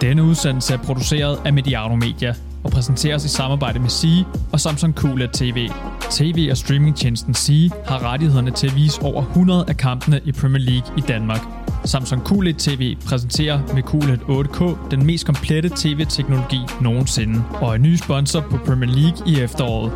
Denne udsendelse er produceret af Mediano Media og præsenteres i samarbejde med Sige og Samsung QLED TV. TV- og streamingtjenesten Sige har rettighederne til at vise over 100 af kampene i Premier League i Danmark. Samsung QLED TV præsenterer med QLED 8K den mest komplette tv-teknologi nogensinde og er ny sponsor på Premier League i efteråret.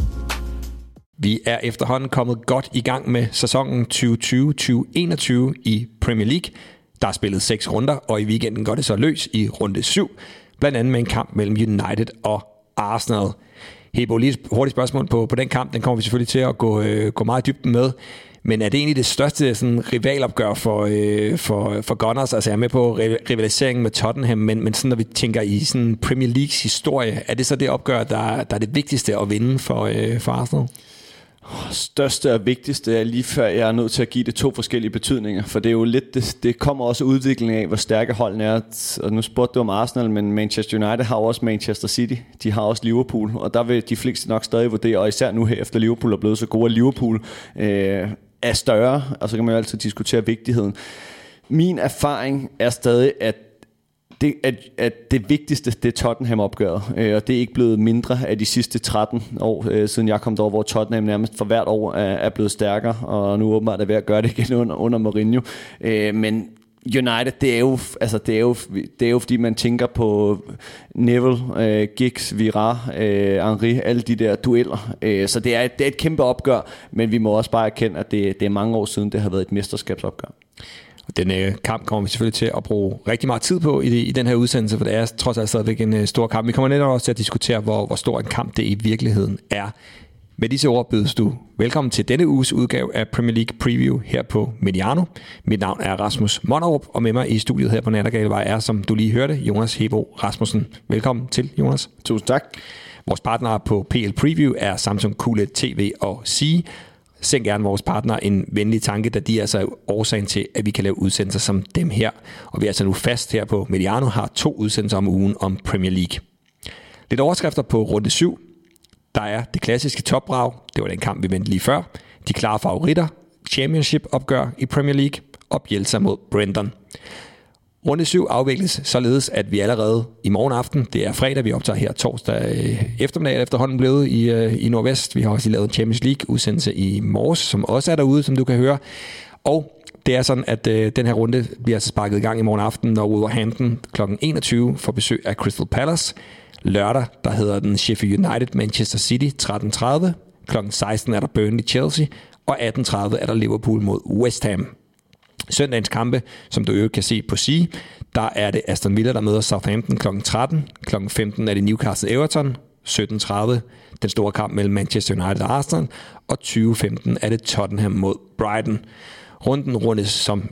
Vi er efterhånden kommet godt i gang med sæsonen 2020-2021 i Premier League. Der er spillet 6 runder, og i weekenden går det så løs i runde 7, blandt andet med en kamp mellem United og Arsenal. Hebo, lige et hurtigt spørgsmål på den kamp, den kommer vi selvfølgelig til at gå meget dybden med. Men er det egentlig det største sådan, rivalopgør for Gunners? Altså jeg er med på rivaliseringen med Tottenham, men sådan, når vi tænker i sådan Premier Leagues historie, er det så det opgør, der er det vigtigste at vinde for Arsenal? Største og vigtigste er lige før jeg er nødt til at give det 2 forskellige betydninger, for det er jo lidt, det kommer også udviklingen af, hvor stærke holdene er. Og nu spurgte du om Arsenal, men Manchester United har også Manchester City, de har også Liverpool, og der vil de fleste nok stadig vurdere, og især nu her efter Liverpool er blevet så gode, at Liverpool er større, og så kan man jo altid diskutere vigtigheden. Min erfaring er stadig, at det vigtigste, det er Tottenham-opgøret, og det er ikke blevet mindre af de sidste 13 år, siden jeg kom derover, hvor Tottenham nærmest for hvert år er blevet stærkere, og nu åbenbart er ved at gøre det igen under Mourinho. Men United, det er jo fordi man tænker på Neville, Giggs, Vieira, Henry, alle de der dueller. Så det er et kæmpe opgør, men vi må også bare erkende, at det er mange år siden, det har været et mesterskabsopgør. Den kamp kommer vi selvfølgelig til at bruge rigtig meget tid på i den her udsendelse, for det er trods alt stadigvæk en stor kamp. Vi kommer netop også til at diskutere, hvor stor en kamp det i virkeligheden er. Med disse ord bydes du velkommen til denne uges udgave af Premier League Preview her på Mediano. Mit navn er Rasmus Monnerup, og med mig i studiet her på Nattergalevej er, som du lige hørte, Jonas Hebo Rasmussen. Velkommen til, Jonas. Tusind tak. Vores partnere på PL Preview er Samsung QLED TV og Sige. Send gerne vores partnere en venlig tanke, da de er altså årsagen til, at vi kan lave udsendelser som dem her. Og vi er altså nu fast her på Mediano, har 2 udsendelser om ugen om Premier League. Lidt overskrifter på runde 7. Der er det klassiske topbrag. Det var den kamp, vi vendte lige før. De klare favoritter. Championship-opgør i Premier League. Og Bielsa mod Brendan. Runde 7 afvikles således, at vi allerede i morgen aften, det er fredag, vi optager her torsdag eftermiddag efterhånden blevet i Nordvest. Vi har også lavet en Champions League udsendelse i morges, som også er derude, som du kan høre. Og det er sådan, at den her runde bliver altså sparket i gang i morgen aften, når Wolverhampton kl. 21 får besøg af Crystal Palace. Lørdag, der hedder den Sheffield United Manchester City 13:30. Kl. 16 er der Burnley Chelsea, og 18:30 er der Liverpool mod West Ham. Søndagens kampe, som du jo kan se på Sige, der er det Aston Villa, der møder Southampton kl. 13. Kl. 15 er det Newcastle Everton. 17:30 den store kamp mellem Manchester United og Arsenal. Og 20:15 er det Tottenham mod Brighton. Runden rundes som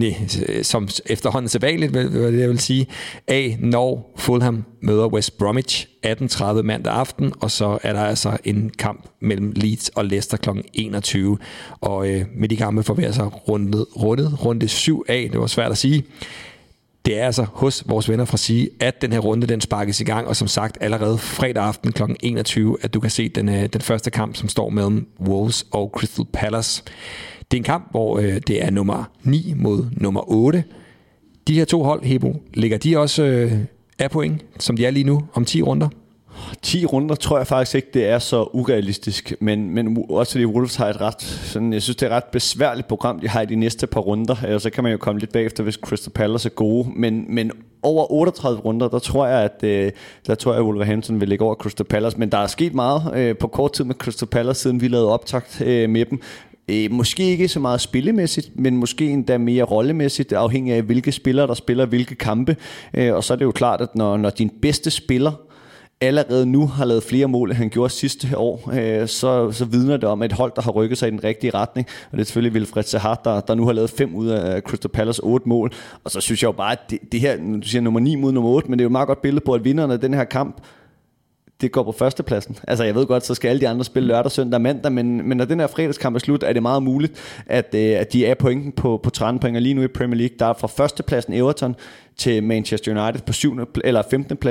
efterhånden sædvanligt, hvad jeg vil sige, af når Fulham møder West Bromwich 18:30 mandag aften, og så er der altså en kamp mellem Leeds og Leicester kl. 21. Og med de kampe får vi altså rundet runde 7 af, det var svært at sige. Det er altså hos vores venner fra Sige, at den her runde den sparkes i gang, og som sagt allerede fredag aften kl. 21, at du kan se den første kamp, som står mellem Wolves og Crystal Palace. Det er en kamp, hvor det er nummer 9 mod nummer 8. De her 2 hold, Hebo, ligger de også af point, som de er lige nu, om 10 runder? 10 runder tror jeg faktisk ikke, det er så urealistisk, men også fordi Wolves har et jeg synes det er et ret besværligt program, de har i de næste par runder, så kan man jo komme lidt bagefter, hvis Crystal Palace er gode, men over 38 runder, der tror jeg, at Wolverhampton vil ligge over Crystal Palace, men der er sket meget på kort tid med Crystal Palace, siden vi lavede optakt med dem. Måske ikke så meget spillemæssigt, men måske endda mere rollemæssigt, afhængig af hvilke spillere, der spiller hvilke kampe. Og så er det jo klart, at når din bedste spiller allerede nu har lavet flere mål, end han gjorde sidste år, så vidner det om et hold, der har rykket sig i den rigtige retning. Og det er selvfølgelig Wilfried Zaha, der nu har lavet 5 ud af Crystal Palace 8 mål. Og så synes jeg jo bare, at det her, du siger nummer 9 mod nummer 8, men det er jo et meget godt billede på, at vinderne af den her kamp, det går på førstepladsen. Altså jeg ved godt, så skal alle de andre spille lørdag, søndag og mandag, men når den her fredagskamp er slut, er det meget muligt, at de er pointen på 13 point. Og lige nu i Premier League, der er fra førstepladsen Everton til Manchester United på 7. eller 15. pladsen.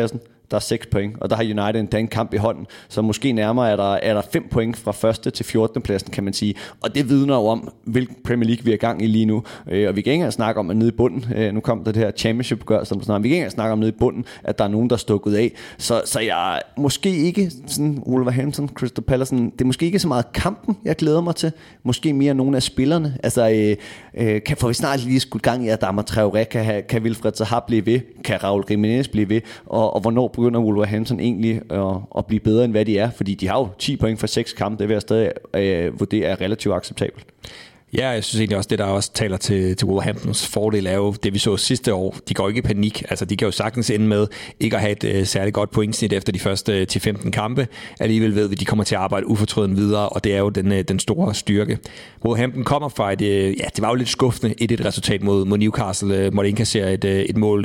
Der er 6 point, og der har United endda en kamp i hånden, så måske nærmere er der 5 point fra 1. til 14. pladsen, kan man sige. Og det vidner jo om, hvilken Premier League vi er i gang i lige nu. Og vi kan ikke engang snakke om, at nede i bunden, nu kom der det her championship-gør, som vi kan ikke engang snakke om nede i bunden, at der er nogen, der er stukket af. Så jeg måske ikke sådan, Wolverhampton, Crystal Palace, det er måske ikke så meget kampen, jeg glæder mig til. Måske mere nogle af spillerne. Altså, får vi snart lige skudt gang i, at Adama Traoré kan Wilfred Zaha blive ved? Kan Raul Jimenez blive ved? Og hvornår begynder Wolverhampton egentlig at blive bedre, end hvad de er? Fordi de har jo 10 point for 6 kampe, det vil jeg stadig vurdere er relativt acceptabelt. Ja, jeg synes egentlig også, det der også taler til Wolverhamptons fordel er jo det, vi så sidste år. De går ikke i panik. Altså, de kan jo sagtens ende med ikke at have et særligt godt pointsnit efter de første 10-15 kampe. Alligevel ved vi, at de kommer til at arbejde ufortrødent videre, og det er jo den store styrke. Wolverhampton kommer fra det var jo lidt skuffende et resultat mod Newcastle. Måtte indkassere et mål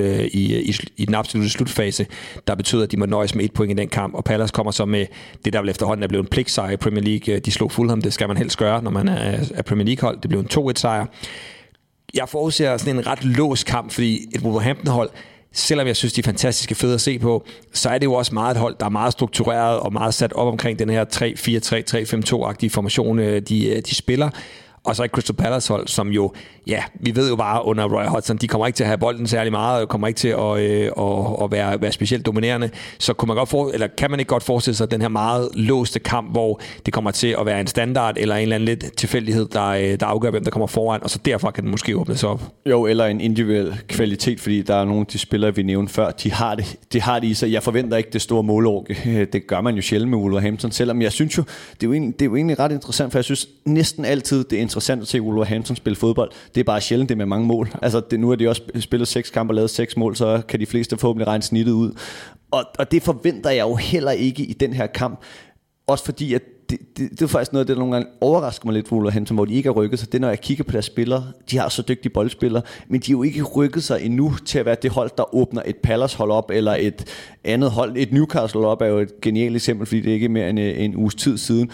i den absolutte slutfase, der betød, at de må nøjes med 1 point i den kamp. Og Palace kommer så med det, der vel efterhånden er blevet en pligtsejr i Premier League. De slog Fulham, det skal man helst gøre, når man er Premier League-hold. Det blev en 2-1 sejr. Jeg forudser sådan en ret lås kamp, fordi et Wolverhampton-hold, selvom jeg synes, de er fantastiske fede at se på, så er det jo også meget et hold, der er meget struktureret og meget sat op omkring den her 3-4-3-3-5-2-agtige formation, de spiller. Og så et Crystal Palace hold, som jo, ja, vi ved jo bare under Roy Hodgson, de kommer ikke til at have bolden særlig meget, og kommer ikke til at være specielt dominerende. Så kan man ikke godt forestille sig den her meget låste kamp, hvor det kommer til at være en standard, eller en eller anden lidt tilfældighed, der afgør, hvem der kommer foran, og så derfor kan den måske åbnes op. Jo, eller en individuel kvalitet, fordi der er nogle af de spillere, vi nævnte før, de har det i sig. Jeg forventer ikke det store målorgie. Det gør man jo sjældent med Wolverhampton, selvom jeg synes jo, det er jo egentlig ret interessant, for jeg synes næsten altid, det er interessant at se Wolverhampton spille fodbold. Det er bare sjældent det med mange mål. Altså nu har de også spillet 6 kampe og lavet 6 mål, så kan de fleste forhåbentlig regne snittet ud. Og det forventer jeg jo heller ikke i den her kamp. Også fordi, at det er faktisk noget, der nogle gange overrasker mig lidt for Wolverhampton, hvor de ikke har rykket sig. Det er, når jeg kigger på deres spillere. De har så dygtige boldspillere, men de har jo ikke rykket sig endnu til at være det hold, der åbner et Palace-hold op, eller et andet hold. Et Newcastle op er jo et genialt eksempel, fordi det ikke er mere end en uges tid siden.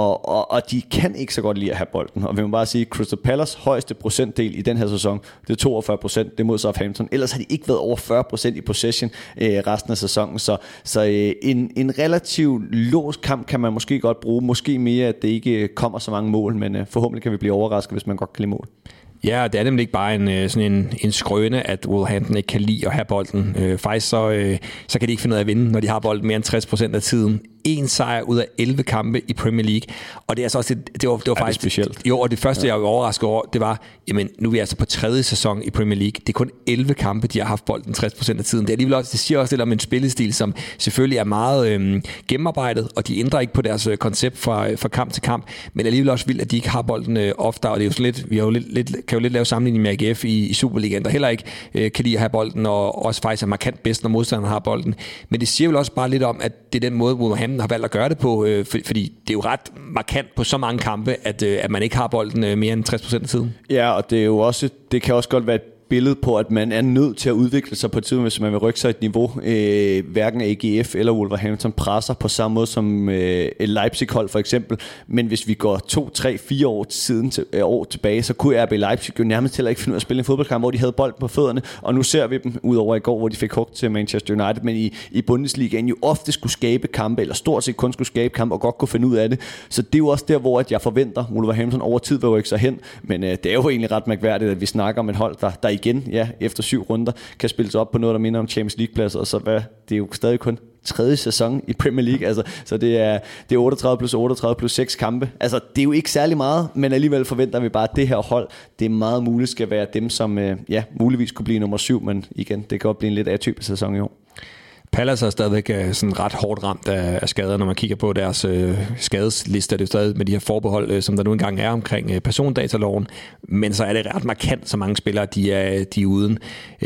Og de kan ikke så godt lide at have bolden. Og vi må bare sige, Crystal Palace højeste procentdel i den her sæson, det er 42%, det er mod Southampton. Ellers har de ikke været over 40% i possession resten af sæsonen. Så en relativt låst kamp kan man måske godt bruge. Måske mere, at det ikke kommer så mange mål, men forhåbentlig kan vi blive overrasket, hvis man godt kan lide mål. Ja, det er nemlig ikke bare sådan en skrøne, at Wolverhampton ikke kan lide at have bolden. Faktisk så kan de ikke finde ud af at vinde, når de har bolden mere end 60% af tiden. 1 sejr ud af 11 kampe i Premier League. Og det er altså også det var faktisk specielt. Jo, og det første jeg var overrasket over, det var, jamen nu er vi altså på 3. sæson i Premier League. Det er kun 11 kampe, de har haft bolden 60% af tiden. Det siger også lidt om en spillestil, som selvfølgelig er meget gennemarbejdet, og de ændrer ikke på deres koncept fra kamp til kamp, men alligevel også vildt, at de ikke har bolden oftere, og det er jo sådan lidt, vi har jo kan jo lidt lave sammenligning med AGF i Superligaen, der heller ikke kan lide at have bolden, og også faktisk er markant bedst, når modstanderen har bolden. Men det siger vel også bare lidt om, at det er den måde, Wolverhampton har valgt at gøre det på, fordi det er jo ret markant på så mange kampe, at man ikke har bolden mere end 60% af tiden. Ja, og det er jo også, det kan også godt være et billede på, at man er nødt til at udvikle sig på et tidspunkt, hvis man vil rykke sig et niveau. Hverken AGF eller Wolverhampton presser på samme måde som et Leipzig-hold for eksempel. Men hvis vi går 2, 3, 4 år tilbage, så kunne RB Leipzig jo nærmest heller ikke finde ud af at spille en fodboldkamp, hvor de havde bolden på fødderne. Og nu ser vi dem ud over i går, hvor de fik hug til Manchester United, men i Bundesligaen jo ofte skulle skabe kampe, eller stort set kun skulle skabe kampe, og godt kunne finde ud af det. Så det er jo også der, hvor jeg forventer, Wolverhampton over tid vil rykke sig hen. Men det er jo egentlig ret mærkværdigt, at vi snakker om et hold, der igen, ja, efter 7 runder, kan spille sig op på noget, der minder om Champions League-pladser, og så det er jo stadig kun 3. sæson i Premier League, altså, så det er 38 plus 38 plus 6 kampe, altså det er jo ikke særlig meget, men alligevel forventer vi bare, at det her hold, det er meget muligt skal være dem, som muligvis kunne blive nummer 7, men igen, det kan godt blive en lidt atypisk sæson i år. Palace er stadigvæk sådan ret hårdt ramt af skader, når man kigger på deres skadesliste. Det er jo stadig med de her forbehold, som der nu engang er omkring persondataloven, men så er det ret markant, så mange spillere de er uden.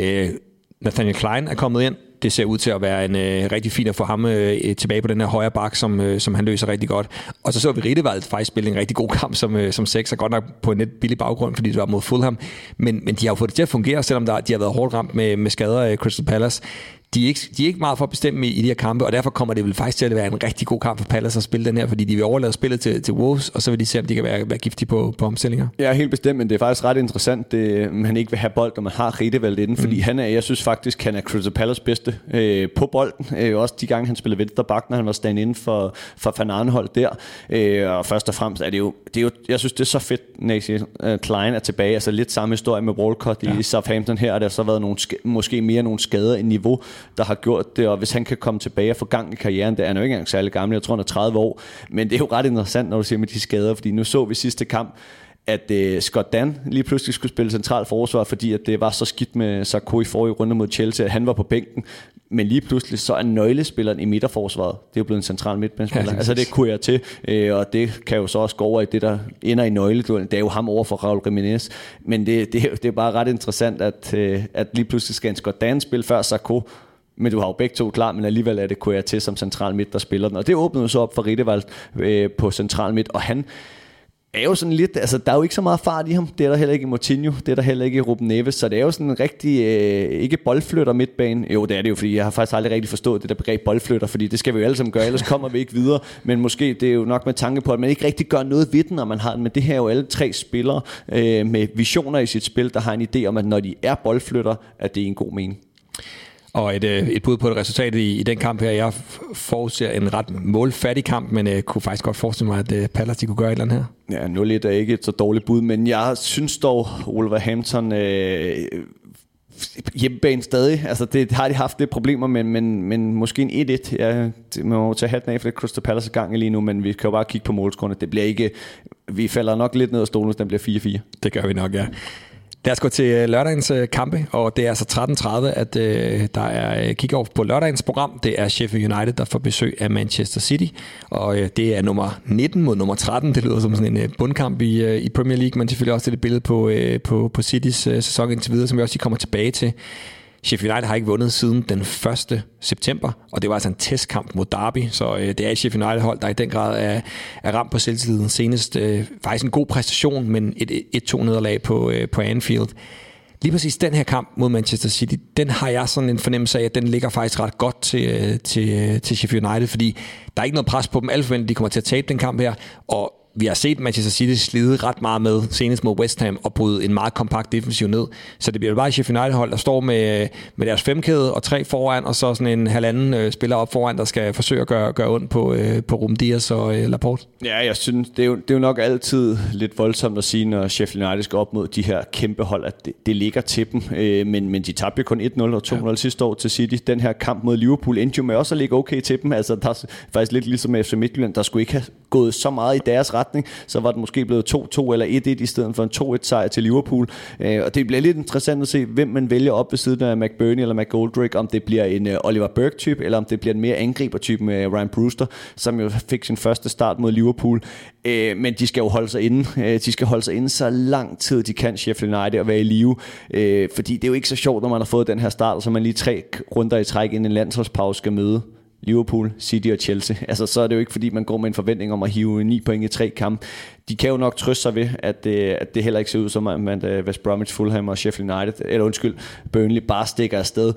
Nathaniel Klein er kommet ind. Det ser ud til at være en rigtig fin at få ham tilbage på den her højre bak, som han løser rigtig godt. Og så vi Riedewald faktisk spille en rigtig god kamp som 6, og godt nok på en lidt billig baggrund, fordi det var mod Fulham. Men de har jo fået det til at fungere, selvom de har været hårdt ramt med skader af Crystal Palace. de er ikke meget for at bestemme i de her kampe, og derfor kommer det vel faktisk til at være en rigtig god kamp for Palace at spille den her, fordi de vil overlade spillet til Wolves, og så vil de se, om de kan være giftige på omstillinger. Ja, helt bestemt, men det er faktisk ret interessant, at man ikke vil have bold, når man har Riddervald inden, fordi jeg synes faktisk, han er Crystal Palace bedste på bolden. Også de gange, han spillede venstre bak, når han var stand-in for Van Arnholt der. Og først og fremmest er det jo, jeg synes, det er så fedt, Nacy Klein er tilbage. Altså lidt samme historie med Walcott i Southampton her, og der har så været måske mere nogle skader i niveau, der har gjort det, og hvis han kan komme tilbage og få gang i karrieren, der er han jo ikke engang særlig gammel, jeg tror han er 30 år, men det er jo ret interessant, når du siger med de skader, fordi nu så vi sidste kamp, at Scott Dan lige pludselig skulle spille central forsvar, fordi at det var så skidt med Sarko i forrige runde mod Chelsea, at han var på bænken, men lige pludselig så er nøglespilleren i midterforsvaret, det er jo blevet en central midtbanespiller, altså det kunne jeg til, og det kan jo så også gå over i det, der ender i nøgleduellen, det er jo ham over for Raul Jimenez, men det er bare ret interessant, at lige pludselig skal en Scott Dan spille før Sarko, men du har jo begge to klar, men alligevel er det KRT som central midt, der spiller den. Og det åbnede så op for Riddervald på central midt, og han er jo sådan lidt, altså der er jo ikke så meget fart i ham, det er der heller ikke i Moutinho, det er der heller ikke i Ruben Neves, så det er jo sådan en rigtig, ikke boldflytter midtbane, jo det er det jo, fordi jeg har faktisk aldrig rigtig forstået det der begreb boldflytter, fordi det skal vi jo alle sammen gøre, ellers kommer vi ikke videre, men måske det er jo nok med tanke på, at man ikke rigtig gør noget ved den, når man har den, men det her er jo alle tre spillere med visioner i sit spil, der har en idé om, at når de er boldflytter, at det er en god mening. Og et bud på et resultat i den kamp her. Jeg forudser en ret målfattig kamp, men kunne faktisk godt forestille mig, at Palace de kunne gøre et eller andet her. Ja, 0-1 er ikke et så dårligt bud, men jeg synes dog, Wolverhampton hjemmebane stadig. Altså det har de haft lidt problemer, men måske en 1-1. Ja, man må tage hatten af, for det er Crystal Palace gang lige nu, men vi kan jo bare kigge på målscorerne. Det bliver ikke, vi falder nok lidt ned af stolen, hvis den bliver 4-4. Det gør vi nok, ja. Lad os gå til lørdagens kampe, og det er altså 13:30, at der er kick-off på lørdagens program. Det er Sheffield United, der får besøg af Manchester City, og det er nummer 19 mod nummer 13. Det lyder som sådan en bundkamp i Premier League, men selvfølgelig også det billede på Citys sæson indtil videre, som vi også kommer tilbage til. Sheffield United har ikke vundet siden den 1. september, og det var altså en testkamp mod Derby, så det er et Sheffield United-hold, der i den grad er ramt på selvtilliden. Senest faktisk en god præstation, men et 1-2-nederlag på Anfield. Lige præcis den her kamp mod Manchester City, den har jeg sådan en fornemmelse af, at den ligger faktisk ret godt til Sheffield United, fordi der er ikke noget pres på dem. Alle forventer, de kommer til at tabe den kamp her, og vi har set Manchester City slide ret meget med, senest mod West Ham, og bryde en meget kompakt defensiv ned. Så det bliver bare et Sheffield United-hold, der står med deres 5-kæde og 3 foran, og så sådan en halvanden spiller op foran, der skal forsøge at gøre ondt på Ruben Dias og Laporte. Ja, jeg synes, det er jo nok altid lidt voldsomt at sige, når Sheffield United skal op mod de her kæmpe hold, at det ligger til dem. Men de tabte kun 1-0 og 2-0 sidste år til City. Den her kamp mod Liverpool endte jo med også at ligge okay til dem. Altså, der er faktisk lidt ligesom med FC Midtjylland, der skulle ikke have gået så meget i deres retning, så var det måske blevet 2-2 eller 1-1 i stedet for en 2-1 sejr til Liverpool. Og det bliver lidt interessant at se, hvem man vælger op ved siden af McBurney eller McGoldrick, om det bliver en Oliver Burke-type, eller om det bliver en mere angriber-type med Ryan Brewster, som jo fik sin første start mod Liverpool. Men de skal jo holde sig inde. De skal holde sig inde så lang tid, de kan, Sheffield United, at være i live. Fordi det er jo ikke så sjovt, når man har fået den her start, og så man lige 3 runder i træk inden en landsholdspause skal møde Liverpool, City og Chelsea. Altså, så er det jo ikke, fordi man går med en forventning om at hive 9 point i 3 kampe. De kan jo nok trøste sig ved, at det heller ikke ser ud som, at West Bromwich, Fulham og Sheffield United, Burnley bare stikker afsted.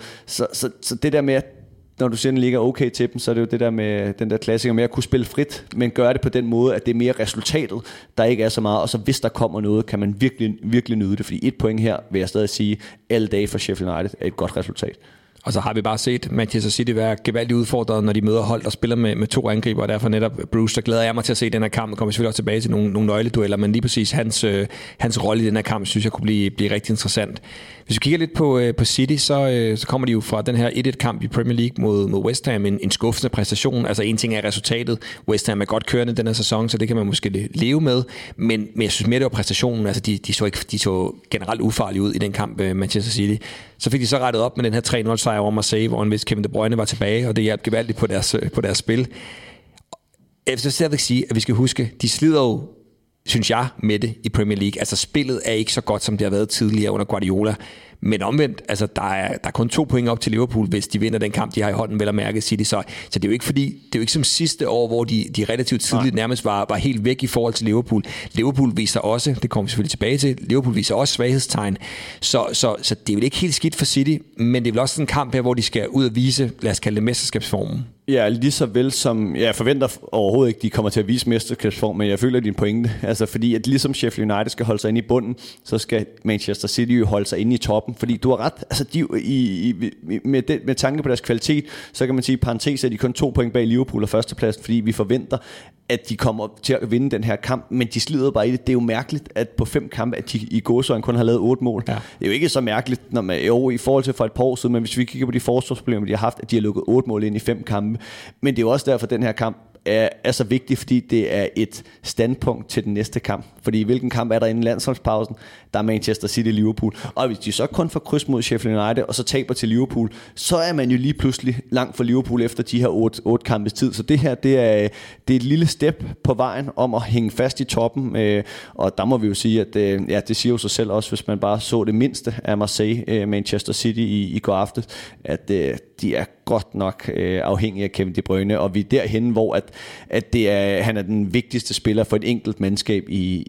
Så det der med, at når du siger, den ligger okay til dem, så er det jo det der med den der klassiker med at kunne spille frit, men gøre det på den måde, at det er mere resultatet, der ikke er så meget. Og så hvis der kommer noget, kan man virkelig, virkelig nyde det. Fordi 1 point her, vil jeg stadig sige, alle dage for Sheffield United er et godt resultat. Og så har vi bare set Manchester City være gevaldigt udfordret, når de møder hold, der spiller med 2 angriber, og derfor netop Bruce, der glæder jeg mig til at se den her kamp. Kommer selvfølgelig også tilbage til nogle nøgledueller, men lige præcis hans rolle i den her kamp, synes jeg kunne blive rigtig interessant. Hvis vi kigger lidt på City, så kommer de jo fra den her 1-1-kamp i Premier League mod West Ham, en skuffende præstation. Altså en ting er resultatet. West Ham er godt kørende den her sæson, så det kan man måske leve med, men jeg synes mere, det var præstationen. Altså de så generelt ufarlige ud i den kamp Manchester City. Så fik de så rettet op med den her 3-0-sejr over Marseille, hvor en vis Kevin De Bruyne var tilbage, og det hjalp gevaldigt på deres spil. Jeg vil stadigvæk sige, at vi skal huske, de slider jo synes jeg, med det i Premier League. Altså spillet er ikke så godt, som det har været tidligere under Guardiola. Men omvendt, altså der er kun 2 point op til Liverpool, hvis de vinder den kamp, de har i hånden, vel at mærke City. Så det er jo ikke fordi, det er jo ikke som sidste år, hvor de relativt tidligt nærmest var helt væk i forhold til Liverpool. Liverpool viser også, det kommer vi selvfølgelig tilbage til, Liverpool viser også svaghedstegn. Så det er vel ikke helt skidt for City, men det er vel også en kamp her, hvor de skal ud og vise, lad os kalde det mesterskabsformen. Ja, lige så vel som, jeg forventer overhovedet ikke, de kommer til at vise mesterskabsform, men jeg føler din pointe. Altså fordi, at ligesom Sheffield United skal holde sig inde i bunden, så skal Manchester City jo holde sig inde i toppen. Fordi du har ret, altså med tanke på deres kvalitet, så kan man sige, parentes, at de kun 2 point bag Liverpool og førstepladsen, fordi vi forventer, at de kommer til at vinde den her kamp, men de slider bare i det. Det er jo mærkeligt, at på 5 kampe, at de i gåseøjne kun har lavet 8 mål. Ja. Det er jo ikke så mærkeligt, når man i forhold til for et par år siden, men hvis vi kigger på de forsvarsproblemer, de har haft, at de har lukket 8 mål ind i 5 kampe. Men det er jo også derfor, at den her kamp er så vigtig, fordi det er et standpunkt til den næste kamp. Fordi hvilken kamp er der inden landsholdspausen? Der er Manchester City-Liverpool. Og hvis de så kun får kryds mod Sheffield United, og så taber til Liverpool, så er man jo lige pludselig langt for Liverpool efter de her 8 kampes tid. Så det her, det er et lille step på vejen om at hænge fast i toppen. Og der må vi jo sige, at det siger jo sig selv også, hvis man bare så det mindste af Marseille, Manchester City i går aftes, at de er godt nok afhængige af Kevin De Bruyne, og vi er derhen, hvor han er den vigtigste spiller for et enkelt mandskab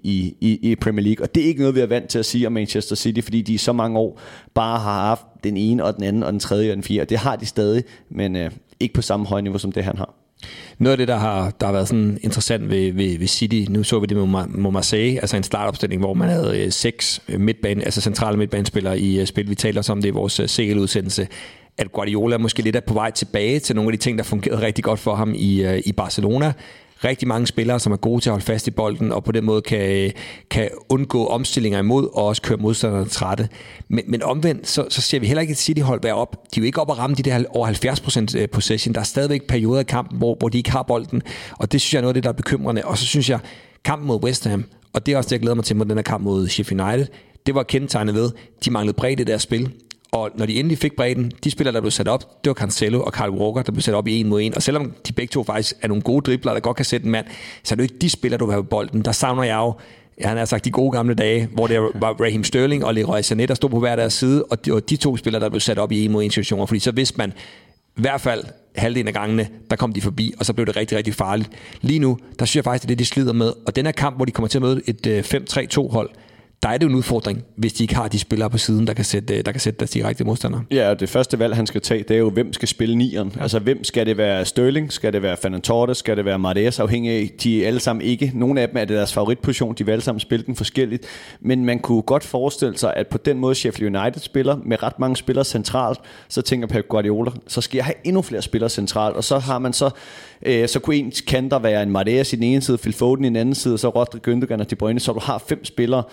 i Premier League. Og det er ikke noget, vi er vant til at sige om Manchester City, fordi de i så mange år bare har haft den ene og den anden og den tredje og den fjerde. Det har de stadig, men ikke på samme høje niveau som det, han har. Noget af det, der har været sådan interessant ved City, nu så vi det med Marseille, altså en startopstilling, hvor man havde 6 centrale midtbanespillere i spil. Vi taler om det i vores CL-udsendelse, at Guardiola måske lidt er på vej tilbage til nogle af de ting, der fungerede rigtig godt for ham i Barcelona. Rigtig mange spillere, som er gode til at holde fast i bolden, og på den måde kan undgå omstillinger imod, og også køre modstanderne trætte. Men omvendt, så ser vi heller ikke et City-hold være op. De er jo ikke op at ramme de der over 70% possession. Der er stadigvæk perioder i kampen, hvor de ikke har bolden, og det synes jeg er noget af det, der er bekymrende. Og så synes jeg, kampen mod West Ham, og det er også det, jeg glæder mig til mod den her kamp mod Sheffield United, det var kendetegnet ved, de manglede bredde i deres spil. Og når de endelig fik bredden, de spillere, der blev sat op, det var Cancelo og Kyle Walker, der blev sat op i 1 mod 1. Og selvom de begge to faktisk er nogle gode dribler, der godt kan sætte en mand, så er det jo ikke de spillere, du vil have på bolden. Der savner jeg jo, han har sagt, de gode gamle dage, hvor det var Raheem Sterling og Leroy Sané, der stod på hver deres side, og de 2 spillere, der blev sat op i 1 mod 1 situationer. Fordi så vidste man, i hvert fald halvdelen af gangene, der kom de forbi, og så blev det rigtig, rigtig farligt. Lige nu, der synes jeg faktisk, det er det, de slider med. Og den her kamp, hvor de kommer til at møde et 5-3-2 hold, der er det jo en udfordring, hvis de ikke har de spillere på siden, der kan sætte deres direkte modstandere. Ja, og det første valg, han skal tage, det er jo, hvem skal spille nieren. Altså, hvem skal det være? Sterling? Skal det være Ferran Torres? Skal det være Mahrez? Afhængig af, de er alle sammen ikke. Nogle af dem er det deres favoritposition, de vil alle sammen spille den forskelligt. Men man kunne godt forestille sig, at på den måde Sheffield United spiller, med ret mange spillere centralt, så tænker Pep Guardiola, så skal jeg have endnu flere spillere centralt, og så har man så kunne ens kanter være en Mahrez i den ene side, Phil Foden i den anden side, og så Rodri, Gündogan og De Bruyne, så du har 5 spillere.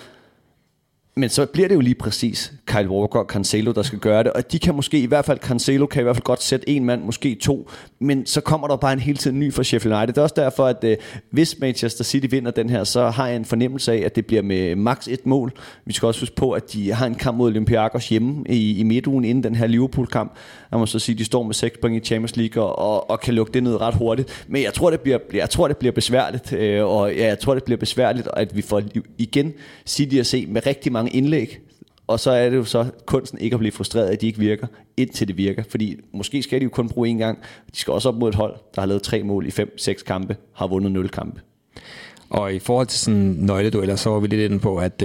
Men så bliver det jo lige præcis Kyle Walker og Cancelo, der skal gøre det. Og de kan måske, i hvert fald Cancelo kan i hvert fald godt sætte 1 mand, måske 2. Men så kommer der bare en hele tiden ny for Sheffield United. Det er også derfor, at hvis Manchester City vinder den her, så har jeg en fornemmelse af, at det bliver med max 1 mål. Vi skal også huske på, at de har en kamp mod Olympiakos hjemme i midtugen inden den her Liverpool-kamp. Jeg må så sige, at de står med 6 point i Champions League og kan lukke det ned ret hurtigt. Men jeg tror, det bliver besværligt. Og jeg tror, det bliver besværligt, at vi får igen City at se med rigtig mange indlæg, og så er det jo så kunsten ikke at blive frustreret, at de ikke virker, indtil det virker, fordi måske skal de jo kun bruge 1 gang, de skal også op mod et hold, der har lavet 3 mål i 5-6 kampe, har vundet 0 kampe. Og i forhold til sådan nøgledueller, så var vi lidt inde på, at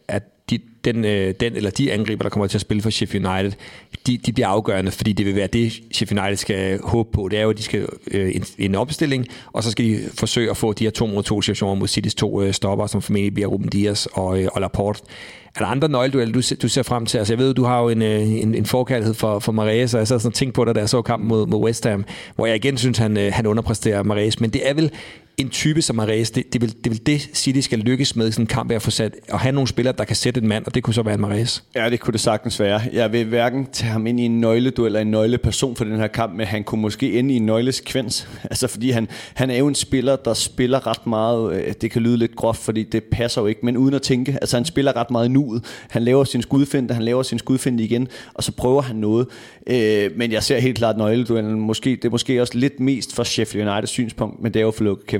den eller de angriber, der kommer til at spille for Sheffield United, de bliver afgørende, fordi det vil være det, Sheffield United skal håbe på. Det er jo, at de skal en opstilling, og så skal de forsøge at få de her 2 mod 2 situationer mod Citys 2 stopper, som formentlig bliver Ruben Dias og Laporte. Er der andre nøgledueller, du ser frem til? Altså jeg ved, du har jo en forkærlighed for Mahrez, og jeg sad sådan og tænkte på dig, da jeg så kampen mod West Ham, hvor jeg igen synes, han underpræsterer Mahrez, men det er vel en type som Mahrez, det vil det City skal lykkes med i sådan en kamp, at have nogle spillere, der kan sætte en mand, og det kunne så være en Mahrez. Ja, det kunne det sagtens være. Jeg vil hverken tage ham ind i en nøgleduel eller en nøgleperson for den her kamp, men han kunne måske ende i en nøglesekvens. Altså fordi han er jo en spiller, der spiller ret meget, det kan lyde lidt groft, fordi det passer jo ikke, men uden at tænke. Altså han spiller ret meget i nuet. Han laver sin skudfinte igen, og så prøver han noget. Men jeg ser helt klart nøgleduellen. Det er måske også lidt mest for Sheffield United synspunkt, men det er jo for Kevin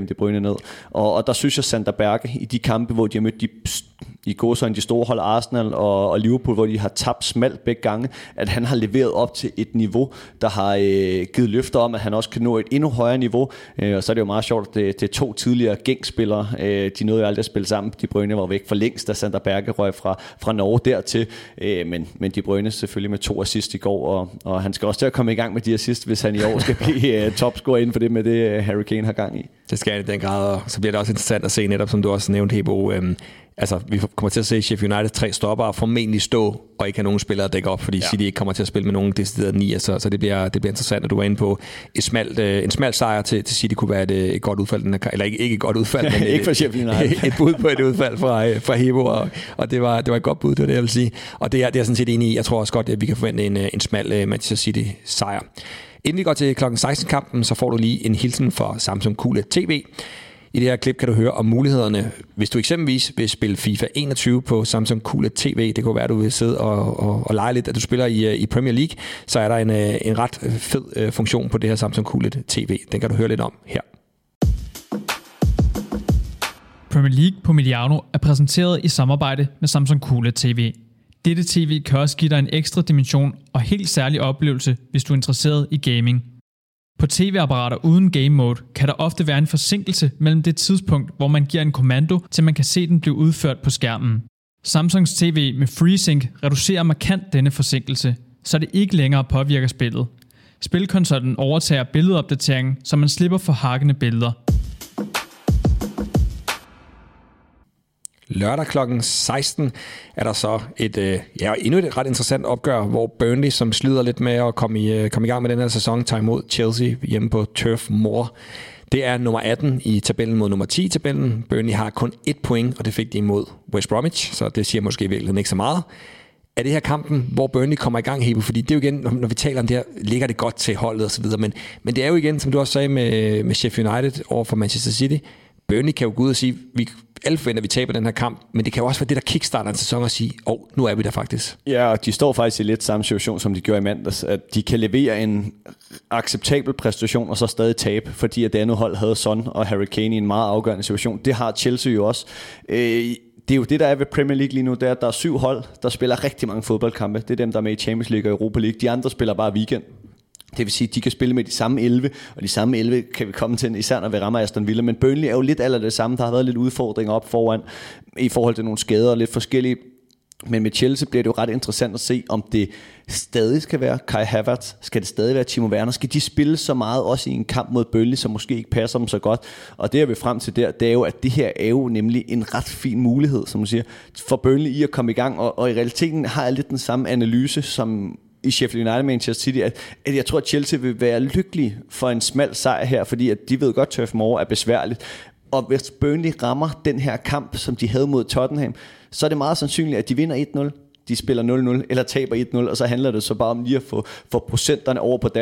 Kevin De Bruyne ned. Og der synes jeg, Sander Berge i de kampe, hvor de har mødt de store hold Arsenal og Liverpool, hvor de har tabt smalt begge gange, at han har leveret op til et niveau, der har givet løfter om, at han også kan nå et endnu højere niveau. Og så er det jo meget sjovt, at det er 2 tidligere gængspillere. De nåede jo aldrig at spille sammen. De Bruyne var væk for længst, da Sander Berge røg fra Norge dertil. Men De Bruyne selvfølgelig med 2 assist i går, og han skal også til at komme i gang med de assist, hvis han i år skal blive topscorer inden for det med det Harry Kane har gang i. Det skal han i den grad, og så bliver det også interessant at se netop, som du også nævnte, Hebo. Altså, vi kommer til at se Sheffield United 3 stopper og formentlig stå og ikke have nogen spillere at dække op, fordi City ikke kommer til at spille med nogen deciderede 9, så det bliver interessant, at du var inde på en smal sejr til City kunne være et godt udfald, eller ikke et godt udfald, men ikke for Sheffield United. Et bud på et udfald fra Hebo, og det var et godt bud, det var det, jeg vil sige. Og det er jeg sådan set enig i. Jeg tror også godt, at vi kan forvente en smal Manchester City sejr. Inden vi går til kl. 16-kampen, så får du lige en hilsen fra Samsung QLED TV. I det her klip kan du høre om mulighederne, hvis du eksempelvis vil spille FIFA 21 på Samsung QLED TV. Det kunne være, at du vil sidde og lege lidt, at du spiller i Premier League. Så er der en ret fed funktion på det her Samsung QLED TV. Den kan du høre lidt om her. Premier League på Mediano er præsenteret i samarbejde med Samsung QLED TV. Dette TV kan også give dig en ekstra dimension og helt særlig oplevelse, hvis du er interesseret i gaming. På tv-apparater uden game mode kan der ofte være en forsinkelse mellem det tidspunkt, hvor man giver en kommando, til man kan se den blive udført på skærmen. Samsungs TV med FreeSync reducerer markant denne forsinkelse, så det ikke længere påvirker spillet. Spilkonsollen overtager billedopdateringen, så man slipper for hakkende billeder. Lørdag kl. 16 er der så endnu et ret interessant opgør, hvor Burnley, som slider lidt med at komme i gang med den her sæson, tager imod Chelsea hjemme på Turf Moor. Det er nummer 18 i tabellen mod nummer 10 i tabellen. Burnley har kun 1 point, og det fik de imod West Bromwich, så det siger måske i virkeligheden ikke så meget. Er det her kampen, hvor Burnley kommer i gang, Hebo? Fordi det er jo igen, når vi taler om det her, ligger det godt til holdet osv., men det er jo igen, som du også sagde med Sheffield United over for Manchester City. Burnley kan jo gå ud og sige, alle forventer, at vi taber den her kamp, men det kan jo også være det, der kickstarter en sæson og sige, nu er vi der faktisk. Ja, og de står faktisk i lidt samme situation, som de gjorde i mandags, at de kan levere en acceptabel præstation og så stadig tabe, fordi at det andet hold havde Son og Harry Kane i en meget afgørende situation. Det har Chelsea jo også. Det er jo det, der er ved Premier League lige nu, det er, at der er 7 hold, der spiller rigtig mange fodboldkampe. Det er dem, der er med i Champions League og Europa League. De andre spiller bare weekend. Det vil sige, at de kan spille med de samme 11, og de samme 11 kan vi komme til, især når vi rammer Aston Villa. Men Burnley er jo lidt aller det samme. Der har været lidt udfordringer op foran i forhold til nogle skader og lidt forskellige. Men med Chelsea bliver det jo ret interessant at se, om det stadig skal være Kai Havertz, skal det stadig være Timo Werner, skal de spille så meget også i en kamp mod Burnley, som måske ikke passer dem så godt. Og det er vi frem til der, det er jo, at det her er jo nemlig en ret fin mulighed, som du siger, for Burnley i at komme i gang. Og i realiteten har jeg lidt den samme analyse som i Sheffield United Manchester City, at jeg tror, at Chelsea vil være lykkelig for en smal sejr her, fordi at de ved godt, at Turf Moor er besværligt. Og hvis Burnley rammer den her kamp, som de havde mod Tottenham, så er det meget sandsynligt, at de vinder 1-0. De spiller 0-0 eller taber 1-0, og så handler det så bare om lige at få procenterne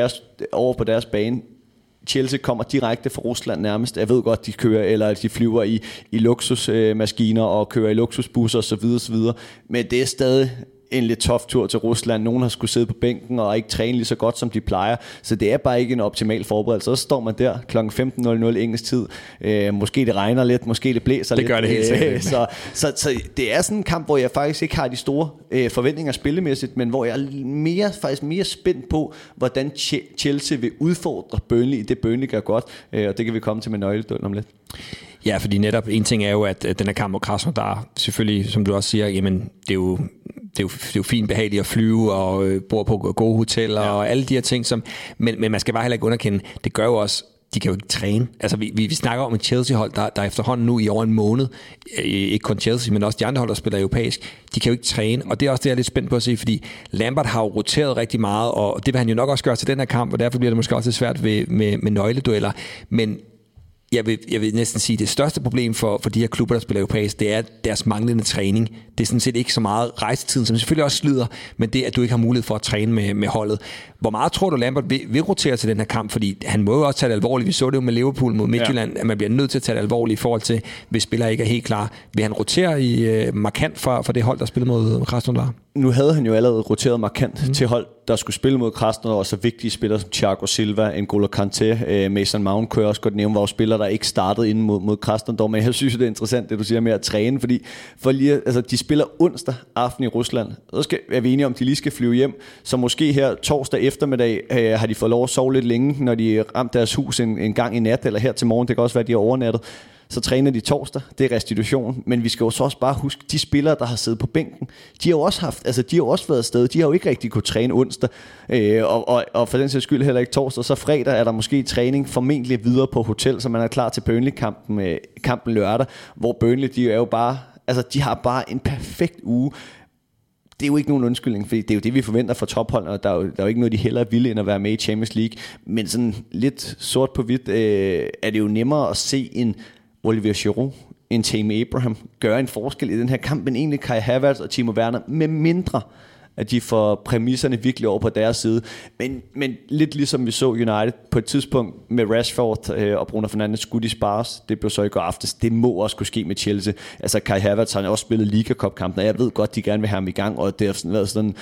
over på deres bane. Chelsea kommer direkte fra Rusland nærmest. Jeg ved godt, de kører eller de flyver i luksusmaskiner og kører i luksusbusser osv. Men det er stadig en lidt tof tur til Rusland. Nogen har skulle sidde på bænken og ikke træne lige så godt, som de plejer. Så det er bare ikke en optimal forberedelse. Så står man der kl. 15.00 engelsk tid. Måske det regner lidt, måske det blæser lidt. Det gør det helt sikkert. Så det er sådan en kamp, hvor jeg faktisk ikke har de store forventninger spillemæssigt, men hvor jeg er faktisk mere spændt på, hvordan Chelsea vil udfordre Burnley i det Burnley gør godt. Og det kan vi komme til med nøgleduellen om lidt. Ja, fordi netop en ting er jo, at den her kamp mod Krasnodar, selvfølgelig, som du også siger, jamen, det er jo fint behageligt at flyve og bo på gode hoteller og alle de her ting, men man skal bare heller ikke underkende, det gør jo også, de kan jo ikke træne. Altså vi snakker om et Chelsea-hold, der efterhånden nu i over en måned, ikke kun Chelsea, men også de andre hold, der spiller europæisk, de kan jo ikke træne, og det er også det, jeg er lidt spændt på at se, fordi Lampard har jo roteret rigtig meget, og det vil han jo nok også gøre til den her kamp, og derfor bliver det måske også lidt svært med nøgledueller, men jeg vil næsten sige, at det største problem for de her klubber, der spiller europæisk, det er deres manglende træning. Det er sådan set ikke så meget rejsetiden, som selvfølgelig også slider, men det, at du ikke har mulighed for at træne med holdet. Hvor meget tror du, Lampard vil rotere til den her kamp? Fordi han må jo også tage det alvorligt. Vi så det jo med Liverpool mod Midtjylland, at man bliver nødt til at tage det alvorligt i forhold til, hvis spillere ikke er helt klar. Vil han rotere i markant for det hold, der spiller mod Krasnodar? nu havde han jo allerede roteret markant til hold, der skulle spille mod Krasnodar, og så vigtige spillere som Thiago Silva, N'Golo Kanté, Mason Mount, kunne jeg også godt nævne, var jo spillere, der ikke startede inden mod Krasnodar, men jeg synes, det er interessant, det du siger med at træne, fordi de spiller onsdag aften i Rusland, så er vi enige om, de lige skal flyve hjem, så måske her torsdag eftermiddag har de fået lov at sove lidt længe, når de ramte deres hus en gang i nat, eller her til morgen, det kan også være, de har overnattet. Så træner de torsdag, det er restitution, men vi skal jo så også bare huske, de spillere, der har siddet på bænken, de har jo også været afsted, de har jo ikke rigtig kunne træne onsdag, og for den sags skyld heller ikke torsdag, så fredag er der måske træning formentlig videre på hotel, så man er klar til Burnley-kampen lørdag, hvor Burnley, de er jo bare, de har bare en perfekt uge. Det er jo ikke nogen undskyldning, fordi det er jo det, vi forventer fra topholdene, og der er jo ikke noget, de hellere ville, end at være med i Champions League, men sådan lidt sort på hvidt, er det jo nemmere at se en Olivier Giroud, en Tammy Abraham, gøre en forskel i den her kamp, men egentlig Kai Havertz og Timo Werner, med mindre at de får præmisserne virkelig over på deres side. Men lidt ligesom vi så United på et tidspunkt med Rashford og Bruno Fernandes skulle de spares. Det blev så i går aftes. Det må også kunne ske med Chelsea. Altså Kai Havertz har også spillet Liga Cup-kampen, og jeg ved godt, de gerne vil have ham i gang, og det har været sådan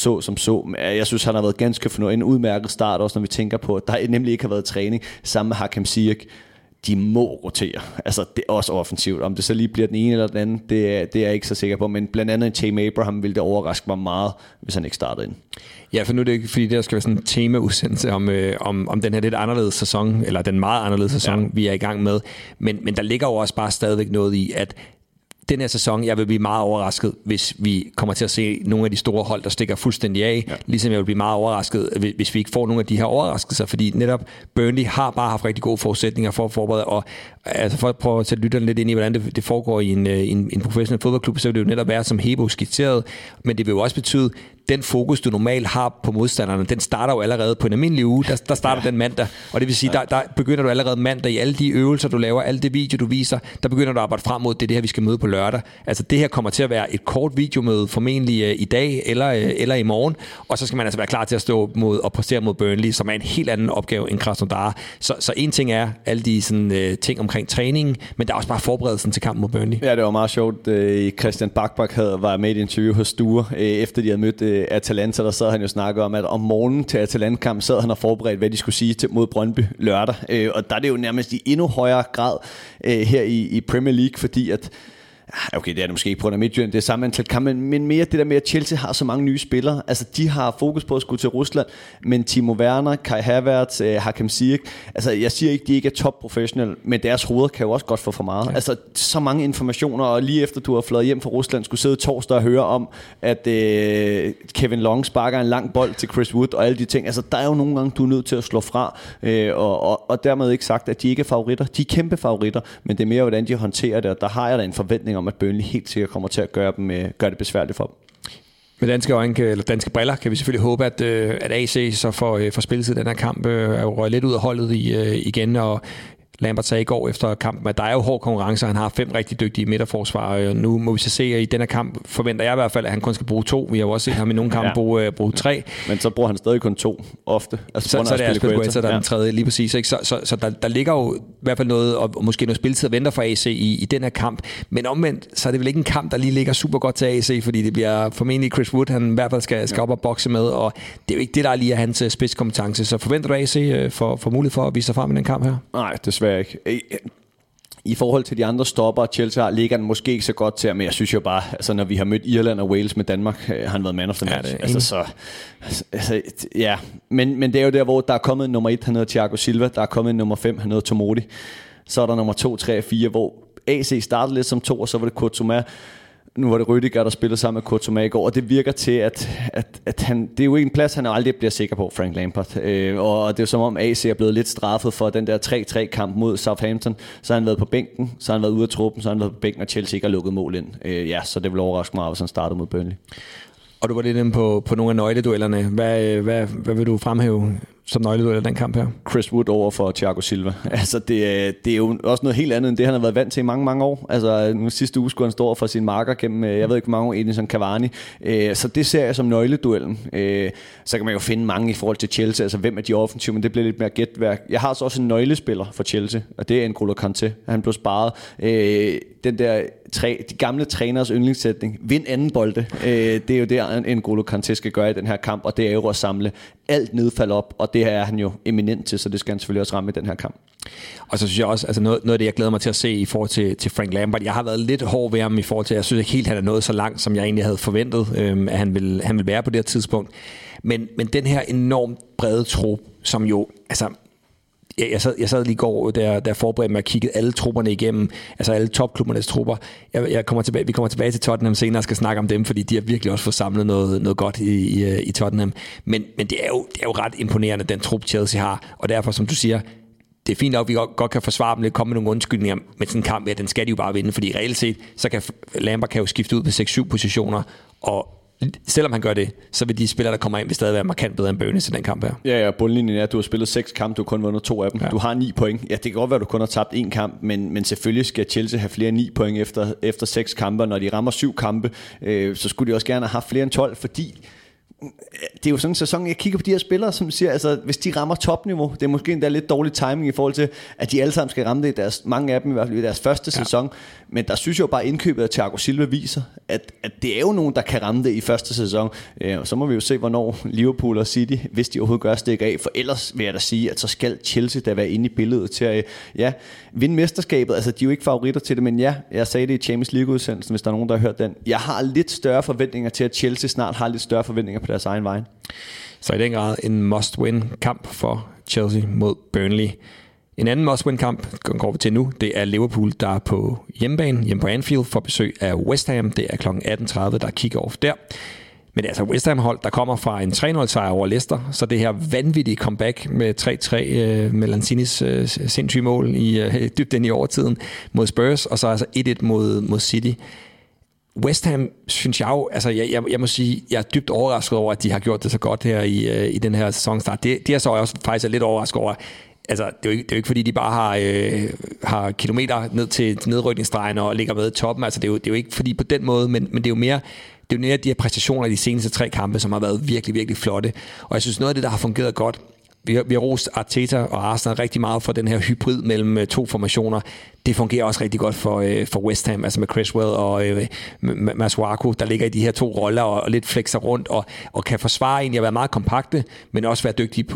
så. Jeg synes, han har været ganske fornøjelig. En udmærket start, også når vi tænker på, at der nemlig ikke har været træning sammen med Hakim Ziyech. De må rotere. Altså, det er også offensivt. Om det så lige bliver den ene eller den anden, det er jeg ikke så sikker på. Men blandt andet en Tammy Abraham ville det overraske mig meget, hvis han ikke startede ind. Ja, for nu er det ikke, fordi der skal være sådan en temaudsendelse om den her lidt anderledes sæson, eller den meget anderledes sæson, vi er i gang med. Men der ligger jo også bare stadigvæk noget i, at den her sæson, jeg vil blive meget overrasket, hvis vi kommer til at se nogle af de store hold, der stikker fuldstændig af. Ja. Ligesom jeg vil blive meget overrasket, hvis vi ikke får nogle af de her overraskelser, fordi netop Burnley har bare haft rigtig gode forudsætninger for at forberede, og altså for at prøve at sætte lytterne lidt ind i, hvordan det foregår i en professionel fodboldklub, så vil det jo netop være som Hebo skitseret, men det vil jo også betyde, den fokus, du normalt har på modstanderne, den starter jo allerede på en almindelig uge. Der starter den mandag, og det vil sige, der begynder du allerede mandag i alle de øvelser, du laver, alle det video, du viser, der begynder du at arbejde frem mod det her, vi skal møde på lørdag. Altså det her kommer til at være et kort videomøde, formentlig i dag eller i morgen, og så skal man altså være klar til at stå mod og præstere mod Burnley, som er en helt anden opgave end Krasnodar. Så en ting er alle de sådan, ting omkring træningen, men der er også bare forberedelsen til kampen mod Burnley. Ja, det var meget sjovt. Christian Bak var med i et interview hos Sture, efter de havde mødt Atalanta, der sad han jo snakket om, at om morgenen til Atalanta-kamp sad han og forberedt, hvad de skulle sige mod Brøndby lørdag. Og der er det jo nærmest i endnu højere grad her i Premier League, fordi at okay, det er det måske ikke på grund af Midtjylland, det er samme antal kampe, men mere det der med, at Chelsea har så mange nye spillere. Altså, de har fokus på at skulle til Rusland, men Timo Werner, Kai Havertz, Hakim Ziyech, altså, jeg siger ikke, de ikke er top professionelle, men deres hoveder kan jo også godt få for meget. Ja. Altså, så mange informationer, og lige efter du har fløjet hjem fra Rusland, skulle sidde torsdag og høre om, at Kevin Long sparker en lang bold til Chris Wood, og alle de ting. Altså, der er jo nogle gange, du er nødt til at slå fra, og dermed ikke sagt, at de ikke er favoritter. De er kæmpe favoritter, men det er mere, hvordan de håndterer det, og der har jeg da en forventning om, at Burnley helt sikkert kommer til at gøre det besværligt for dem. Med danske øjne, eller danske briller, kan vi selvfølgelig håbe, at AC så får spilletid i den her kamp, er jo røget lidt ud af holdet igen, og Lambert sagde i går efter kampen, at der er jo hård konkurrence, han har 5 rigtig dygtige midterforsvarer. Nu må vi så se, at i den her kamp forventer jeg i hvert fald, at han kun skal bruge 2. Vi har jo også set ham i nogle kampe bruge 3. Men så bruger han stadig kun 2 ofte. Altså, så er det Aspilicueta, der er den tredje, lige præcis. Ikke? Så der ligger jo i hvert fald noget, og måske noget spilletid at vente for AC i den her kamp. Men omvendt, så er det vel ikke en kamp, der lige ligger super godt til AC, fordi det bliver formentlig Chris Wood, han i hvert fald skal op og bokse med, og det er jo ikke det, der er lige er hans spidskompetence. Så forventer du AC for mulighed for at vise sig frem i den kamp her? Nej, desværre ikke. I forhold til de andre stopper, Chelsea ligger den måske ikke så godt til, men jeg synes jo bare, altså når vi har mødt Irland og Wales med Danmark, har han været man of the match. Men det er jo der, hvor der er kommet nummer 1, han hedder Thiago Silva, der er kommet nummer 5, han hedder Tomodi. Så er der nummer 2, 3 og 4, hvor AC startede lidt som 2, og så var det Courtois. Nu var det Rüdiger, der spillede sammen med Courtois i går, og det virker til, at han, det er jo en plads, han aldrig bliver sikker på, Frank Lampard. Og det er jo som om AC er blevet lidt straffet for den der 3-3-kamp mod Southampton. Så har han været på bænken, så har han været ude af truppen, så har han været på bænken, og Chelsea ikke har lukket mål ind. Så det vil overraske mig, hvis han startede mod Burnley. Og du var lidt inde på nogle af nøgleduellerne. Hvad vil du fremhæve som nøgleduel i den kamp her? Chris Wood over for Thiago Silva. Altså, det er jo også noget helt andet, end det, han har været vant til i mange, mange år. Altså, nu sidste uge skulle han stå over for sin marker gennem, jeg ved ikke, hvor mange år, Edinson Cavani. Så det ser jeg som nøgleduellen. Så kan man jo finde mange i forhold til Chelsea, altså hvem er de offensive, men det bliver lidt mere gætværk. Jeg har så også en nøglespiller for Chelsea, og det er N'Golo Kanté. Han blev sparet. Den der de gamle træners yndlingssætning, vind anden bolde. Det er jo det, N'Golo Kanté skal gøre i den her kamp, og det er jo at samle alt nedfald op, og det er han jo eminent til, så det skal han selvfølgelig også ramme i den her kamp. Og så synes jeg også, altså noget af det, jeg glæder mig til at se i forhold til Frank Lampard. Jeg har været lidt hård ved ham i forhold til, jeg synes ikke helt, han er nået så langt, som jeg egentlig havde forventet, at han vil være på det her tidspunkt. Men den her enormt brede trup, som jo, altså jeg sad lige i går, der forberedte mig at kigge alle trupperne igennem, altså alle topklubbernes trupper. Vi kommer tilbage til Tottenham senere og skal snakke om dem, fordi de har virkelig også fået samlet noget godt i Tottenham. Men det er jo ret imponerende, den trup Chelsea har, og derfor, som du siger, det er fint nok, at vi godt kan forsvare dem lidt, komme med nogle undskyldninger, men sådan en kamp, ja, den skal de jo bare vinde, fordi reelt set, så kan Lampard jo skifte ud på 6-7 positioner, og selvom han gør det, så vil de spillere, der kommer ind, vil stadig være markant bedre end Burnley i den kamp her. Ja, bundlinjen er, at du har spillet 6 kampe, du har kun vundet 2 af dem. Ja. Du har 9 point. Ja, det kan godt være, at du kun har tabt 1 kamp, men selvfølgelig skal Chelsea have flere end 9 point efter 6 kampe. Når de rammer 7 kampe, så skulle de også gerne have haft flere end 12, fordi det er jo sådan en sæson, jeg kigger på de her spillere, som siger, altså hvis de rammer topniveau, det er måske endda lidt dårlig timing i forhold til, at de alle sammen skal ramme det i mange af dem i hvert fald i deres første sæson, men der synes jeg jo bare indkøbet af Thiago Silva viser, at det er jo nogen, der kan ramme det i første sæson, og så må vi jo se, hvornår Liverpool og City, hvis de overhovedet gør, stikker af, for ellers vil jeg da sige, at så skal Chelsea da være inde i billedet til at vinde mesterskabet. Altså de er jo ikke favoritter til det, men ja, jeg sagde det i Champions League-udsendelsen, hvis der er nogen, der har hørt den. Jeg har lidt større forventninger til, at Chelsea snart har lidt større forventninger på deres egen vej. Så i den grad en must-win kamp for Chelsea mod Burnley. En anden must-win kamp går vi til nu. Det er Liverpool, der er på hjemme på Anfield for besøg af West Ham. Det er kl. 18.30, der er kick-off der. Men det er altså West Ham-hold, der kommer fra en 3-0-sejr over Leicester, så det her vanvittige comeback med 3-3 med Lanzinis sindssyge mål i dybden i overtiden mod Spurs, og så altså 1-1 mod City. West Ham, synes jeg jo, altså jeg må sige, jeg er dybt overrasket over, at de har gjort det så godt her i den her sæsonstart. Det er så også faktisk lidt overrasket over. Altså, det er jo ikke fordi, de bare har kilometer ned til nedrykningsstregen og ligger med i toppen. Altså, det er jo ikke fordi på den måde, men det er jo mere de her præstationer i de seneste 3 kampe, som har været virkelig, virkelig flotte. Og jeg synes, noget af det, der har fungeret godt, vi har rost Arteta og Arsenal rigtig meget for den her hybrid mellem 2 formationer. Det fungerer også rigtig godt for West Ham, altså med Creswell og Masuaku, der ligger i de her 2 roller og lidt flexer rundt og kan forsvare egentlig at være meget kompakte, men også være dygtige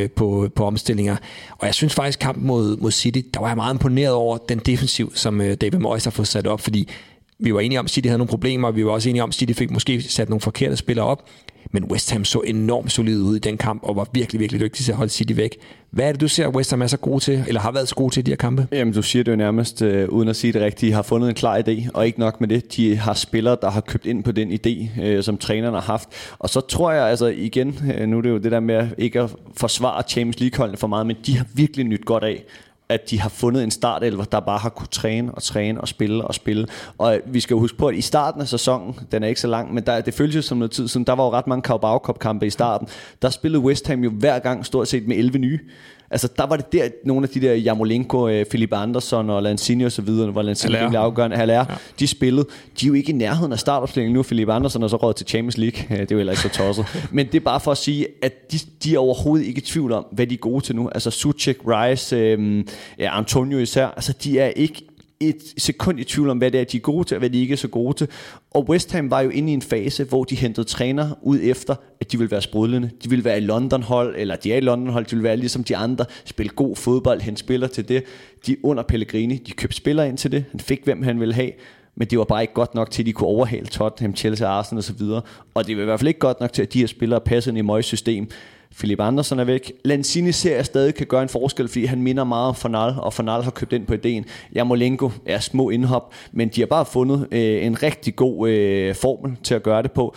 på omstillinger. Og jeg synes faktisk, kampen mod City, der var jeg meget imponeret over den defensiv, som David Moyes har fået sat op, fordi vi var enige om, at City havde nogle problemer, vi var også enige om, at City fik måske sat nogle forkerte spillere op, men West Ham så enormt solid ud i den kamp, og var virkelig, virkelig dygtig til at holde City væk. Hvad er det, du ser, at West Ham er så gode til, eller har været så gode til de her kampe? Jamen, du siger det jo nærmest, uden at sige det rigtigt, de har fundet en klar idé, og ikke nok med det, de har spillere, der har købt ind på den idé, som træneren har haft. Og så tror jeg, altså igen, nu er det jo det der med ikke at forsvare Champions League-holdene for meget, men de har virkelig nyt godt af, at de har fundet en startelver, der bare har kunne træne og spille. Og vi skal jo huske på, at i starten af sæsonen, den er ikke så lang, men det føles jo som noget tid siden, der var jo ret mange Carabao Cup-kampe i starten. Der spillede West Ham jo hver gang stort set med 11 nye. Altså der var det der, nogle af de der Yarmolenko, Philip Anderson og Lanzini og så videre, hvor Lanzini blev afgørende, de spillede. De er jo ikke i nærheden af startopstillingen nu, Philip Anderson er så råd til Champions League. Det er jo heller ikke så tosset. Men det er bare for at sige, at de er overhovedet ikke i tvivl om, hvad de er gode til nu. Altså Suchek, Rice, Antonio især, altså de er ikke et sekund i tvivl om, hvad det er, de er gode til, og hvad de ikke er så gode til. Og West Ham var jo inde i en fase, hvor de hentede træner ud efter, at de ville være sprudlende. De ville være i London-hold, eller de er i London-hold, de ville være ligesom de andre, spille god fodbold, hente spillere til det. De under Pellegrini, de købte spillere ind til det. Han fik, hvem han ville have, men det var bare ikke godt nok til, at de kunne overhale Tottenham, Chelsea, Arsenal og så videre. Og det var i hvert fald ikke godt nok til, at de her spillere passede ind i Moyes system. Philip Andersen er væk. Lanzini ser jeg stadig kan gøre en forskel, fordi han minder meget om Fornal, og Fornal har købt ind på ideen. Yarmolenko er små indhop, men de har bare fundet en rigtig god formel til at gøre det på.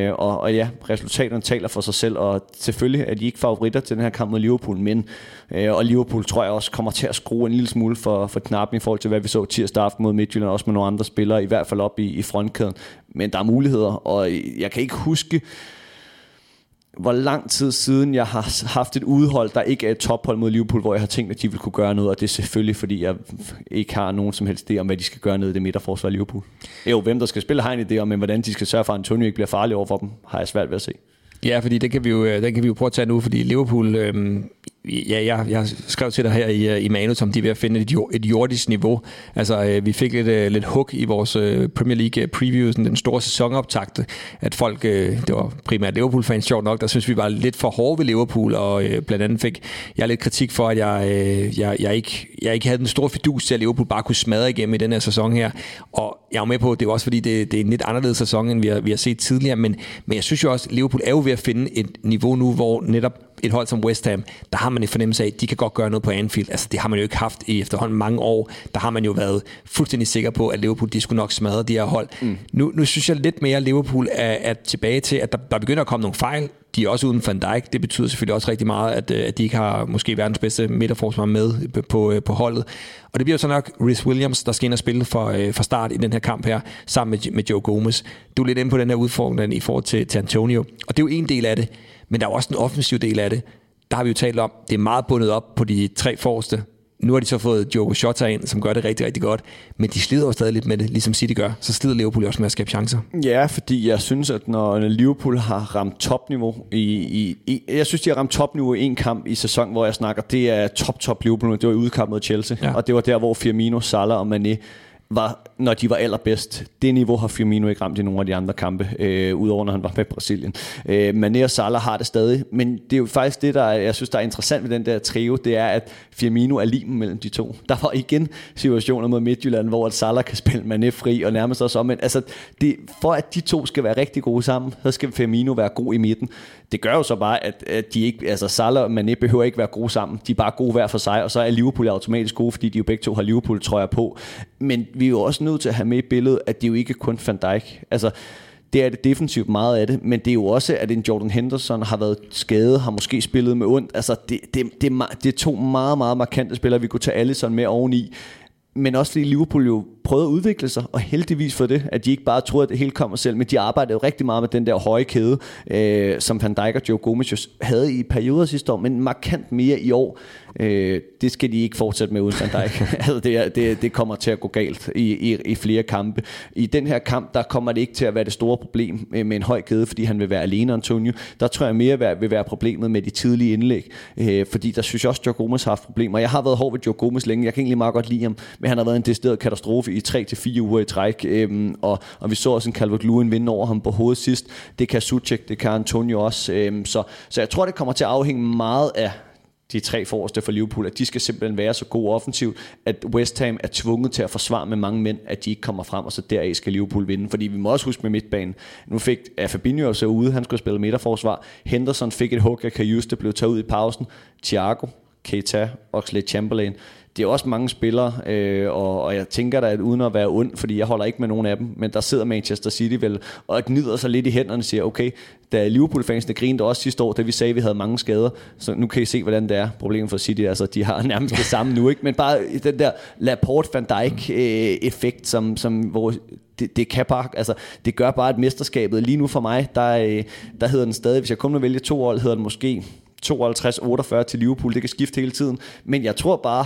Og ja, resultaterne taler for sig selv, og selvfølgelig er de ikke favoritter til den her kamp mod Liverpool, men og Liverpool tror jeg også kommer til at skrue en lille smule for knappen i forhold til, hvad vi så tirsdag aften mod Midtjylland, også med nogle andre spillere, i hvert fald op i frontkæden. Men der er muligheder, og jeg kan ikke huske, hvor lang tid siden jeg har haft et udhold, der ikke er et tophold mod Liverpool, hvor jeg har tænkt, at de vil kunne gøre noget, og det er selvfølgelig, fordi jeg ikke har nogen som helst idé om, hvad de skal gøre nede i det midterforsvar af Liverpool. Jo, hvem der skal spille, har en idé om, men hvordan de skal sørge for, at Antonio ikke bliver farlig over for dem, har jeg svært ved at se. Ja, fordi den kan vi jo prøve at tage nu, fordi Liverpool, jeg skrev til dig her i manus, om de er ved at finde et jordisk niveau. Altså, vi fik lidt hug i vores Premier League previews, den store sæsonoptakt, at folk, det var primært Liverpool-fans, sjovt nok, der synes vi var lidt for hårde ved Liverpool, og blandt andet fik jeg lidt kritik for, at jeg ikke havde den store fidus til, at Liverpool bare kunne smadre igennem i den her sæson her. Og jeg er med på, det er også fordi, det er en lidt anderledes sæson, end vi har set tidligere, men jeg synes jo også, at Liverpool er jo ved at finde et niveau nu, hvor netop et hold som West Ham, der har man en fornemmelse af, at de kan godt gøre noget på Anfield. Altså, det har man jo ikke haft i efterhånden mange år. Der har man jo været fuldstændig sikker på, at Liverpool, de skulle nok smadre de her hold. Nu synes jeg lidt mere, at Liverpool er tilbage til, at der begynder at komme nogle fejl. De er også uden Van Dijk. Det betyder selvfølgelig også rigtig meget, at de ikke har måske verdens bedste midterforsvar med på holdet. Og det bliver jo så nok Rhys Williams, der skal ind og spille for start i den her kamp her, sammen med Joe Gomez. Du er lidt inde på den her udfordring i forhold til Antonio. Og det er jo en del af det, men der er også en offensiv del af det. Der har vi jo talt om, det er meget bundet op på de 3 forreste. Nu har de så fået Diogo Jota ind, som gør det rigtig, rigtig godt. Men de slider jo stadig lidt med det, ligesom City gør. Så slider Liverpool også med at skabe chancer. Ja, fordi jeg synes, at når Liverpool har ramt topniveau jeg synes, de har ramt topniveau i en kamp i sæson, hvor jeg snakker, det er top Liverpool. Det var i udkamp mod Chelsea. Ja. Og det var der, hvor Firmino, Salah og Mané var, når de var allerbedst. Det niveau har Firmino ikke ramt i nogle af de andre kampe, udover når han var med Brasilien. Mané og Salah har det stadig, men det er jo faktisk det, jeg synes, der er interessant ved den der trio, det er, at Firmino er limen mellem de to. Der var igen situationer mod Midtjylland, hvor Salah kan spille Mané fri, og nærmest også om, men altså, for at de to skal være rigtig gode sammen, så skal Firmino være god i midten. Det gør jo så bare, at de ikke, altså Salah og Mané behøver ikke være gode sammen. De er bare gode hver for sig, og så er Liverpool automatisk gode, fordi de jo begge to har Liverpool-trøjer på. Men vi er jo også nødt til at have med i billedet, at det jo ikke kun Van Dijk. Altså, det er det defensivt meget af det, men det er jo også, at en Jordan Henderson har været skadet, har måske spillet med ondt. Altså, det er 2 meget, meget markante spillere, vi kunne tage Alisson med oveni. Men også fordi Liverpool jo prøvede at udvikle sig, og heldigvis for det, at de ikke bare troede, at det hele kommer selv, men de arbejdede jo rigtig meget med den der høje kæde, som Van Dijk og Joe Gomez havde i perioder sidste år, men markant mere i år. Det skal de ikke fortsætte med uden Van Dijk. Altså det kommer til at gå galt i flere kampe. I den her kamp, der kommer det ikke til at være det store problem med en høj kæde, fordi han vil være alene, Antonio. Der tror jeg mere vil være problemet med de tidlige indlæg, fordi der synes jeg også, at Joe Gomez har haft problemer. Jeg har været hård ved Joe Gomez længe, jeg kan egentlig meget godt lide ham, men han har været en decideret katastrofe i 3-4 uger i træk, og vi så også en Calvert-Lewin vinde over ham på hovedet sidst. Det kan Souček, det kan Antonio også. Så jeg tror, det kommer til at afhænge meget af de 3 forreste for Liverpool, at de skal simpelthen være så gode offensivt, at West Ham er tvunget til at forsvare med mange mænd, at de ikke kommer frem, og så deraf skal Liverpool vinde. Fordi vi må også huske med midtbanen. Nu fik Fabinho så ude, han skulle spille midterforsvar. Henderson fik et hug af Karius, der blev taget ud i pausen. Thiago, Keita, Oxlade-Chamberlain. Det er også mange spillere, og jeg tænker da, at uden at være ond, fordi jeg holder ikke med nogen af dem, men der sidder Manchester City vel, og gnider sig lidt i hænderne og siger, okay, da Liverpool-fansene grinede også sidste år, da vi sagde, at vi havde mange skader, så nu kan I se, hvordan det er. Problemet for City, altså de har nærmest det samme nu, ikke? Men bare den der Laporte-Van Dijk-effekt, som hvor det kan bare, altså det gør bare, at mesterskabet lige nu for mig, der hedder den stadig, hvis jeg kun må vælge 2 år, hedder den måske 52-48 til Liverpool. Det kan skifte hele tiden. Men jeg tror bare,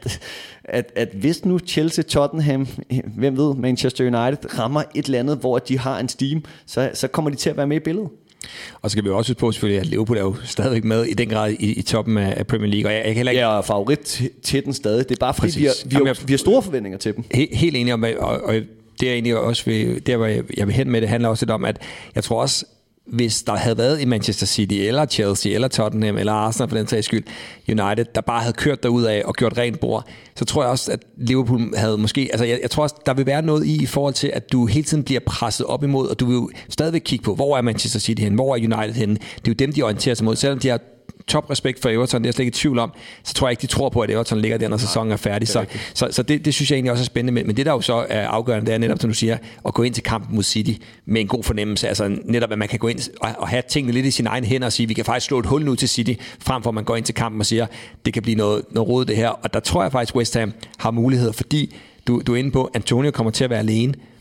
at hvis nu Chelsea, Tottenham, hvem ved, Manchester United rammer et eller andet, hvor de har en steam, så kommer de til at være med i billedet. Og så kan vi jo også huske på, selvfølgelig, at Liverpool er jo stadigvæk med i den grad i toppen af Premier League. Og jeg kan heller ikke... Jeg er favorit til den stadig. Det er bare fordi, vi har store forventninger til dem. Helt enig om, og det er egentlig også, der hvor jeg vil hen med det, handler også lidt om, at jeg tror også, hvis der havde været i Manchester City, eller Chelsea, eller Tottenham, eller Arsenal for den sags skyld, United, der bare havde kørt derudad og gjort rent bord, så tror jeg også, at Liverpool havde måske... Altså jeg tror også, der vil være noget i forhold til, at du hele tiden bliver presset op imod, og du vil jo stadigvæk kigge på, hvor er Manchester City henne, hvor er United henne. Det er jo dem, de orienterer sig mod, selvom de har top respekt for Everton, det er jeg slet ikke i tvivl om, så tror jeg ikke, de tror på, at Everton ligger der, når sæsonen er færdig. Så det synes jeg egentlig også er spændende. Men det, der jo så er afgørende, det er netop, som du siger, at gå ind til kampen mod City med en god fornemmelse. Altså netop, at man kan gå ind og have tingene lidt i sine egne hænder og sige, vi kan faktisk slå et hul nu til City, frem for at man går ind til kampen og siger, det kan blive noget rod det her. Og der tror jeg faktisk, West Ham har muligheder, fordi du er inde på, Antonio kommer til at være alene,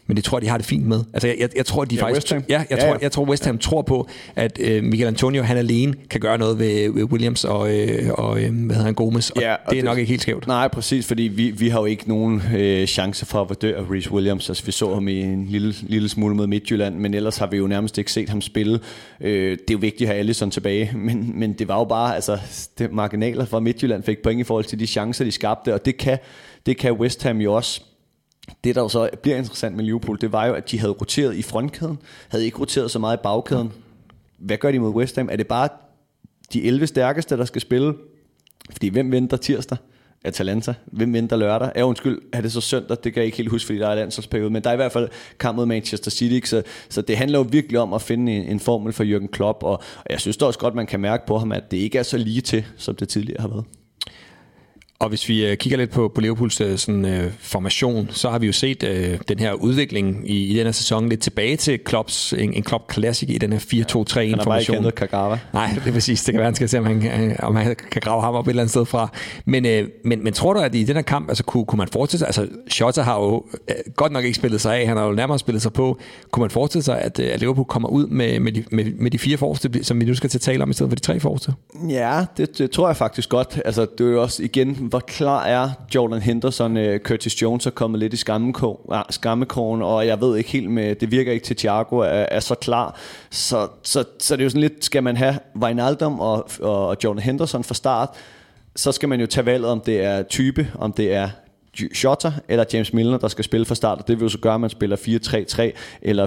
men det tror jeg, de har det fint med. Altså, jeg tror, de faktisk... West Ham. Jeg tror, West Ham tror på, at Michail Antonio, han alene kan gøre noget ved Williams og hvad hedder han, Gomez, og det er nok ikke helt skævt. Nej, præcis, fordi vi har jo ikke nogen chance for at dø af Reece Williams. Altså, vi så ham i en lille smule mod Midtjylland, men ellers har vi jo nærmest ikke set ham spille. Det er jo vigtigt at have Alisson tilbage, men det var jo bare, altså, det marginaler for Midtjylland fik point i forhold til de chancer, de skabte, og det kan West Ham jo også. Det, der jo så bliver interessant med Liverpool, det var jo, at de havde roteret i frontkæden, havde ikke roteret så meget i bagkæden. Hvad gør de mod West Ham? Er det bare de 11 stærkeste, der skal spille? Fordi hvem venter tirsdag? Atalanta. Hvem venter lørdag? Er det så søndag? Det kan jeg ikke helt huske, fordi der er landsholdsperiode. Men der er i hvert fald kamp mod Manchester City. Så det handler jo virkelig om at finde en formel for Jürgen Klopp. Og jeg synes da også godt, man kan mærke på ham, at det ikke er så lige til, som det tidligere har været. Og hvis vi kigger lidt på Liverpools formation, så har vi jo set den her udvikling i den her sæson lidt tilbage til en Klopp Classic i den her 4-2-3-1 formation. Han har bare ikke kendt Kagawa. Nej, det er præcis. Det kan være, han skal se, om han kan grave ham op et eller andet sted fra. Men tror du, at i den her kamp altså, kunne man forestille sig, altså Jota har jo godt nok ikke spillet sig af, han har jo nærmere spillet sig på. Kunne man forestille sig, at Liverpool kommer ud med de 4 forreste, som vi nu skal til at tale om, i stedet for de 3 forreste? Ja, det tror jeg faktisk godt. Altså, det er jo også igen, hvor klar er Jordan Henderson, Curtis Jones er kommet lidt i skammekrogen, og jeg ved ikke helt med, det virker ikke til Thiago er så klar, så det er jo sådan lidt, skal man have Wijnaldum og Jordan Henderson fra start, så skal man jo tage valget, om det er type, om det er Jota eller James Milner, der skal spille fra start, og det vil jo så gøre, at man spiller 4-3-3 eller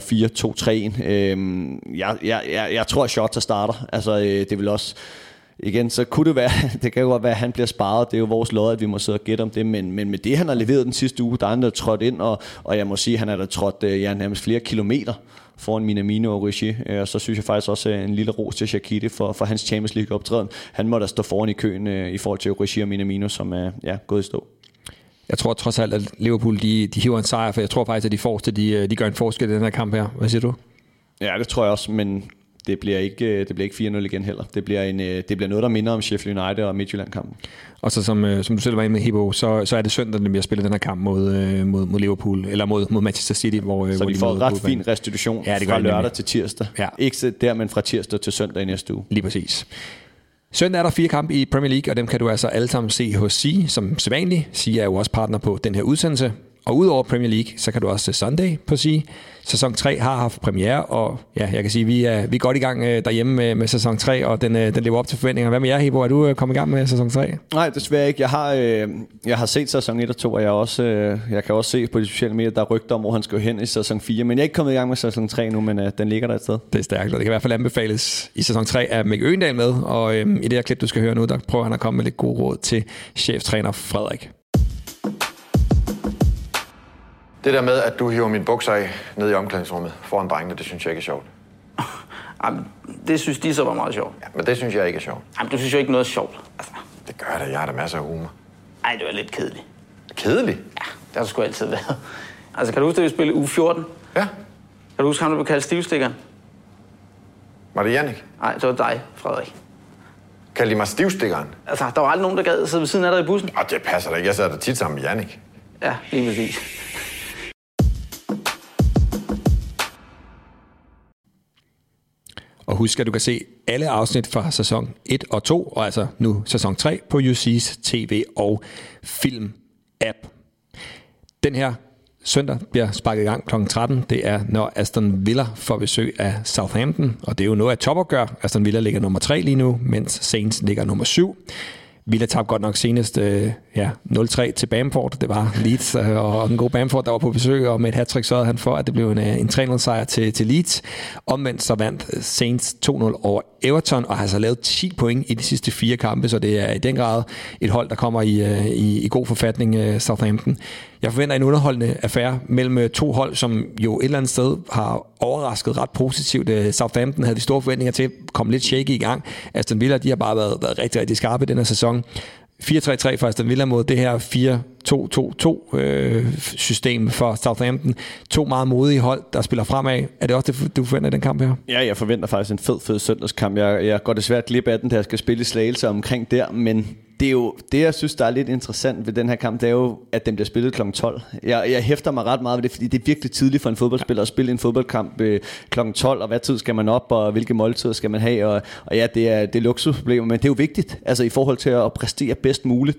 4-2-3-1. Jeg tror, at Jota starter, altså det vil også. Igen, så kunne det være, det kan jo godt være, at han bliver sparet. Det er jo vores lod, at vi må sidde og gætte om det. Men med det, han har leveret den sidste uge, der er han der trådt ind, og jeg må sige, at han er der trådt nærmest flere kilometer foran Minamino og Ricci. Og så synes jeg faktisk også en lille ros til Shaqiri for hans Champions League-optræden. Han må da stå foran i køen i forhold til Ricci og Minamino, som er gået i stå. Jeg tror trods alt, at Liverpool de hiver en sejr, for jeg tror faktisk, at de forreste de gør en forskel i den her kamp her. Hvad siger du? Ja, det tror jeg også, men det bliver ikke 4-0 igen heller. Det bliver noget, der minder om Sheffield United og Midtjylland-kampen. Og så som du selv var inde med, Hebo, så er det søndag, der bliver spillet den her kamp mod Liverpool, eller mod Manchester City. Så de får ret fin restitution fra lørdag til tirsdag. Ja. Ikke der, men fra tirsdag til søndag i næste uge. Lige præcis. Søndag er der 4 kampe i Premier League, og dem kan du altså alle sammen se hos Sige, som sædvanligt. Sige er jo også partner på den her udsendelse. Og udover Premier League, så kan du også se Sunday på Sige. Sæson 3 har haft premiere, og ja, jeg kan sige, vi er godt i gang derhjemme med sæson 3, og den lever op til forventninger. Hvad med jer, Hebo? Er du kommet i gang med sæson 3? Nej, desværre ikke. Jeg har set sæson 1 og 2, og jeg kan også se på de sociale medier, der er rygter om, hvor han skal hen i sæson 4. Men jeg er ikke kommet i gang med sæson 3 nu, men den ligger der et sted. Det er stærkt, og det kan i hvert fald anbefales. I sæson 3 er Mick Øgendal med, og i det her klip, du skal høre nu, der prøver han at komme med lidt gode råd til cheftræner Frederik. Det der med, at du hiver mine bukser af ned i omklædningsrummet foran drengene, det synes jeg ikke er sjovt. Jamen, det synes de så var meget sjovt. Ja, men det synes jeg ikke er sjovt. Jamen, du synes jo ikke noget er sjovt. Altså. Det gør det. Jeg har da masser af humor. Ej, det var lidt kedeligt. Kedeligt? Ja, det har du sgu altid været. Altså, kan du huske, at vi spillede uge 14? Ja. Kan du huske, ham der blev kaldt stivstikkeren? Var det Jannik? Nej, det var dig, Frederik. Kaldte de mig stivstikkeren? Altså, der var aldrig nogen, der gad sidde ved siden af dig i bussen. Det passer da ikke. Jeg sidder der tit sammen med Jannik. Ja, lige præcis. Og husk, at du kan se alle afsnit fra sæson 1 og 2, og altså nu sæson 3 på UC's TV og film-app. Den her søndag bliver sparket i gang kl. 13. Det er, når Aston Villa får besøg af Southampton, og det er jo noget af topopgør. Aston Villa ligger nummer 3 lige nu, mens Saints ligger nummer 7. Villa tabte godt nok senest 0-3 til Bamford. Det var Leeds og den gode Bamford, der var på besøg, og med et hattrick sørgede han for, at det blev en 3-0-sejr til Leeds. Omvendt så vandt Saints 2-0 over Everton, og har så lavet 10 point i de sidste 4 kampe, så det er i den grad et hold, der kommer i god forfatning, Southampton. Jeg forventer en underholdende affære mellem 2 hold, som jo et eller andet sted har overrasket ret positivt. Southampton havde vi store forventninger til, kom lidt shaky i gang. Aston Villa, de har bare været rigtig, rigtig skarpe i den her sæson. 4-3-3 for Aston Villa mod det her 4-2-2-2 system for Southampton. 2 meget modige hold, der spiller fremad. Er det også det, du forventer i den kamp her? Ja, jeg forventer faktisk en fed søndagskamp. Jeg går desværre glip af den, der skal spille i Slagelse omkring der, men Det er jo det, jeg synes, der er lidt interessant ved den her kamp, det er jo, at den bliver spillet kl. 12. Jeg hæfter mig ret meget ved det, fordi det er virkelig tidligt for en fodboldspiller at spille en fodboldkamp kl. 12, og hvad tid skal man op, og hvilke måltider skal man have, og ja, det er luksusproblemer, men det er jo vigtigt, altså i forhold til at præstere bedst muligt.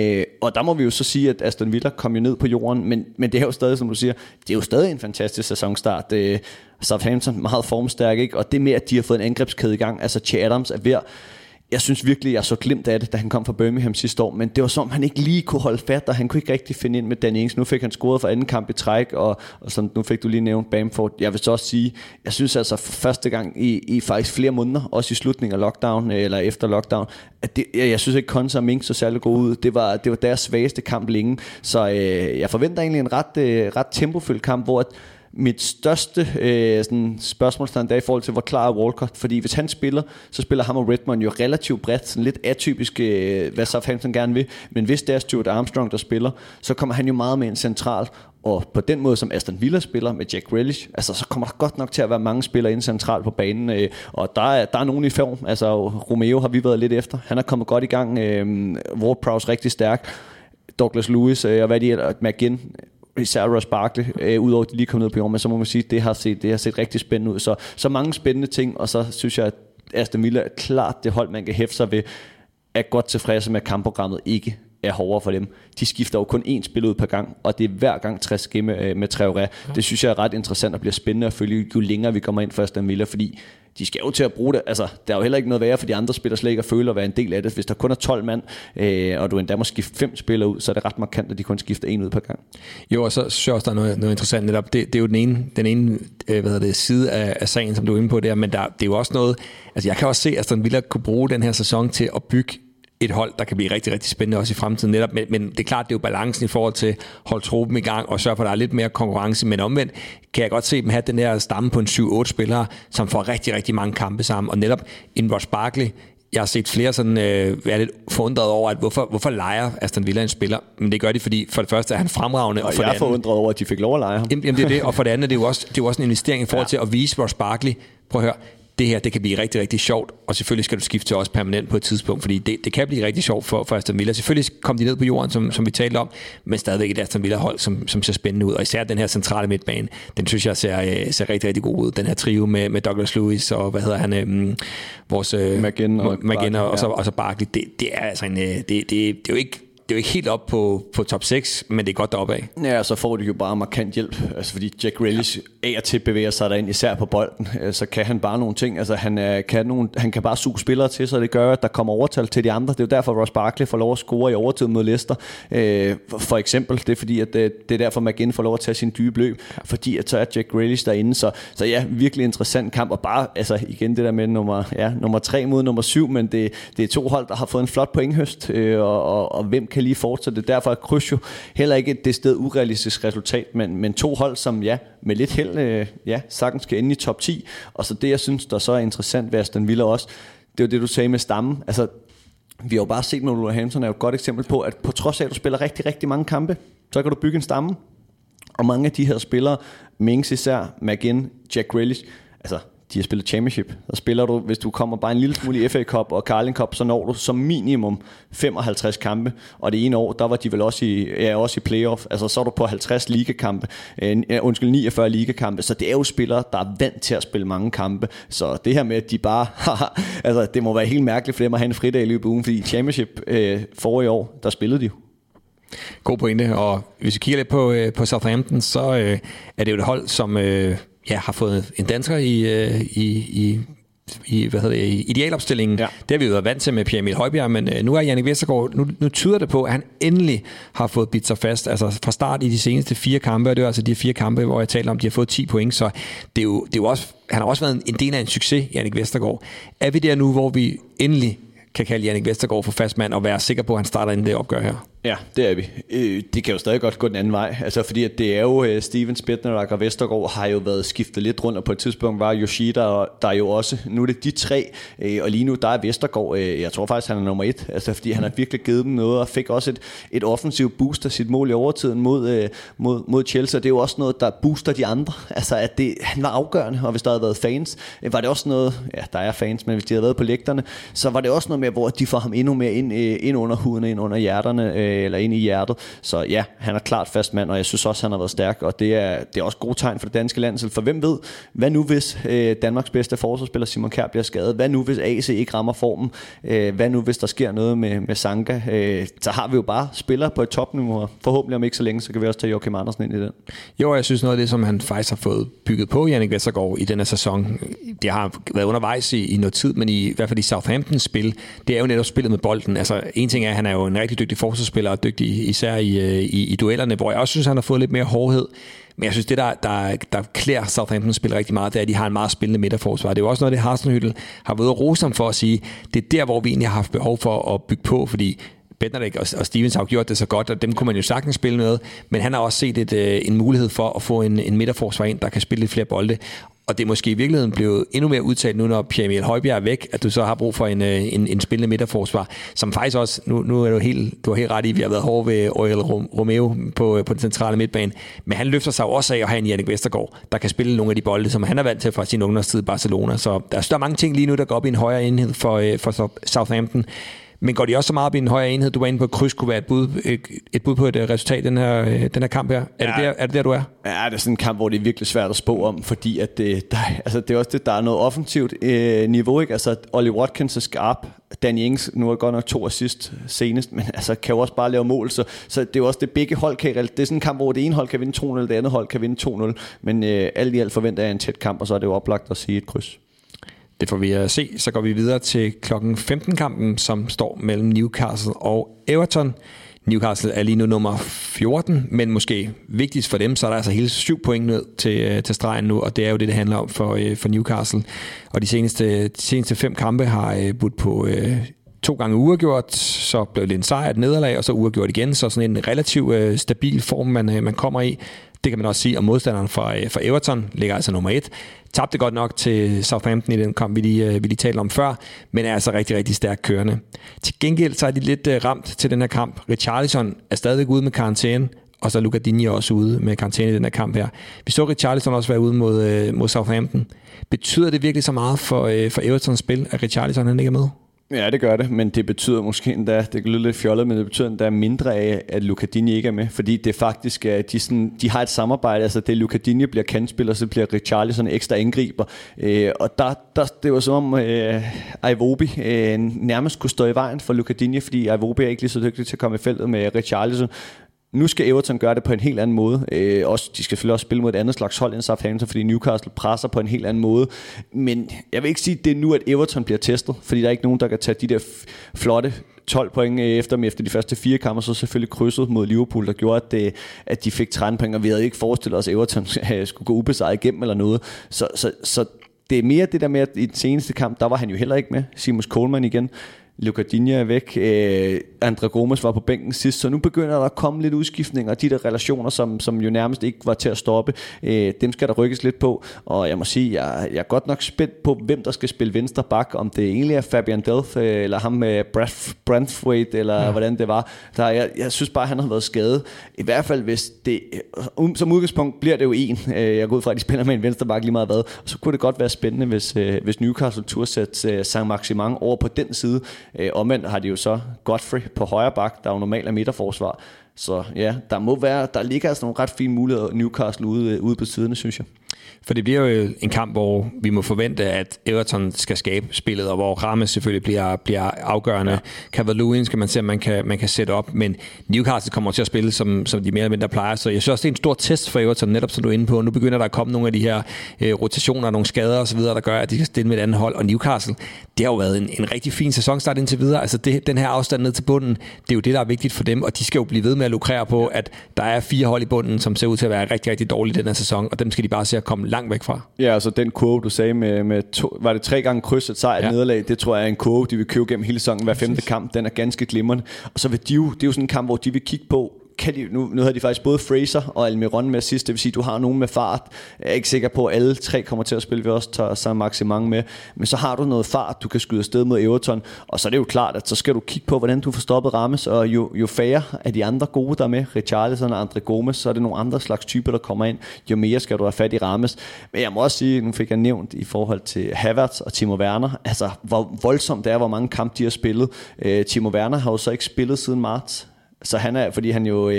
Og der må vi jo så sige, at Aston Villa kom jo ned på jorden, men det er jo stadig, som du siger, det er jo stadig en fantastisk sæsonstart. Southampton meget formstærk, ikke? Og det med, at de har fået en angrebskæde i gang, altså Che Adams er ved. Jeg synes virkelig, jeg så glimt af det, da han kom fra Birmingham sidste år, men det var som, han ikke lige kunne holde fat, og han kunne ikke rigtig finde ind med Danny Ings. Nu fik han scoret for anden kamp i træk, og som nu fik du lige nævnt Bamford. Jeg vil så også sige, jeg synes altså for første gang i faktisk flere måneder, også i slutningen af lockdown, eller efter lockdown, at jeg synes ikke, Konsa og Mink så særlig gode ud. Det var deres svageste kamp længe, så jeg forventer egentlig en ret tempofyldt kamp, hvor mit største spørgsmålstegn er i forhold til, hvor klar er Walcott. Fordi hvis han spiller, så spiller ham og Redmond jo relativt bredt, sådan lidt atypisk, hvad Southampton gerne vil. Men hvis det er Stuart Armstrong, der spiller, så kommer han jo meget mere centralt. Og på den måde, som Aston Villa spiller med Jack Grealish, altså, så kommer der godt nok til at være mange spillere inde centralt på banen. Og der er nogen i form. Altså Romeo har vi været lidt efter. Han er kommet godt i gang. Ward-Prowse rigtig stærk. Douglas Lewis og hvad de er, McGinn, især Ross Barkley, udover at de lige kom ned på jorden, men så må man sige, at det har set rigtig spændende ud. Så mange spændende ting, og så synes jeg, at Aston Villa er klart det hold, man kan hæfte sig ved, er godt tilfredse med, at kampprogrammet ikke er hårdere for dem. De skifter jo kun én spil ud per gang, og det er hver gang 60 skimme med Traoré. Ja. Det synes jeg er ret interessant og bliver spændende at følge, jo længere vi kommer ind for Aston Villa, fordi de skal jo til at bruge det. Altså, der er jo heller ikke noget værre, for de andre spillere slet ikke at føle at være en del af det. Hvis der kun er 12 mand, og du endda må skifte 5 spillere ud, så er det ret markant, at de kun skifter en ud per gang. Jo, og så synes jeg også, der er noget interessant netop. Det er jo den ene side af sagen, som du er inde på der, men det er jo også noget, altså jeg kan også se, at Aston Villa kunne bruge den her sæson til at bygge et hold, der kan blive rigtig, rigtig spændende også i fremtiden netop, men det er klart, det er jo balancen i forhold til at holde truppen i gang og sørge for, at der er lidt mere konkurrence, men omvendt kan jeg godt se dem have den her stamme på en 7-8 spillere, som får rigtig, rigtig mange kampe sammen, og netop en Ross Barkley, jeg har set flere sådan være lidt forundret over, at hvorfor leger Aston Villa en spiller, men det gør de, fordi for det første er han fremragende, og for jeg er forundret over, at de fik lov at lege ham. Jamen det er det, og for det andet, det er jo også en investering i forhold til at vise Ross Barkley, prøv at høre, det her, det kan blive rigtig, rigtig sjovt, og selvfølgelig skal du skifte til os permanent på et tidspunkt, fordi det kan blive rigtig sjovt for Aston Villa. Selvfølgelig kom de ned på jorden, som vi talte om, men stadigvæk et Aston Villa-hold, som ser spændende ud, og især den her centrale midtbane, den synes jeg ser rigtig, rigtig god ud. Den her trio med Douglas Lewis og, hvad hedder han, vores McGinn og så Barkley, det er altså det er jo ikke... Det er jo ikke helt op på top 6, men det er godt deroppe af. Ja, så får de jo bare markant hjælp. Altså fordi Jack Grealish af og til bevæger sig derind, især på bolden. Så kan han bare nogle ting. Altså han kan bare suge spillere til, så det gør, at der kommer overtal til de andre. Det er jo derfor, Ross Barkley får lov at score i overtid mod Leicester. For eksempel. Det er fordi, at det er derfor, McGinn får lov at tage sin dybe løb. Fordi at så er Jack Grealish derinde. Så ja, virkelig interessant kamp. Og bare, altså igen det der med nummer 3 mod nummer 7. Men det er 2 hold, der har fået en flot pointhøst. Og hvem kan lige fortsætte. Derfor er kryds jo heller ikke det sted urealistisk resultat, men 2 hold, som med lidt held, sagtens skal ende i top 10. Og så det, jeg synes, der så er interessant ved Aston Villa også, det er jo det, du sagde med stammen. Altså, vi har jo bare set med Wolverhampton er jo et godt eksempel på, at på trods af, at du spiller rigtig, rigtig mange kampe, så kan du bygge en stamme. Og mange af de her spillere, Mings især, McGinn, Jack Grealish, altså de har spillet Championship. Der spiller du, hvis du kommer bare en lille smule i FA Cup og Carling Cup, så når du som minimum 55 kampe. Og det ene år, der var de vel også i playoff. Altså så er du på 50 ligakampe. 49 ligakampe. Så det er jo spillere, der er vant til at spille mange kampe. Så det her med, at de bare altså det må være helt mærkeligt for dem at have en fridag i løbet af ugen, fordi Championship forrige år, der spillede de jo. God pointe, og hvis vi kigger lidt på Southampton, så er det jo et hold, som har fået en dansker i idealopstillingen. Ja. Det har vi jo været vant til med Pierre Emil Højbjerg, men nu er Jannik Vestergaard, nu tyder det på, at han endelig har fået bidt sig fast, altså fra start i de seneste 4 kampe, og det er altså de 4 kampe, hvor jeg taler om, de har fået 10 point, så det er jo også, han har også været en del af en succes, Jannik Vestergaard. Er vi der nu, hvor vi endelig kan kalde Jannik Vestergaard for fast mand og være sikker på, at han starter inden det opgør her? Ja, det er vi. Det kan jo stadig godt gå den anden vej, altså fordi at det er jo Stevens, Bednarik og Vestergaard har jo været skiftet lidt rundt, og på et tidspunkt var Yoshida, og der er jo også, nu er det de tre, og lige nu der er Vestergaard, jeg tror faktisk han er nummer 1, altså fordi han har virkelig givet dem noget, og fik også et offensivt boost af sit mål i overtiden mod Chelsea, det er jo også noget, der booster de andre, altså at han var afgørende, og hvis der havde været fans, var det også noget, ja der er fans, men hvis de havde været på lægterne, så var det også noget mere, hvor de får ham endnu mere ind under huden, ind under hjerterne, eller ind i hjertet. Så ja, han er klart fast mand, og jeg synes også, han har været stærk, og det er også gode tegn for det danske landshold. For hvem ved, hvad nu hvis Danmarks bedste forsvarsspiller Simon Kjær bliver skadet? Hvad nu hvis AC ikke rammer formen? Hvad nu hvis der sker noget med Sanka? Så har vi jo bare spillere på et topniveau, og forhåbentlig om ikke så længe, så kan vi også tage Joachim Andersen ind i den. Jo, jeg synes noget af det, som han faktisk har fået bygget på, Jannik Vestergaard, i denne sæson, det har været undervejs i noget tid, men i hvert fald i Southamptons spil, det er jo netop spillet med bolden. Altså en ting er, at han er jo en rigtig dygtig forsvarsspiller, og dygtig især i duellerne, hvor jeg også synes, han har fået lidt mere hårdhed. Men jeg synes, det der klæder Southampton spil rigtig meget, det er, at de har en meget spillende midterforsvar. Det er jo også noget, det Hasenhüttl har været at rose ham for at sige, det er der, hvor vi egentlig har haft behov for at bygge på, fordi Bednarik og Stevens har gjort det så godt, og dem kunne man jo sagtens spille noget, men han har også set en mulighed for at få en midterforsvar ind, der kan spille lidt flere bolde. Og det er måske i virkeligheden blevet endnu mere udtalt nu, når Pierre-Emil Højbjerg er væk, at du så har brug for en spillende midterforsvar, som faktisk også, nu er du har helt ret i, vi har været hårde ved Oriol Romeo på den centrale midtbane, men han løfter sig jo også af at have en Jannik Vestergaard, der kan spille nogle af de bolde, som han er vant til fra sin ungdomstid i Barcelona. Så der er mange ting lige nu, der går op i en højere enhed for Southampton. Men går de også så meget op i en højere enhed? Du var inde på, at kryds kunne være et bud på et resultat i den her kamp her. Er det der, du er? Ja, det er sådan en kamp, hvor det er virkelig svært at spå om, fordi at det er også det, der er noget offensivt niveau, ikke? Altså, Ollie Watkins er skarp, Danny Ings, nu er godt nok 2 assist senest, men altså, kan jo også bare lave mål, så det er jo også det, begge hold kan. Det er sådan en kamp, hvor det ene hold kan vinde 2-0, det andet hold kan vinde 2-0, men alt i alt forventer jeg en tæt kamp, og så er det jo oplagt at sige et kryds. Det får vi at se. Så går vi videre til klokken 15-kampen, som står mellem Newcastle og Everton. Newcastle er lige nu nummer 14, men måske vigtigst for dem, så er der altså hele 7 point ned til stregen nu, og det er jo det handler om for Newcastle. Og de seneste 5 kampe har budt på 2 gange uafgjort, så blev det en sejr, et nederlag, og så uafgjort igen, så sådan en relativt stabil form, man kommer i. Det kan man også sige, og modstanderen for Everton ligger altså nummer 1. Tabte godt nok til Southampton i den kamp, vi lige talte om før, men er altså rigtig, rigtig stærkt kørende. Til gengæld så er de lidt ramt til den her kamp. Richarlison er stadigvæk ude med karantæne, og så er Luca Digne også ude med karantæne i den her kamp her. Vi så Richarlison også være ude mod Southampton. Betyder det virkelig så meget for Evertons spil, at Richarlison han ikke er med? Ja, det gør det, men det betyder måske endda, det kan lyde lidt fjollet, men det betyder endda mindre af, at Luca Digne ikke er med, fordi det faktisk er, de har et samarbejde, altså det Luca Digne bliver kantspiller, så bliver Richarlison ekstra angriber, og det var som om Iwobi nærmest kunne stå i vejen for Luca Digne, fordi Iwobi er ikke lige så dygtig til at komme i feltet med Richarlison. Nu skal Everton gøre det på en helt anden måde. De skal selvfølgelig også spille mod et andet slags hold end Southampton, fordi Newcastle presser på en helt anden måde. Men jeg vil ikke sige, at det er nu, at Everton bliver testet, fordi der er ikke nogen, der kan tage de der flotte 12 point efter de første 4 kampe, så selvfølgelig krydset mod Liverpool, der gjorde, at de fik 13 point, og vi havde ikke forestillet os, at Everton skulle gå ubesejret igennem eller noget. Så det er mere det der med, at i den seneste kamp, der var han jo heller ikke med. Seamus Coleman igen. Luca Digne er væk. Andre Gomes var på bænken sidst, så nu begynder der at komme lidt udskiftninger, og de der relationer, som jo nærmest ikke var til at stoppe, dem skal der rykkes lidt på, og jeg må sige, jeg er godt nok spændt på, hvem der skal spille venstre bak, om det egentlig er Fabian Delph, eller ham med Branthwaite, eller hvordan det var. Jeg synes bare, han har været skadet. I hvert fald, hvis det, som udgangspunkt bliver det jo en. Jeg går ud fra, at de spiller med en venstre bak lige meget hvad, og så kunne det godt være spændende, hvis Newcastle turde sætte Saint-Maximin over på den side. Omvendt har de jo så Godfrey på højre bak, der er jo normalt er midterforsvar. Så ja, der ligger altså nogle ret fine muligheder Newcastle ude på siderne, synes jeg. For det bliver jo en kamp, hvor vi må forvente, at Everton skal skabe spillet, og hvor Rames selvfølgelig bliver afgørende. Ja. Calvert-Lewin skal man se, om man kan sætte op, men Newcastle kommer til at spille, som de mere eller mindre plejer. Så jeg synes også, det er en stor test for Everton, netop som du er inde på. Nu begynder der at komme nogle af de her rotationer, nogle skader osv., der gør, at de kan stille med et andet hold. Og Newcastle, det har jo været en rigtig fin sæsonstart indtil videre. Altså den her afstand ned til bunden, det er jo det, der er vigtigt for dem, og de skal jo blive ved med at lukrere på, at der er 4 hold i bunden, som ser ud til at være rigtig, rigtig dårlige den her sæson, og dem skal de bare se at komme komme langt væk fra. Ja, altså den kurve, du sagde var det 3 gange kryds, et sejr, nederlag, det tror jeg er en kurve, de vil købe gennem hele sæsonen hver 5. kamp. Den er ganske glimrende. Og så vil det er jo sådan en kamp, hvor de vil kigge på, nu havde de faktisk både Fraser og Almiron med sidst, det vil sige, du har nogen med fart. Jeg er ikke sikker på, at alle 3 kommer til at spille, vi også tager Saint Maximin med, men så har du noget fart, du kan skyde afsted mod Everton, og så er det jo klart, at så skal du kigge på, hvordan du får stoppet Rames, og jo færre af de andre gode, der er med, Richarlison og André Gomes, så er det nogle andre slags typer, der kommer ind, jo mere skal du have fat i Rames. Men jeg må også sige, nu fik jeg nævnt i forhold til Havertz og Timo Werner, altså hvor voldsomt det er, hvor mange kampe de har spillet. Timo Werner har jo så ikke spillet siden marts. Så han er, fordi han jo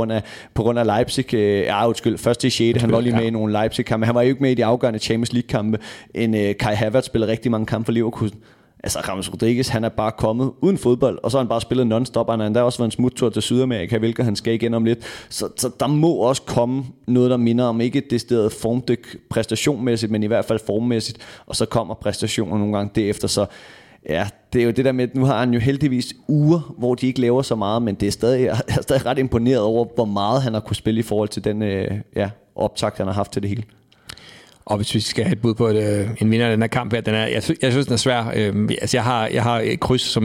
på grund af Leipzig, først i 6. Han var lige med i nogle Leipzig-kampe. Han var jo ikke med i de afgørende Champions League-kampe. Kai Havertz spiller rigtig mange kampe for Leverkusen. Altså James Rodriguez, han er bare kommet uden fodbold, og så har han bare spillet non-stop. Han har endda også været en smuttur til Sydamerika, hvilket han skal igen om lidt. Så der må også komme noget, der minder om ikke det sted formdyk præstationmæssigt, men i hvert fald formmæssigt. Og så kommer præstationen nogle gange derefter, så ja, det er jo det der med, at nu har han jo heldigvis uger, hvor de ikke laver så meget, men det er stadig, jeg er stadig ret imponeret over, hvor meget han har kunne spille i forhold til den optakt, han har haft til det hele. Og hvis vi skal have et bud på en vinder af den her kamp her, jeg synes, den er svær. Altså jeg har et kryds som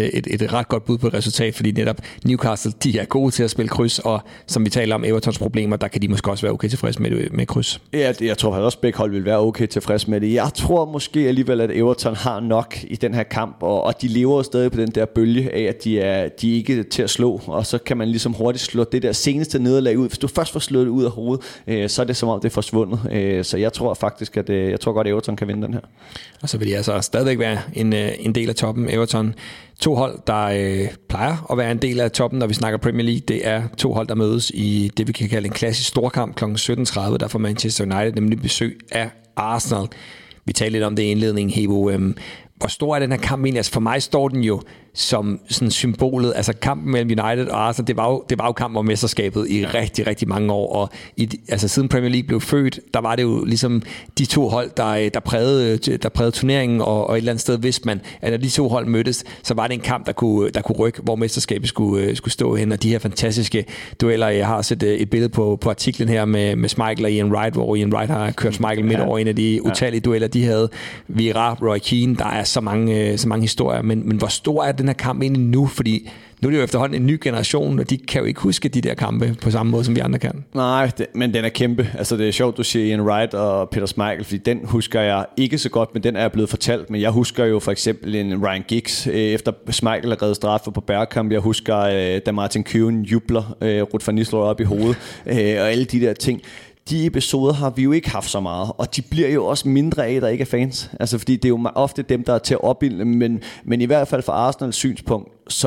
et ret godt bud på et resultat, fordi netop Newcastle, de er gode til at spille kryds, og som vi taler om Evertons problemer, der kan de måske også være okay tilfreds med kryds. Ja, jeg tror også, begge hold vil være okay tilfreds med det. Jeg tror måske alligevel, at Everton har nok i den her kamp, og de lever jo stadig på den der bølge af, at de er ikke til at slå, og så kan man ligesom hurtigt slå det der seneste nederlag ud. Hvis du først får slået det ud af hovedet, så er det som om det er forsvundet. Så jeg tror faktisk, at jeg tror godt, at Everton kan vinde den her. Og så vil de altså stadigvæk være en del af toppen. Everton, 2 hold, der plejer at være en del af toppen, når vi snakker Premier League. Det er 2 hold, der mødes i det, vi kan kalde en klassisk storkamp kl. 17.30. Der får Manchester United nemlig besøg af Arsenal. Vi talte lidt om det i indledningen, Hebo. Hvor stor er den her kamp egentlig? Altså for mig står den jo som sådan symbolet, altså kampen mellem United og Arsenal, det var jo kamp om mesterskabet i rigtig, rigtig mange år, og altså siden Premier League blev født, der var det jo ligesom de 2 hold, der prægede turneringen, og et eller andet sted vidste man, at når de 2 hold mødtes, så var det en kamp, der kunne rykke, hvor mesterskabet skulle stå hen, og de her fantastiske dueller. Jeg har set et billede på artiklen her med Schmeichel og Ian Wright, hvor Ian Wright har kørt Schmeichel midt over en af de utallige dueller, de havde. Vieira, Roy Keane, der er så mange historier, men hvor stor er den her kamp egentlig nu? Fordi nu er det jo efterhånden en ny generation, og de kan jo ikke huske de der kampe på samme måde, som vi andre kan. Nej, men den er kæmpe. Altså det er sjovt, du siger Ian Wright og Peter Schmeichel, fordi den husker jeg ikke så godt, men den er blevet fortalt. Men jeg husker jo for eksempel en Ryan Giggs, efter Schmeichel har reddet straffe på Bergkamp. Jeg husker, da Martin Keown jubler Ruud van Nistelrooy op i hovedet, og alle de der ting. De episoder har vi jo ikke haft så meget, og de bliver jo også mindre af, der ikke er fans. Altså fordi det er jo ofte dem, der er til at opbilde, men i hvert fald fra Arsenals synspunkt,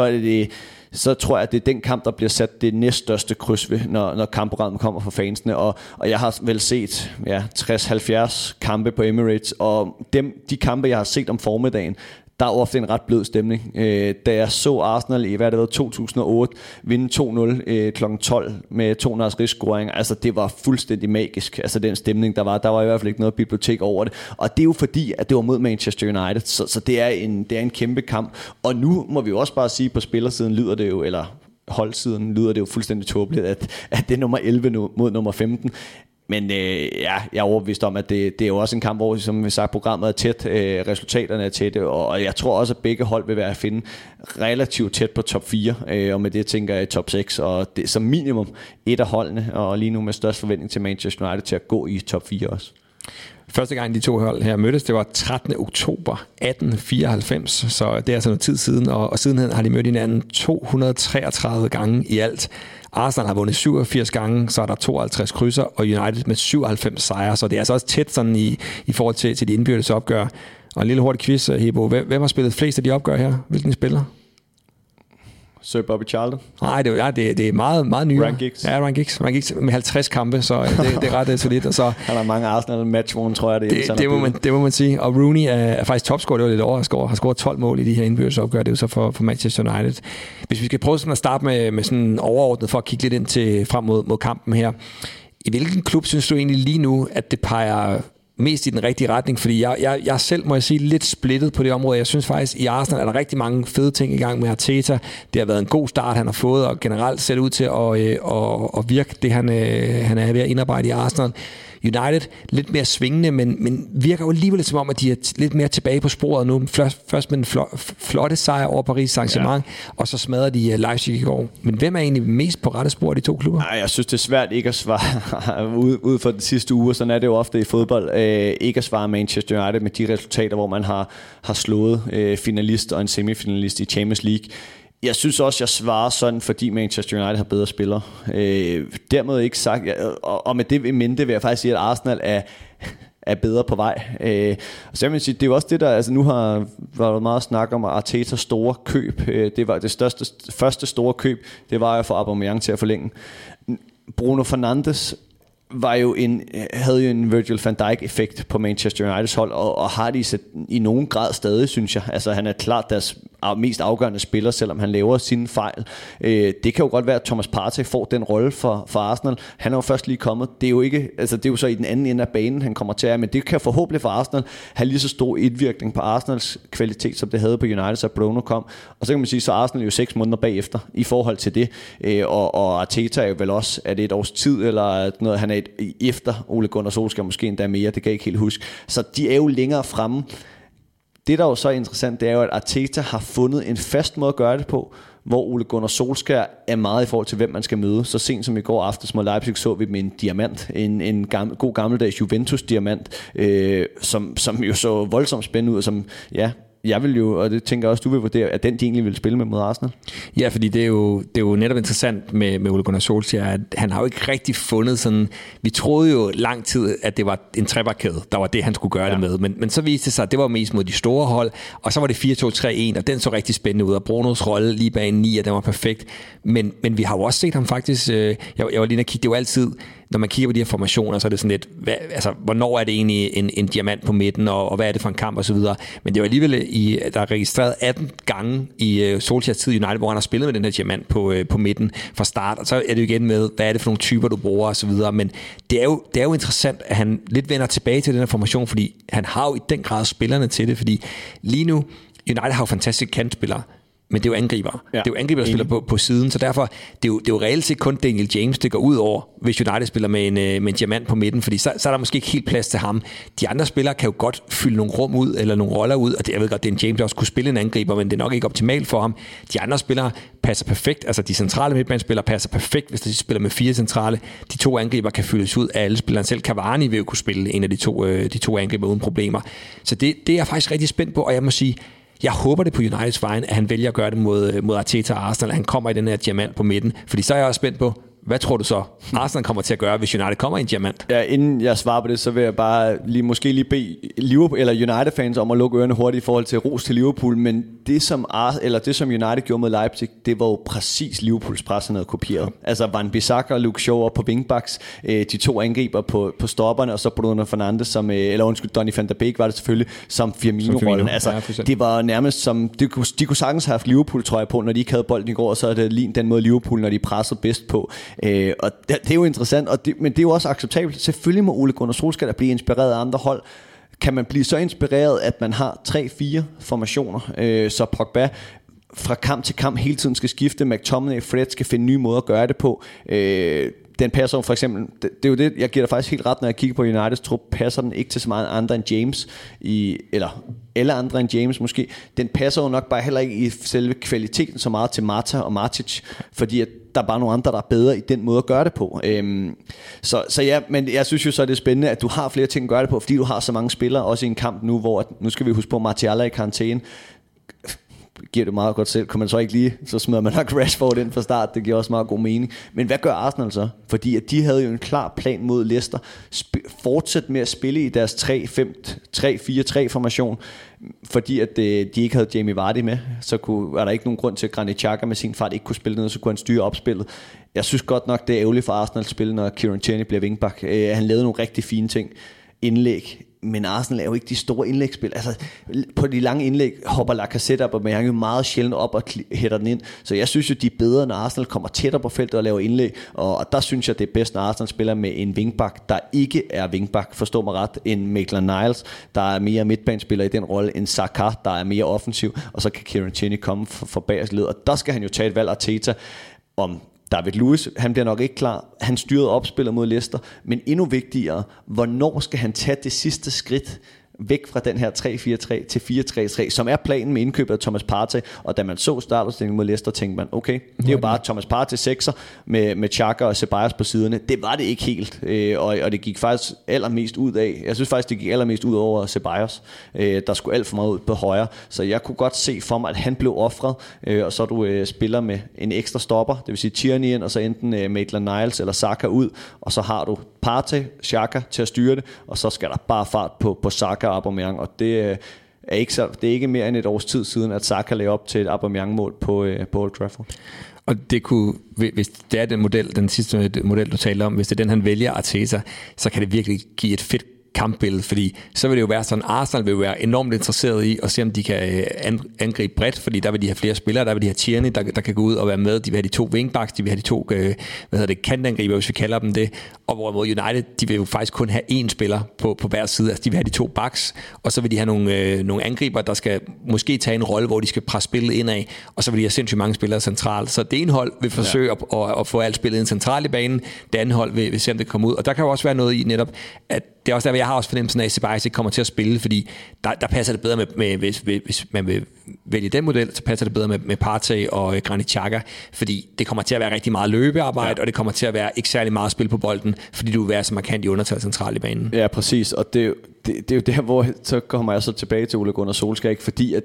så tror jeg, at det er den kamp, der bliver sat det næststørste kryds ved, når kampprogrammet kommer fra fansene. Og jeg har vel set 60-70 kampe på Emirates, og de kampe, jeg har set om formiddagen, der er ofte en ret blød stemning. Da jeg så Arsenal i 2008 vinde 2-0 kl. 12 med 200 rigsscoring, altså det var fuldstændig magisk. Altså den stemning, der var i hvert fald ikke noget bibliotek over det. Og det er jo fordi, at det var mod Manchester United, så det er en kæmpe kamp. Og nu må vi jo også bare sige, på spillersiden lyder det jo, eller holdsiden lyder det jo fuldstændig tåbeligt, at det er nummer 11 mod nummer 15. Men jeg er overbevist om, at det er jo også en kamp, hvor som vi sagt, programmet er tæt, resultaterne er tætte, og jeg tror også, at begge hold vil være at finde relativt tæt på top 4, og med det tænker jeg top 6, og det som minimum et af holdene, og lige nu med størst forventning til Manchester United til at gå i top 4 også. Første gang de 2 hold her mødtes, det var 13. oktober 1894, så det er altså noget tid siden, og sidenhen har de mødt hinanden 233 gange i alt. Arsenal har vundet 87 gange, så er der 52 krydser, og United med 97 sejre, så det er altså også tæt sådan i forhold til de indbyrdes opgør. Og en lille hurtig quiz, Hebo. Hvem har spillet flest af de opgør her? Hvilken spiller? Sir Bobby Charlton? Nej, det er meget, meget nyere. Ryan Giggs? Ja, Ryan Giggs med 50 kampe, så det er ret solidt. Og så, han har mange Arsenal-match, tror jeg. Det må man sige. Og Rooney er faktisk topscorer, det var lidt over. Har scoret 12 mål i de her indbyrdes opgør. Det er jo så for Manchester United. Hvis vi skal prøve sådan at starte med sådan overordnet, for at kigge lidt ind til frem mod kampen her. I hvilken klub synes du egentlig lige nu, at det peger mest i den rigtige retning? Fordi jeg selv, må jeg sige, lidt splittet på det område. Jeg synes faktisk, i Arsenal er der rigtig mange fede ting i gang med Arteta. Det har været en god start, han har fået, og generelt ser ud til at virke det, han er ved at indarbejde i Arsenal. United lidt mere svingende, men virker jo alligevel som om, at de er lidt mere tilbage på sporet nu. Først med en flotte sejr over Paris Saint-Germain, og så smadrer de Leipzig i går. Men hvem er egentlig mest på rette spor af de to klubber? Nej, jeg synes, det er svært ikke at svare ud for den sidste uge. Sådan er det jo ofte i fodbold. Ikke at svare Manchester United med de resultater, hvor man har slået finalist og en semifinalist i Champions League. Jeg synes også, jeg svarer sådan, fordi Manchester United har bedre spillere. Dermed ikke sagt, og med det i mente vil jeg faktisk sige, at Arsenal er bedre på vej. Så jeg vil sige, det er jo også det der, altså nu har været meget snak om Artetas store køb. Det var det første store køb, det var at få Aubameyang til at forlænge. Bruno Fernandes havde jo en Virgil van Dijk-effekt på Manchester Uniteds hold, og har de i nogen grad stadig, synes jeg. Altså, han er klart deres mest afgørende spiller, selvom han laver sine fejl. Det kan jo godt være, at Thomas Partey får den rolle for Arsenal. Han er jo først lige kommet. Det er jo ikke, altså det er jo så i den anden ende af banen, han kommer til at, men det kan forhåbentlig for Arsenal have lige så stor indvirkning på Arsenals kvalitet, som det havde på United, så Bruno kom. Og så kan man sige, så Arsenal jo 6 måneder bagefter i forhold til det. Og Arteta er jo vel også, er det et års tid, eller noget, han er efter Ole Gunnar Solskjaer måske endda mere, det kan jeg ikke helt huske. Så de er jo længere fremme. Det, der er jo så interessant, det er jo, at Arteta har fundet en fast måde at gøre det på, hvor Ole Gunnar Solskjaer er meget i forhold til, hvem man skal møde. Så sent som i går aftes mod Leipzig så vi med en diamant, en god gammeldags Juventus-diamant, som jo så voldsomt spændende ud, og som, ja, jeg vil jo, og det tænker jeg også, du vil vurdere, at den de egentlig vil spille med mod Arsenal. Ja, fordi det er jo netop interessant med Ole Gunnar Solskjaer, at han har jo ikke rigtig fundet sådan, vi troede jo lang tid, at det var en trebakkæde, der var det, han skulle gøre det med, men så viste det sig, at det var mest mod de store hold, og så var det 4-2-3-1, og den så rigtig spændende ud, og Brunos rolle lige bag en 9, og den var perfekt, men vi har jo også set ham faktisk, jeg var lige at kigge, det er jo altid, når man kigger på de her formationer, så er det sådan lidt, hvornår er det egentlig en diamant på midten, og hvad er det for en kamp og så videre. Men det var alligevel, der er registreret 18 gange i Solskjaers tid i United, hvor han har spillet med den her diamant på midten fra start, og så er det jo igen med, hvad er det for nogle typer, du bruger og så videre. Men det er jo interessant, at han lidt vender tilbage til den her formation, fordi han har jo i den grad spillerne til det, fordi lige nu, United har jo fantastiske kantspillere, men det er jo angriber. Ja. Det er jo angriber, der spiller på siden, så derfor, det er jo reelt set kun Daniel James, det går ud over, hvis United spiller med en diamant på midten, fordi så er der måske ikke helt plads til ham. De andre spillere kan jo godt fylde nogle rum ud, eller nogle roller ud, og jeg ved godt, Daniel James også kunne spille en angriber, men det er nok ikke optimalt for ham. De andre spillere passer perfekt, altså de centrale midtbanespillere passer perfekt, hvis de spiller med 4 centrale. De 2 angriber kan fyldes ud af alle spillerne. Selv Cavani vil jo kunne spille en af de to angriber uden problemer. Så det er jeg faktisk rigtig spændt på, og jeg må sige, jeg håber det på Uniteds vejen, at han vælger at gøre det mod Arteta og Arsenal, at han kommer i den her diamant på midten. Fordi så er jeg også spændt på, hvad tror du så, Arsenal kommer til at gøre, hvis United kommer i en diamant? Ja, inden jeg svarer på det, så vil jeg bare måske lige bede Liverpool, eller United-fans om at lukke ørerne hurtigt i forhold til ros til Liverpool, men det som United gjorde med Leipzig, det var jo præcis Liverpools pres, han havde kopieret. Altså Van Bissaka og Luke Shaw på wingbacks, de 2 angriber på stopperne, og så Bruno Fernandes, Donny van der Beek var det selvfølgelig, som Firmino-rollen. Altså, ja, det var nærmest som, de kunne sagtens have haft Liverpool-trøje på, når de ikke havde bolden i går, og så er det lige den måde Liverpool, når de pressede bedst på. Og det er jo interessant, men det er jo også acceptabelt. Selvfølgelig må Ole Gunnar Solskjaer blive inspireret af andre hold. Kan man blive så inspireret, at man har 3-4 formationer, så Pogba fra kamp til kamp hele tiden skal skifte, McTominay og Fred skal finde nye måder at gøre det på. Den passer for eksempel, det er jo det, jeg giver dig faktisk helt ret, når jeg kigger på Uniteds trup, passer den ikke til så meget andre end James, eller andre end James måske. Den passer jo nok bare heller ikke i selve kvaliteten så meget til Mata og Matic, fordi at der er bare nogle andre, der er bedre i den måde at gøre det på. Så ja, men jeg synes jo så, det er spændende, at du har flere ting at gøre det på, fordi du har så mange spillere, også i en kamp nu, hvor nu skal vi huske på, Martial er i karantæne. Giver det meget godt selv. Kan man så ikke lige, så smider man nok Rashford ind fra start. Det giver også meget god mening. Men hvad gør Arsenal så? Fordi at de havde jo en klar plan mod Leicester. Fortsæt med at spille i deres 3-4-3 formation. Fordi at de ikke havde Jamie Vardy med, så var der ikke nogen grund til, at Granit Xhaka med sin fart ikke kunne spille noget, så kunne han styre opspillet. Jeg synes godt nok, det er ærgerligt for Arsenal at spille, når Kieran Tierney bliver wingback. Han lavede nogle rigtig fine ting. Indlæg. Men Arsenal er jo ikke de store indlægsspil. Altså, på de lange indlæg hopper Lacazette op, og man er jo meget sjældent op og hætter den ind. Så jeg synes jo, de er bedre, når Arsenal kommer tættere på feltet og laver indlæg. Og der synes jeg, det er bedst, når Arsenal spiller med en wingback, der ikke er wingback, forstå mig ret, en Maitland-Niles, der er mere midtbanespiller i den rolle, en Saka, der er mere offensiv, og så kan Kieran Tierney komme for bagerst led. Og der skal han jo tage et valg, Arteta, om David Luiz, han bliver nok ikke klar. Han styrede opspillet mod Leicester, men endnu vigtigere, hvornår skal han tage det sidste skridt væk fra den her 3-4-3 til 4-3-3, som er planen med indkøbet af Thomas Partey. Og da man så startopstillingen mod Leicester, tænkte man, okay, det er jo bare Thomas Partey 6'er med Xhaka og Ceballos på siderne. Det var det ikke helt, og det gik faktisk allermest ud af. Jeg synes faktisk, det gik allermest ud over Ceballos. Der skulle alt for meget ud på højre, så jeg kunne godt se for mig, at han blev offret, og så du spiller med en ekstra stopper, det vil sige Tierney ind, og så enten Maitland-Niles eller Saka ud, og så har du Partey, Xhaka til at styre det, og så skal der bare fart på Saka og Aubameyang, og det er ikke mere end et års tid siden, at Saka lagde op til et Aubameyang-mål på Old Trafford. Og det kunne, hvis det er den sidste model, du talte om, hvis det er den, han vælger, Arteta, så kan det virkelig give et fedt kampbillede, fordi så vil det jo være sådan, Arsenal vil jo være enormt interesseret i at se, om de kan angribe bredt, fordi der vil de have flere spillere, der vil de have Tierney, der kan gå ud og være med, de vil have de 2 wingbacks, de vil have de 2 kantangriber, hvis vi kalder dem det, og hvorimod United, de vil jo faktisk kun have 1 spiller på hver side, altså de vil have de 2 backs, og så vil de have nogle angriber, der skal måske tage en rolle, hvor de skal presse spillet indad, og så vil de have sindssygt mange spillere centralt, så det ene hold vil forsøge at få alt spillet ind centralt i banen, det andet hold vil se, om det kommer ud, og der kan jo også være noget i netop, at det er også der, jeg har også fornemmelsen af, at Ceballos ikke kommer til at spille, fordi der passer det bedre med hvis man vil vælge den model, så passer det bedre med Partey og Granit Xhaka, fordi det kommer til at være rigtig meget løbearbejde, og det kommer til at være ikke særlig meget spil på bolden, fordi du vil være så markant i undertal centralt i banen. Ja, præcis, og det er jo der, hvor så kommer jeg så tilbage til Ole Gunnar Solskjaer, ikke? Fordi at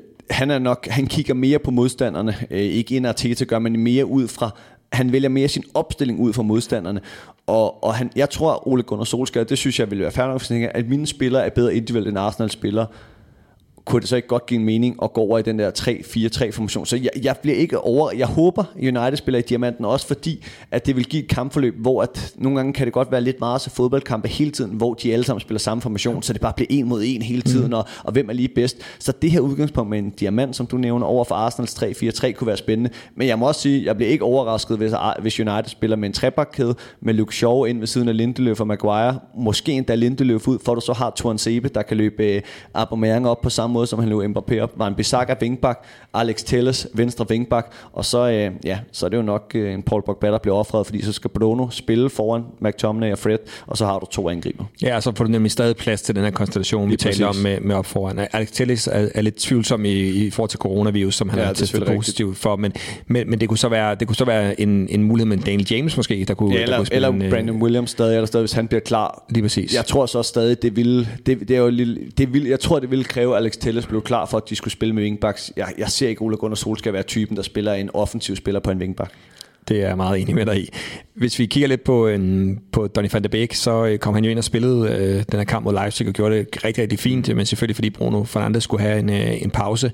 han kigger mere på modstanderne, ikke ind Arteta gør, men mere ud fra, han vælger mere sin opstilling ud fra modstanderne. Og jeg tror, Ole Gunnar Solskjaer, det synes jeg ville være fair nok, at mine spillere er bedre individuelt end Arsenal-spillere. Kunne det så ikke godt give en mening at gå over i den der 3-4-3-formation? Så jeg bliver ikke over. Jeg håber, United spiller i diamanten også, fordi at det vil give et kampforløb, hvor at nogle gange kan det godt være lidt meget så fodboldkampe hele tiden, hvor de alle sammen spiller samme formation, så det bare bliver 1 mod 1 hele tiden, og hvem er lige bedst. Så det her udgangspunkt med en diamant, som du nævner, over for Arsenals 3-4-3, kunne være spændende. Men jeg må også sige, jeg bliver ikke overrasket, hvis United spiller med en trebakkæde, med Luke Shaw ind ved siden af Lindeløf og Maguire. Måske endda Lindeløf ud, for du så har Tuanzebe, der kan løbe Aubameyang op på samme måde, som han løb Mbappé op. Van Bissaka wingback, Alex Telles venstre wingback, og så er det jo nok en Paul Pogba, der bliver offret, fordi så skal Bruno spille foran McTominay og Fred, og så har du 2 angriber. Ja, så får du nemlig stadig plads til den her konstellation, vi taler om med op foran. Alex Telles er lidt tvivlsom i forhold til coronavirus, som han er testet positiv for, men det kunne så være en mulighed med Daniel James måske, der kunne eller Brandon Williams stadig, hvis han bliver klar. Lige præcis. Jeg tror så stadig, jeg tror, det ville kræve Alex Telles blev klar for, at de skulle spille med wingbacks. Jeg ser ikke Ole Gunnar Solskjaer være typen, der spiller en offensiv spiller på en wingback. Det er jeg meget enig med dig i. Hvis vi kigger lidt på Donny van de Beek, så kom han jo ind og spillede den her kamp mod Leipzig og gjorde det rigtig, rigtig fint, men selvfølgelig fordi Bruno Fernandes skulle have en pause.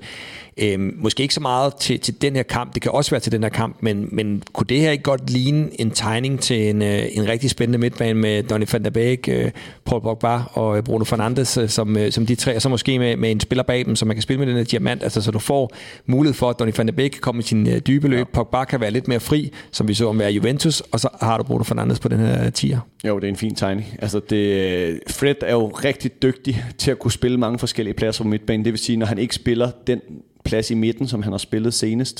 Måske ikke så meget til den her kamp, det kan også være til den her kamp, men kunne det her ikke godt ligne en tegning til en rigtig spændende midtbane med Donny van de Beek, Paul Pogba og Bruno Fernandes som de 3, og så måske med en spiller bag dem, så man kan spille med den her diamant, altså så du får mulighed for, at Donny van de Beek kan komme i sin dybe løb, Pogba kan være lidt mere fri, som vi så om være Juventus, og så har du Bruno Fernandes på den her tier. Jo, det er en fin tegning. Altså Fred er jo rigtig dygtig til at kunne spille mange forskellige pladser på midtbanen, det vil sige, når han ikke spiller den plads i midten, som han har spillet senest,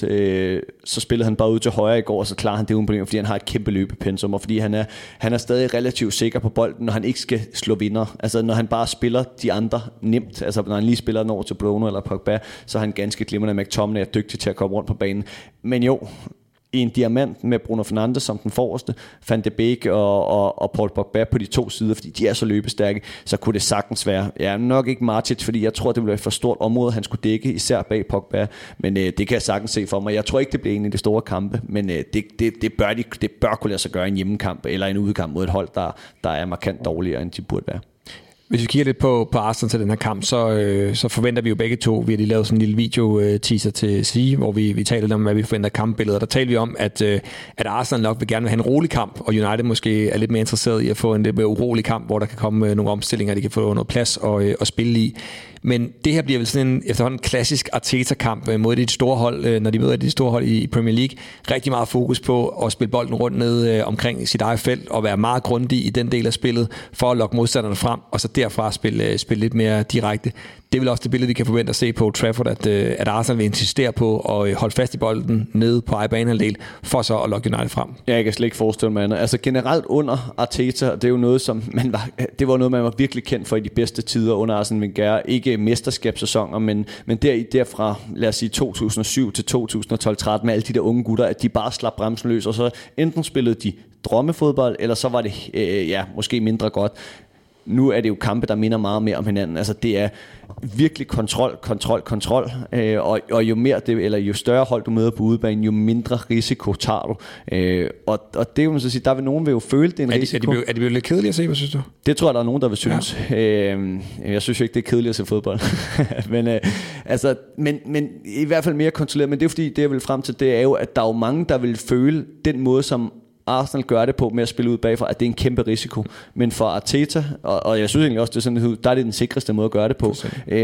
så spillede han bare ud til højre i går, og så klarer han det uden problemer, fordi han har et kæmpe løbepensum, og fordi han er stadig relativt sikker på bolden, når han ikke skal slå vinder. Altså når han bare spiller de andre nemt, altså når han lige spiller den over til Bruno eller Pogba, så er han ganske glimrende. McTominay er dygtig til at komme rundt på banen. Men jo, i en diamant med Bruno Fernandes som den forreste, Van de Beek og Paul Pogba på de 2 sider, fordi de er så løbestærke, så kunne det sagtens være. Ja, nok ikke Matic, fordi jeg tror, det ville være et for stort område, han skulle dække, især bag Pogba, men det kan jeg sagtens se for mig. Jeg tror ikke, det bliver en af de store kampe, men det bør kunne lade sig gøre en hjemmekamp, eller en udekamp mod et hold, der er markant dårligere, end de burde være. Hvis vi kigger lidt på Arsenal til den her kamp, så forventer vi jo begge to, vi har lige lavet sådan en lille video-teaser til Sige, hvor vi taler om, hvad vi forventer af kampbilledet, og der taler vi om, at Arsenal nok vil gerne vil have en rolig kamp, og United måske er lidt mere interesseret i at få en lidt mere urolig kamp, hvor der kan komme nogle omstillinger, de kan få noget plads og spille i. Men det her bliver vel sådan en efterhånden klassisk Arteta-kamp mod det store hold, når de møder det store hold i Premier League. Rigtig meget fokus på at spille bolden rundt ned omkring sit eget felt og være meget grundig i den del af spillet for at lokke modstanderne frem, og så derfra spille lidt mere direkte. Det er vel også det billede, vi kan forvente at se på Trafford, at Arsenal vil insistere på at holde fast i bolden nede på egen banehalvdel, for så at lokke United frem. Ja, jeg kan slet ikke forestille mig andet. Altså generelt under Arteta, det er jo noget, som man var virkelig kendt for i de bedste tider under Arsene Wenger. Ikke mesterskabssæsoner, men derfra, lad os sige 2007 til 2012-13 med alle de der unge gutter, at de bare slap bremsen løs, og så enten spillede de drømmefodbold, eller så var det måske mindre godt. Nu er det jo kampe, der minder meget mere om hinanden. Altså det er virkelig kontrol. Og jo mere det, eller jo større hold du møder på udebanen, jo mindre risiko tager du. Og det vil man så sige, der vil nogen vil jo føle det en risiko. Er det blevet lidt kedeligt at se, hvad synes du? Det tror jeg, der er nogen, der vil synes. Ja. Jeg synes jo ikke, det er kedeligt at se fodbold. men i hvert fald mere kontrolleret. Men det er fordi, det jeg vil frem til, det er jo, at der er jo mange, der vil føle den måde, som Arsenal gør det på med at spille ud bagfra, at det er en kæmpe risiko. Men for Arteta, og jeg synes egentlig også, det er sådan, der er det den sikreste måde at gøre det på. Det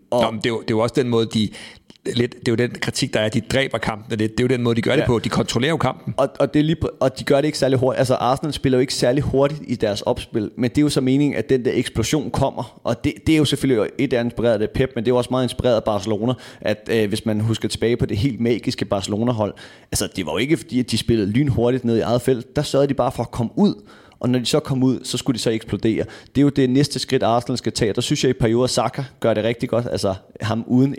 er jo også den måde, det er jo den kritik, der er, at de dræber kampen. Det er jo den måde, de gør det på. De kontrollerer jo kampen. Og de gør det ikke særlig hurtigt. Altså Arsenal spiller jo ikke særlig hurtigt i deres opspil, men det er jo så meningen, at den der eksplosion kommer. Og det er jo selvfølgelig et af inspireret af Pep, men det er jo også meget inspireret af Barcelona, at hvis man husker tilbage på det helt magiske Barcelona-hold, altså det var jo ikke fordi, at de spillede lynhurtigt ned i eget felt. Der sørgede de bare for at komme ud. Og når de så kom ud, så skulle de så eksplodere. Det er jo det næste skridt, Arsenal skal tage. Der synes jeg i perioder, Saka gør det rigtig godt. Altså ham uden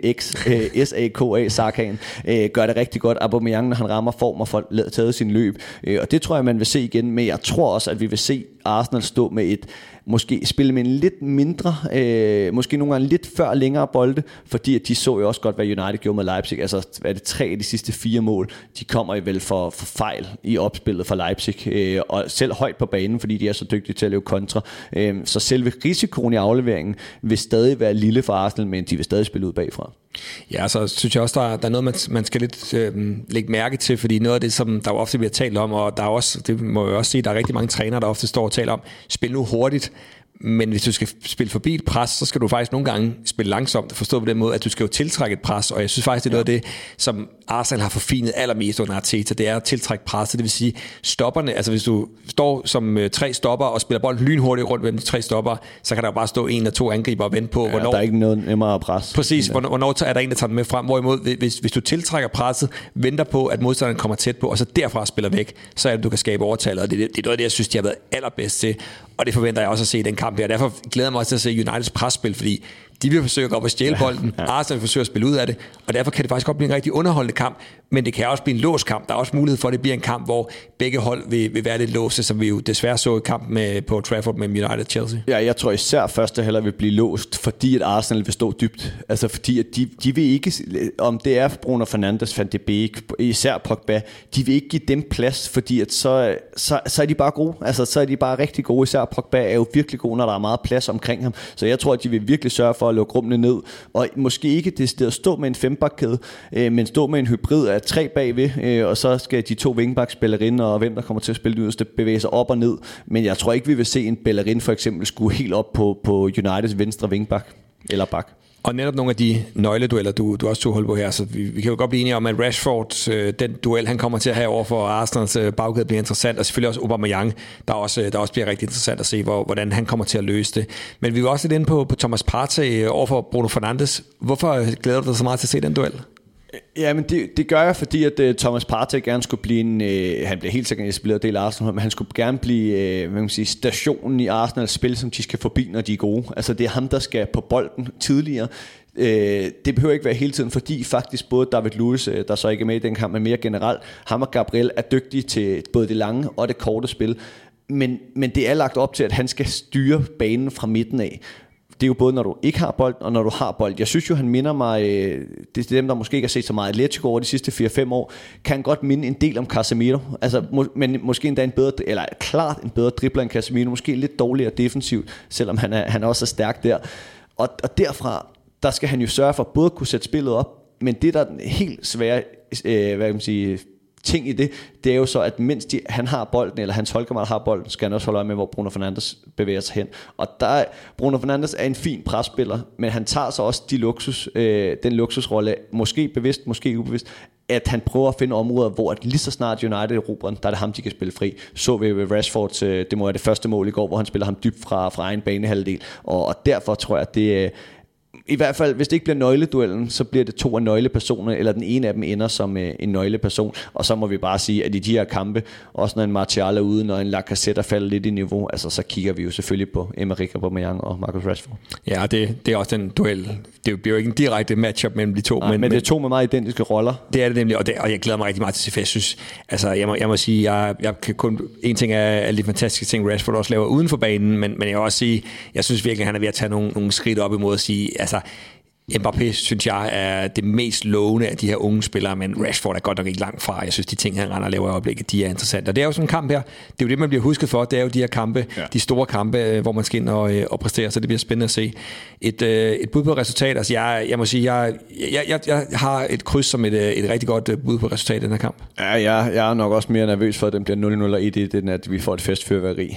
S-A-K-A, Sakaen, gør det rigtig godt. Aubameyang, når han rammer form og får taget sin løb. Og det tror jeg, man vil se igen. Men jeg tror også, at vi vil se Arsenal stå med måske spille med en lidt mindre, måske nogle gange lidt før længere bolde, fordi at de så jo også godt, hvad United gjorde med Leipzig. Altså, hvad er det 3 af de sidste 4 mål? De kommer jo vel for fejl i opspillet for Leipzig, og selv højt på banen, fordi de er så dygtige til at lave kontra. Så selve risikoen i afleveringen vil stadig være lille for Arsenal, men de vil stadig spille ud bagfra. Ja, så synes jeg også, der er noget, man skal lidt lægge mærke til, fordi noget af det, som der jo ofte bliver talt om, og der er også, det må jeg også sige, der er rigtig mange trænere, der ofte står og taler om, spil nu hurtigt, men hvis du skal spille forbi et pres, så skal du faktisk nogle gange spille langsomt, forstå på den måde, at du skal jo tiltrække et pres, og jeg synes faktisk, det er noget af det, som Arsenal har forfinet allermest under Arteta, det er at tiltrække pres, det vil sige stopperne, altså hvis du står som 3 stopper og spiller bolden lynhurtigt rundt mellem de 3 stopper, så kan der jo bare stå 1 eller 2 angriber og vente på, hvornår... der er ikke noget nemmere at presse. Præcis, hvornår er der en, der tager den med frem, hvorimod hvis du tiltrækker presset, venter på, at modstanderen kommer tæt på, og så derfra spiller væk, så er det, du kan skabe overtallet, og det er noget af det, jeg synes, de har været allerbedst til, og det forventer jeg også at se i den kamp her. Derfor glæder jeg mig også til at se Uniteds presspil, fordi de vil forsøge at gå op og stjæle bolden, Arsenal vil forsøge at spille ud af det, og derfor kan det faktisk godt blive en rigtig underholdende kamp, men det kan også blive en låst kamp. Der er også mulighed for, at det bliver en kamp, hvor begge hold vil være lidt låse, som vi jo desværre så i kampen på Trafford med United-Chelsea. Ja, jeg tror især første halvleg vil blive låst, fordi at Arsenal vil stå dybt. Altså fordi at de vil ikke, om det er Bruno Fernandes, Van de Beek, især Pogba, de vil ikke give dem plads, fordi at så er de bare gode. Altså så er de bare rigtig gode. Især Pogba er jo virkelig god, når der er meget plads omkring ham. Så jeg tror, at de vil virkelig sørge for at lukke rummene ned, og måske ikke det at stå med en 5-bakkæde, men stå med en hybrid af 3 bagved, og så skal de 2 wingbacks Bellerin, og hvem der kommer til at spille yderste, bevæge sig op og ned. Men jeg tror ikke, vi vil se en Bellerin for eksempel skulle helt op på Uniteds venstre wingback eller bak. Og netop nogle af de nøgledueller, du også tog hold på her, så vi kan jo godt blive enige om, at Rashford, den duel, han kommer til at have over for Arsenals bagkæde, bliver interessant, og selvfølgelig også Aubameyang, der også bliver rigtig interessant at se, hvordan han kommer til at løse det. Men vi var også lidt inde på Thomas Partey over for Bruno Fernandes. Hvorfor glæder du dig så meget til at se den duel? Ja, men det gør jeg, fordi at Thomas Partey gerne skulle blive han bliver helt sikkert etableret del af Arsenal, men han skulle gerne blive stationen i Arsenals spil, som de skal forbi, når de er gode. Altså det er ham, der skal på bolden tidligere. Det behøver ikke være hele tiden, fordi faktisk både David Luiz, der så ikke er med i den kamp, men mere generelt, ham og Gabriel er dygtige til både det lange og det korte spil. Men det er lagt op til, at han skal styre banen fra midten af. Det er jo både, når du ikke har bold, og når du har bold. Jeg synes jo, han minder mig, det er dem, der måske ikke har set så meget Atletico over de sidste 4-5 år, kan godt minde en del om Casemiro. Altså, men måske endda klart en bedre dribler end Casemiro, måske lidt dårligere defensivt, selvom han også er stærk der. Og derfra, der skal han jo sørge for både at kunne sætte spillet op, men det, der er den helt svære, ting i det er jo så, at mens han har bolden, eller hans holdkammerat har bolden, skal han også holde øje med, hvor Bruno Fernandes bevæger sig hen. Og Bruno Fernandes er en fin presspiller, men han tager så også den luksusrolle, måske bevidst, måske ubevidst, at han prøver at finde områder, hvor at lige så snart United erobrer, der er det ham, de kan spille fri. Så vi ved Rashfords, det må være det første mål i går, hvor han spiller ham dybt fra egen banehalvdel. Og derfor tror jeg, at i hvert fald, hvis det ikke bliver nøgleduellen, så bliver det 2 af nøglepersoner, eller den ene af dem ender som en nøgleperson. Og så må vi bare sige, at i de her kampe, også når en Martial er ude, når en Lacazette falder lidt i niveau, altså så kigger vi jo selvfølgelig på Emerick Aubameyang og Marcus Rashford. Ja, det er også den duel. Det bliver jo ikke en direkte matchup mellem de to. Nej, men det er 2 med meget identiske roller. Det er det nemlig, og jeg glæder mig rigtig meget til CFS. Jeg synes, altså jeg må sige, jeg kan kun en ting af alle de fantastiske ting, Rashford også laver uden for banen, men jeg vil også sige, jeg synes virkelig, han er ved at tage nogle skridt op imod at sige, altså Mbappé, synes jeg, er det mest lovende af de her unge spillere, men Rashford er godt nok ikke langt fra. Jeg synes, de ting, han render og laver i øjeblikket, de er interessante. Og det er jo sådan en kamp her. Det er jo det, man bliver husket for. Det er jo de her kampe, de store kampe, hvor man skal ind og præstere, så det bliver spændende at se. Et bud på resultat. Altså, jeg må sige, jeg har et kryds som et rigtig godt bud på resultat i den her kamp. Ja, jeg er nok også mere nervøs for, at den bliver 0-0 og 1-1, end at vi får et festfyrværkeri.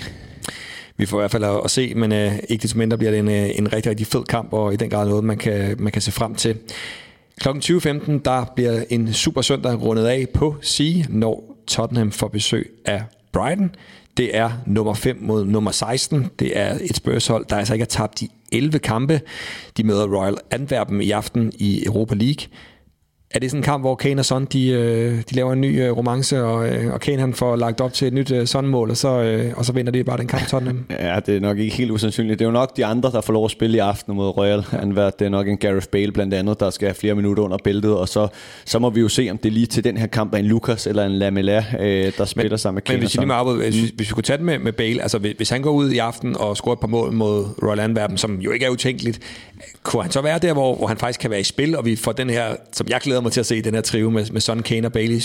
Vi får i hvert fald at se, men ikke desto mindre bliver det en rigtig, rigtig fed kamp, og i den grad noget, man kan se frem til. Klokken 20.15, der bliver en super søndag rundet af på Sea, når Tottenham får besøg af Brighton. Det er nummer 5 mod nummer 16. Det er et Spurs-hold, der altså ikke har tabt de 11 kampe. De møder Royal Antwerpen i aften i Europa League. Er det sådan en kamp, hvor Kane og Son, de laver en ny romance, og Kane han får lagt op til et nyt Son-mål, og så vinder de bare den kamp Tottenham? Ja, det er nok ikke helt usandsynligt. Det er jo nok de andre, der får lov at spille i aften mod Royal Antwerp. Det er nok en Gareth Bale blandt andet, der skal have flere minutter under bæltet, og så må vi jo se, om det lige til den her kamp er en Lucas eller en Lamela, der spiller sammen med Kane. Men hvis vi kunne tage det med Bale, altså hvis han går ud i aften og scorer et par mål mod Royal Antwerpen, som jo ikke er utænkeligt, kunne han så være der, hvor han faktisk kan være i spil, og vi får den her, som jeg glæder mig til at se, den her trio med Son, Kane og Bailey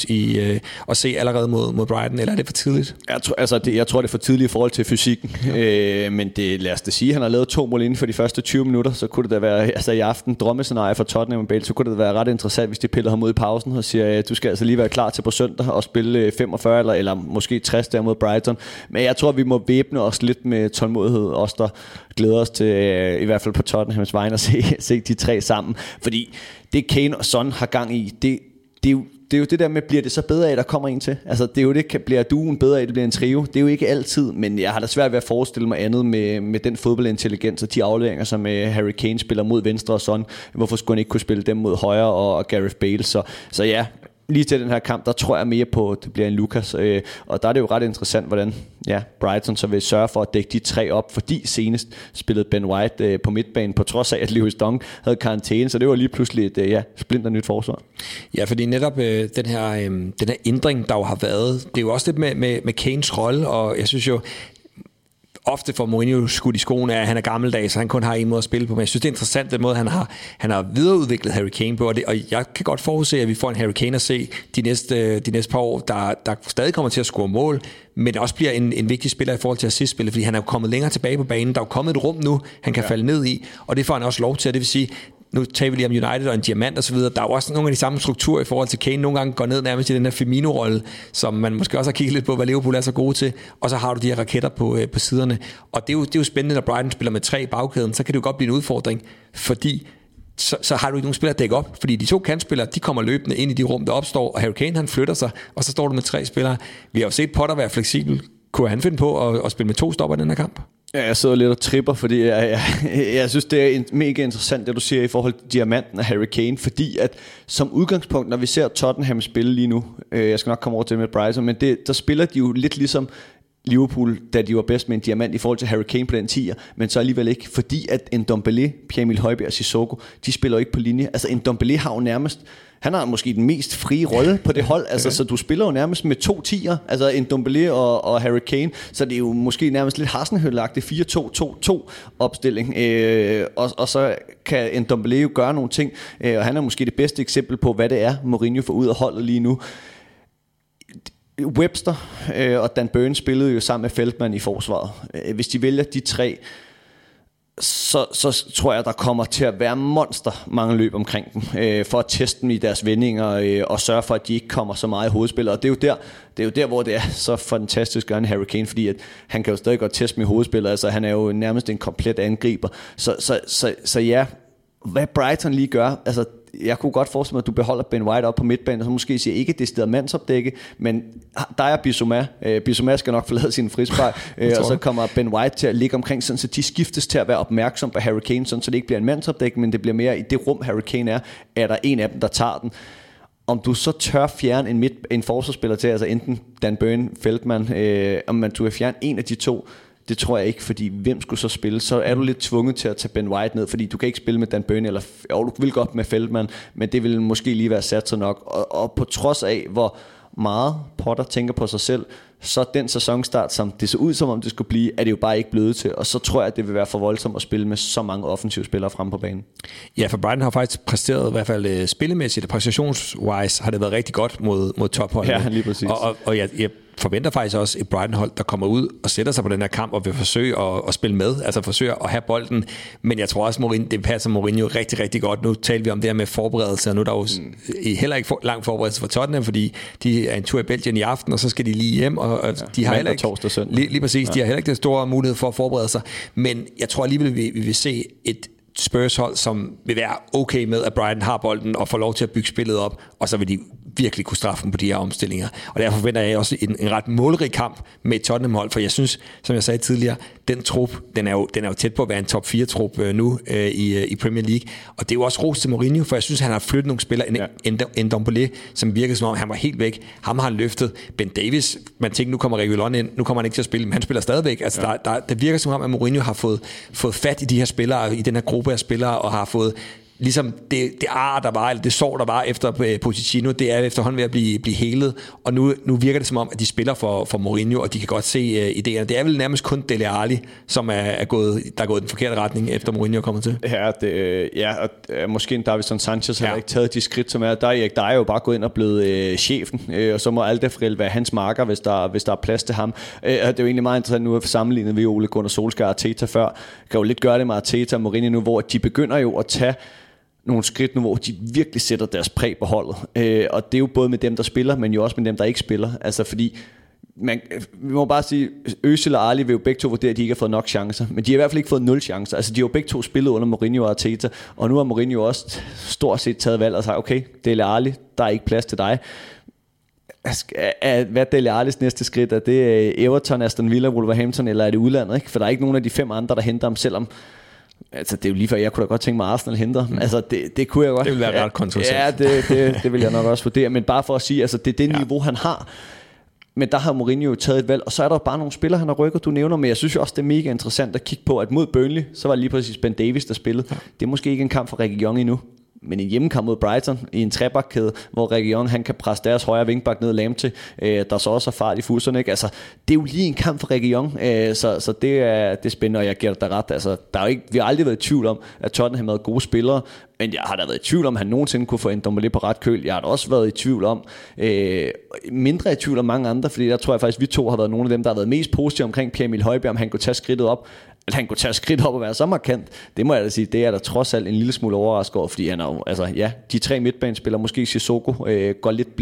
og se allerede mod Brighton, eller er det for tidligt? Jeg tror, det er for tidligt i forhold til fysikken, men lad os da sige, at han har lavet 2 mål inden for de første 20 minutter, så kunne det da være, altså i aften, drømmescenarie for Tottenham og Bale, så kunne det da være ret interessant, hvis de piller ham ud i pausen og siger, du skal altså lige være klar til på søndag og spille 45 eller måske 60 der mod Brighton, men jeg tror, vi må væbne os lidt med tålmodighed, os der glæder os til, i hvert fald på Tottenhams vegne, at se de 3 sammen, fordi det Kane og Son har gang i, det er jo det der med, bliver det så bedre af, der kommer en til? Altså det er jo det, bliver duoen bedre af, det bliver en trio? Det er jo ikke altid, men jeg har da svært ved at forestille mig andet med den fodboldintelligens og de afleveringer, som Harry Kane spiller mod venstre og Son. Hvorfor skulle han ikke kunne spille dem mod højre og Gareth Bale? Så ja, lige til den her kamp, der tror jeg mere på, at det bliver en Lucas. Og der er det jo ret interessant, hvordan Brighton så vil sørge for at dække de 3 op, fordi senest spillede Ben White på midtbanen, på trods af, at Lewis Dunk havde karantæne, så det var lige pludselig et splinter nyt forsvar. Ja, fordi netop den her ændring, der jo har været, det er jo også lidt med Kanes rolle, og jeg synes jo, ofte får Mourinho skudt i skoene af, at han er gammeldags, så han kun har en måde at spille på. Men jeg synes, det er interessant, den måde, han har videreudviklet Harry Kane på. Og jeg kan godt forudse, at vi får en Harry Kane at se de næste par år, der stadig kommer til at score mål, men også bliver en vigtig spiller i forhold til assistspillet, fordi han er jo kommet længere tilbage på banen. Der er jo kommet et rum nu, han kan falde ned i, og det får han også lov til. Det vil sige, nu taler vi lige om United og en diamant og så videre. Der er jo også nogle af de samme strukturer i forhold til Kane. Nogle gange går ned nærmest i den her Firmino-rolle, som man måske også har kigget lidt på, hvad Liverpool er så gode til. Og så har du de her raketter på siderne. Og det er jo spændende, når Brighton spiller med 3 i bagkæden, så kan det jo godt blive en udfordring, fordi så har du ikke nogen spillere at dække op, fordi de 2 kantspillere, de kommer løbende ind i de rum, der opstår, og Harry Kane, han flytter sig, og så står du med 3 spillere. Vi har jo set Potter være fleksibel. Kunne han finde på at spille med 2 stopper i den her kamp? Ja, jeg sidder lidt og tripper, fordi jeg synes, det er mega interessant, det du siger i forhold til diamanten af Harry Kane, fordi at som udgangspunkt, når vi ser Tottenham spille lige nu, jeg skal nok komme over til med Brighton, men der spiller de jo lidt ligesom Liverpool, da de var bedst med en diamant i forhold til Harry Kane på den 10'er, men så alligevel ikke, fordi at Ndombele, Pierre-Emile Højbjerg og Sissoko, de spiller jo ikke på linje. Altså Ndombele har jo nærmest, han har måske den mest frie rolle på det hold, altså så du spiller jo nærmest med 2 10'er, altså Ndombele og Harry Kane, så det er jo måske nærmest lidt Hasenhøl-agtigt 4-2-2-2 opstilling, og så kan Ndombele jo gøre nogle ting, og han er måske det bedste eksempel på, hvad det er, Mourinho får ud af holdet lige nu. Webster og Dan Burns spillede jo sammen med Feldman i forsvaret. Hvis de vælger de 3, så tror jeg, der kommer til at være monster mange løb omkring dem, for at teste dem i deres vendinger, og sørge for, at de ikke kommer så meget i hovedspillet. Og det er jo der, hvor det er så fantastisk at Harry Kane, fordi at han kan jo stadig godt teste dem i hovedspillet. Altså han er jo nærmest en komplet angriber. Så ja, hvad Brighton lige gør, altså jeg kunne godt forestille mig, at du beholder Ben White op på midtbanen, og så måske siger ikke, at det er stedet mandsopdække, men der er Bissouma. Bissouma skal nok forlade sin frispark, og så kommer Ben White til at ligge omkring, sådan, så de skiftes til at være opmærksom på Harry Kane, sådan, så det ikke bliver en mandsopdække, men det bliver mere i det rum, Harry Kane er der en af dem, der tager den. Om du så tør fjerne en forsvarsspiller til, altså enten Dan Burn, Feldman, om man tør fjerne en af de to, det tror jeg ikke, fordi hvem skulle så spille? Så er du lidt tvunget til at tage Ben White ned, fordi du kan ikke spille med Dan Burn, eller du vil godt med Feldman, men det vil måske lige være sat så nok. Og på trods af, hvor meget Potter tænker på sig selv, så den sæsonstart, som det så ud som om det skulle blive, er det jo bare ikke blevet til, og så tror jeg, at det vil være for voldsomt at spille med så mange offensive spillere frem på banen. Ja, for Brighton har faktisk præsteret, i hvert fald spillemæssigt, præstationswise har det været rigtig godt mod topholdene. Ja, lige præcis. Og jeg forventer faktisk også et Brighton-hold, der kommer ud og sætter sig på den her kamp og vil forsøge at spille med, altså forsøge at have bolden, men jeg tror også, det passer Mourinho rigtig, rigtig godt. Nu taler vi om det her med forberedelse, og nu er der jo heller ikke lang forberedelse for Tottenham, fordi de er en tur i Belgien i aften, og så skal de lige hjem, og de har heller ikke, lige præcis, de har heller ikke den store mulighed for at forberede sig, men jeg tror alligevel, vi vil se et Spurs-hold, som vil være okay med, at Brighton har bolden og får lov til at bygge spillet op, og så vil de virkelig kunne straffe dem på de her omstillinger. Og derfor forventer jeg også en ret målrig kamp med et Tottenham-hold, for jeg synes, som jeg sagde tidligere, den trup, den er jo tæt på at være en top 4-trup nu i Premier League, og det er jo også ros til Mourinho, for jeg synes, han har flyttet nogle spillere, en Ndombele, som virker som om, han var helt væk. Ham har han løftet. Ben Davies, man tænker, nu kommer Reguilon ind, nu kommer han ikke til at spille, men han spiller stadigvæk. Altså, det virker som om, at Mourinho har fået fat i de her spillere, i den her gruppe af spillere, og har fået ligesom det ar, der var, eller det sår, der var efter Pochettino, det er efterhånden ved at blive helet, og nu virker det som om, at de spiller for Mourinho, og de kan godt se idéerne. Det er vel nærmest kun Dele Alli, som er gået i den forkerte retning, efter Mourinho er kommet til. Ja, og måske en Davinson Sanchez har ikke taget de skridt, som er. Der er jo bare gået ind og blevet chefen, og så må Alderweireld være hans marker, hvis der er plads til ham. Det er jo egentlig meget interessant nu at sammenligne ved Ole Gunnar Solskjaer og Arteta før. Kan jo lidt gøre det med Arteta og Mourinho nu, hvor de begynder jo at tage nogle skridt nu, hvor de virkelig sætter deres præg på holdet. Og det er jo både med dem, der spiller, men jo også med dem, der ikke spiller. Altså fordi, vi må bare sige, Özil og Ali vil jo begge to vurdere, at de ikke har fået nok chancer. Men de har i hvert fald ikke fået 0 chancer. Altså de har jo begge to spillet under Mourinho og Arteta. Og nu har Mourinho også stort set taget valg og sagt, okay, Dele Alli, der er ikke plads til dig. Hvad er Dele Allis næste skridt? Er det Everton, Aston Villa, Wolverhampton, eller er det udlandet? Ikke? For der er ikke nogen af de 5 andre, der henter ham, selvom altså det er jo lige før, jeg kunne da godt tænke mig, at Arsenal henter. Altså det kunne jeg godt. Det vil være ret kontroversielt. Ja, det vil jeg nok også vurdere. Men bare for at sige, altså det er det niveau, han har. Men der har Mourinho jo taget et valg, og så er der bare nogle spillere, han har rykket, du nævner. Men jeg synes jo også, det er mega interessant at kigge på, at mod Burnley, så var lige præcis Ben Davies, der spillede. Ja. Det er måske ikke en kamp for Reguilon endnu, men en hjemmekamp mod Brighton i en trebakkæde, hvor Reguilon han kan presse deres højre vingbak ned Lam til, der så også er fart i fusserne, ikke? Altså, det er jo lige en kamp for Reguilon, så det er spændende, og jeg giver dig ret. Altså, vi har aldrig været i tvivl om, at Tottenham havde gode spillere, men jeg har da været i tvivl om, at han nogensinde kunne få Ndombele på ret køl. Jeg har da også været i tvivl om, mindre i tvivl om mange andre, fordi der tror jeg faktisk, vi to har været nogle af dem, der har været mest positive omkring Pierre-Emil Højbjerg, om han kunne tage skridtet op. At han kunne tage skridt op og være så markant, det må jeg da sige, det er der trods alt en lille smule overrasket over, fordi han er jo, altså ja, de 3 midtbanespillere, måske Sissoko, går lidt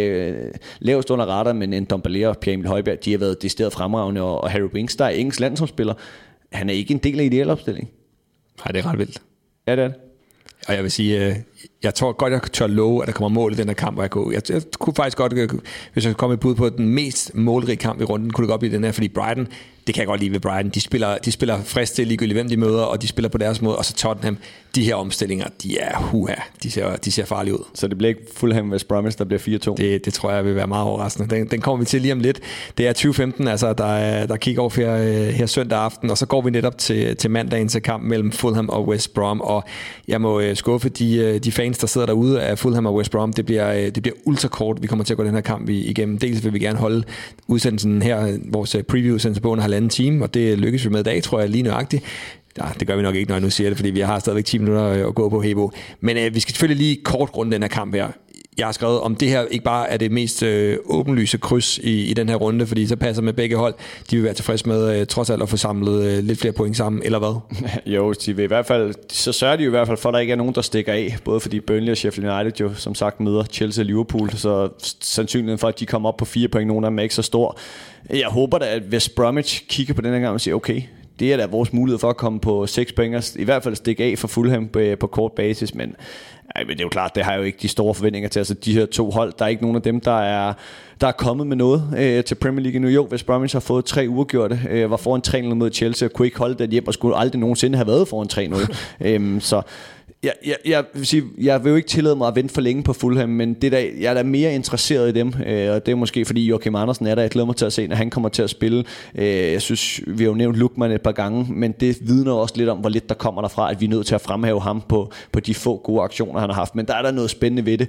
lavest under radar, men Ndombele og Pierre-Emil Højbjerg, de har været decideret fremragende, og Harry Winks, der er engelsk landsholdsspiller, han er ikke en del af ideel opstilling. Nej, det er ret vildt. Ja, det er det. Og jeg vil sige, jeg tror godt, jeg tør love, at der kommer mål i den her kamp, hvor jeg kunne faktisk godt, hvis jeg kunne komme et bud på den mest målrige kamp i runden, kunne det godt blive den her, fordi Brighton, det kan jeg godt lide ved Brighton, de spiller frisk til ligegyldigt, hvem de møder, og de spiller på deres måde, og så Tottenham, de her omstillinger, de er de ser farlige ud. Så det bliver ikke Fulham West Bromwich, der bliver 4-2? Det tror jeg vil være meget overraskende. Den kommer vi til lige om lidt. Det er 2015, altså der er kick-off her søndag aften, og så går vi netop til mandagen til kamp mellem Fulham og West Brom, og jeg må skuffe de fans, der sidder derude af Fulham og West Brom. Det bliver ultra kort. Vi kommer til at gå den her kamp igennem. Dels vil vi gerne holde udsendelsen her, vores preview-udsendelse på under 1,5 time, og det lykkes vi med i dag, tror jeg, lige nøjagtigt. Ja, det gør vi nok ikke, når jeg nu siger det, fordi vi har stadigvæk 10 minutter at gå på Hebo. Men vi skal selvfølgelig lige kort runde den her kamp her. Jeg har skrevet, om det her ikke bare er det mest åbenlyse kryds i den her runde, fordi så passer med begge hold. De vil være tilfredse med trods alt at få samlet lidt flere point sammen, eller hvad? Jo, de vil i hvert fald, så sørger de jo i hvert fald for, at der ikke er nogen, der stikker af. Både fordi Burnley og Sheffield United jo som sagt møder Chelsea og Liverpool, så sandsynligheden for, at de kommer op på 4 point, nogen af dem er ikke så stor. Jeg håber da, at West Bromwich kigger på den her gang og siger, okay, det er da vores mulighed for at komme på 6 point, i hvert fald stikke af for Fulham på kort basis, men Nej, men det er jo klart, det har jo ikke de store forventninger til. Altså de her 2 hold, der er ikke nogen af dem, der er kommet med noget til Premier League endnu. Jo, West Bromwich har fået 3 uafgjorte, var foran 3-0 mod Chelsea, og kunne ikke holde det hjem, og skulle aldrig nogensinde have været foran 3-0. Så jeg vil jo ikke tillade mig at vente for længe på Fulham, men jeg er da mere interesseret i dem, og det er måske fordi Joachim Andersen er der. Jeg glæder mig til at se, når han kommer til at spille. Jeg synes, vi har jo nævnt Lukman et par gange, men det vidner også lidt om, hvor lidt der kommer derfra, at vi er nødt til at fremhæve ham på de få gode aktioner, han har haft. Men der er der noget spændende ved det,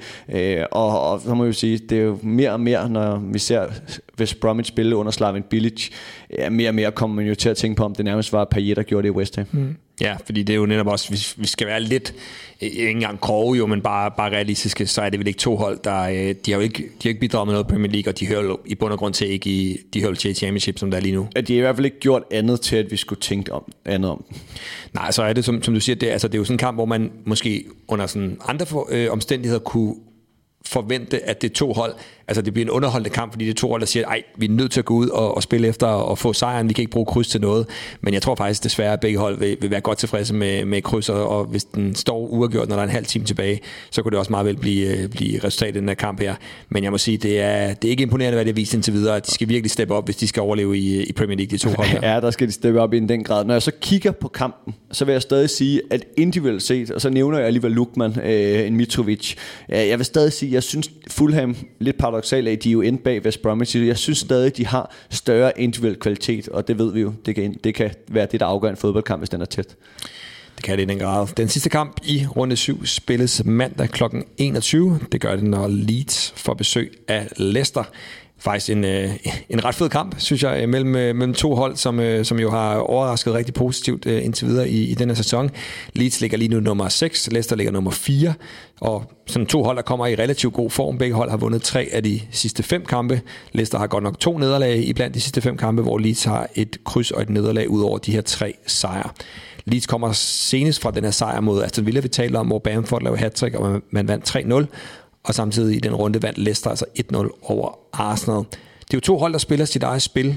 og så må jeg jo sige, det er jo mere og mere, når vi ser West Bromwich spille under Slaven Bilic, mere og mere kommer man jo til at tænke på, om det nærmest var Payet, der gjorde det i West Ham. Ja, fordi det er jo netop også, vi skal være lidt, ikke engang grove jo, men bare realistiske, så er det vel ikke 2 hold, de har jo ikke bidraget med noget Premier League, og de hører jo i bund og grund til ikke de hører til Championship, som der er lige nu. De har i hvert fald ikke gjort andet til, at vi skulle tænke andet om. Nej, så er det, som du siger, det er jo sådan en kamp, hvor man måske under sådan andre omstændigheder kunne forvente, at det er 2 hold, altså det bliver en underholdende kamp, fordi det er 2 hold, der siger, ej, vi er nødt til at gå ud og spille efter og få sejren, vi kan ikke bruge kryds til noget, men jeg tror faktisk desværre, at begge hold vil være godt tilfredse med kryds, og hvis den står uafgjort, når der er en halv time tilbage, så kunne det også meget vel blive resultatet i den her kamp her, men jeg må sige, det er ikke imponerende, hvad det har vist indtil videre, at de skal virkelig steppe op, hvis de skal overleve i Premier League, de 2 hold her. Ja, der skal de steppe op i den grad. Når jeg så kigger på kampen, så vil jeg stadig sige, at individuelt set, og så nævner jeg alligevel Lukman, en Mitrovic, jeg vil stadig sige, jeg synes Fulham, lidt paradoksalt, at de er jo endt bag West Bromwich. Jeg synes stadig, de har større individuel kvalitet, og det ved vi jo. Det kan være det, der afgør en fodboldkamp, hvis den er tæt. Det kan det i den grad. Den sidste kamp i runde 7 spilles mandag kl. 21. Det gør det, når Leeds får besøg af Leicester. Faktisk en ret fed kamp, synes jeg, mellem 2 hold, som jo har overrasket rigtig positivt indtil videre i denne sæson. Leeds ligger lige nu nummer 6, Leicester ligger nummer 4, og sådan 2 hold, der kommer i relativt god form. Begge hold har vundet 3 af de sidste 5 kampe. Leicester har godt nok 2 nederlag i blandt de sidste 5 kampe, hvor Leeds har et kryds og et nederlag ud over de her 3 sejre. Leeds kommer senest fra den her sejr mod Aston Villa, vi taler om, hvor Bamford lavede hat-trick, og man vandt 3-0. Og samtidig i den runde vandt Leicester altså 1-0 over Arsenal. Det er jo 2 hold, der spiller sit eget spil.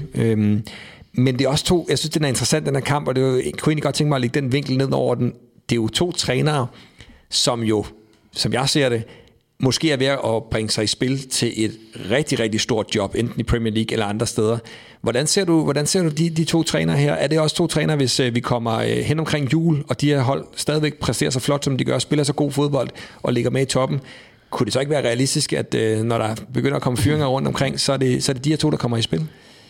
Men det er også 2, jeg synes, det er interessant, den her kamp, og det er jo, jeg kunne egentlig godt tænke mig at lægge den vinkel ned over den. Det er jo 2 trænere, som jo, som jeg ser det, måske er ved at bringe sig i spil til et rigtig, rigtig stort job, enten i Premier League eller andre steder. Hvordan ser du de 2 trænere her? Er det også 2 trænere, hvis vi kommer hen omkring jul, og de her hold stadigvæk præsterer så flot, som de gør, spiller så god fodbold og ligger med i toppen? Kunne det så ikke være realistisk, at når der begynder at komme fyringer rundt omkring, så er det de her 2, der kommer i spil?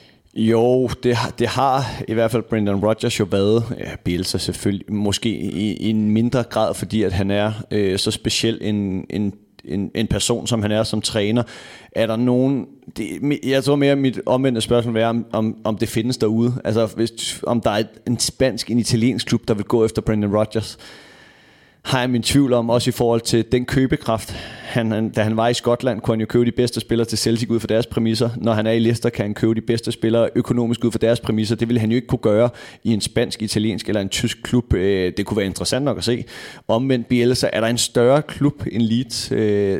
Jo, det har i hvert fald Brendan Rodgers jo været. Ja, Bielsa selvfølgelig, måske i en mindre grad, fordi at han er så speciel en person, som han er som træner. Er der nogen... Jeg tror mere, mit omvendte spørgsmål vil være, om det findes derude. Altså, om der er en spansk, en italiensk klub, der vil gå efter Brendan Rodgers, har jeg min tvivl om, også i forhold til den købekraft. Da han var i Skotland, kunne han jo købe de bedste spillere til Celtic ud fra deres præmisser. Når han er i Leicester, kan han købe de bedste spillere økonomisk ud fra deres præmisser. Det ville han jo ikke kunne gøre i en spansk, italiensk eller en tysk klub. Det kunne være interessant nok at se. Omvendt Bielsa, er der en større klub end Leeds,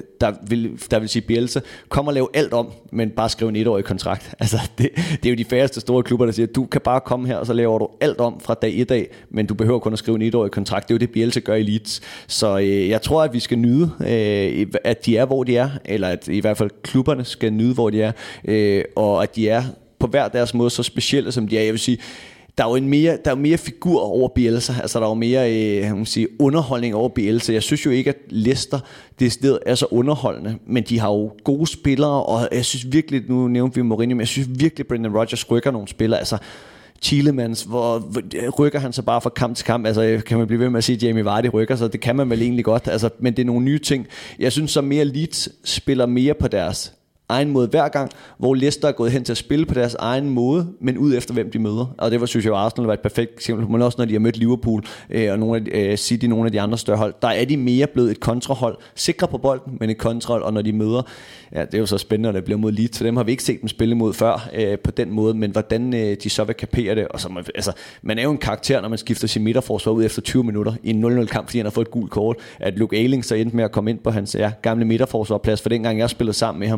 der vil sige Bielsa, kom og lave alt om, men bare skrive en 1-årig kontrakt. Altså, det er jo de færreste store klubber, der siger, du kan bare komme her, og så laver du alt om fra dag 1 af, men du behøver kun at skrive en 1-årig kontrakt. Det er jo det, Bielsa gør i Leeds. Så jeg tror, at vi skal nyde, at de er, hvor de er, eller at i hvert fald klubberne skal nyde, hvor de er, og at de er på hver deres måde så specielle, som de er. Jeg vil sige, der er jo mere figur over Bielsa, altså der er jo mere underholdning over Bielsa. Jeg synes jo ikke, at Leicester det er så underholdende, men de har jo gode spillere, og jeg synes virkelig, nu nævnte vi Mourinho, men jeg synes virkelig, Brendan Rodgers rykker nogle spillere, altså Tielemans, hvor rykker han så bare fra kamp til kamp. Altså kan man blive ved med at sige, at Jamie Vardy rykker, så det kan man vel egentlig godt. Altså, men det er nogle nye ting. Jeg synes så mere Leeds spiller mere på deres egen måde hver gang, hvor Leicester er gået hen til at spille på deres egen måde, men ud efter hvem de møder. Og det var, synes jeg, Arsenal var et perfekt eksempel, men også når de har mødt Liverpool og nogle af City, nogle af de andre større hold, der er de mere blevet et kontrahold, sikre på bolden, men et kontrahold, og når de møder, ja, det er jo så spændende, når det bliver mod Leeds, så dem har vi ikke set dem spille mod før på den måde, men hvordan de så vil kapere det, og så man er jo en karakter, når man skifter sin midterforsvar ud efter 20 minutter i en 0-0 kamp, fordi han har fået et gult kort, at Luke Ayling så endte med at komme ind på hans gamle midterforsvarplads, for dengang jeg spillede sammen med ham.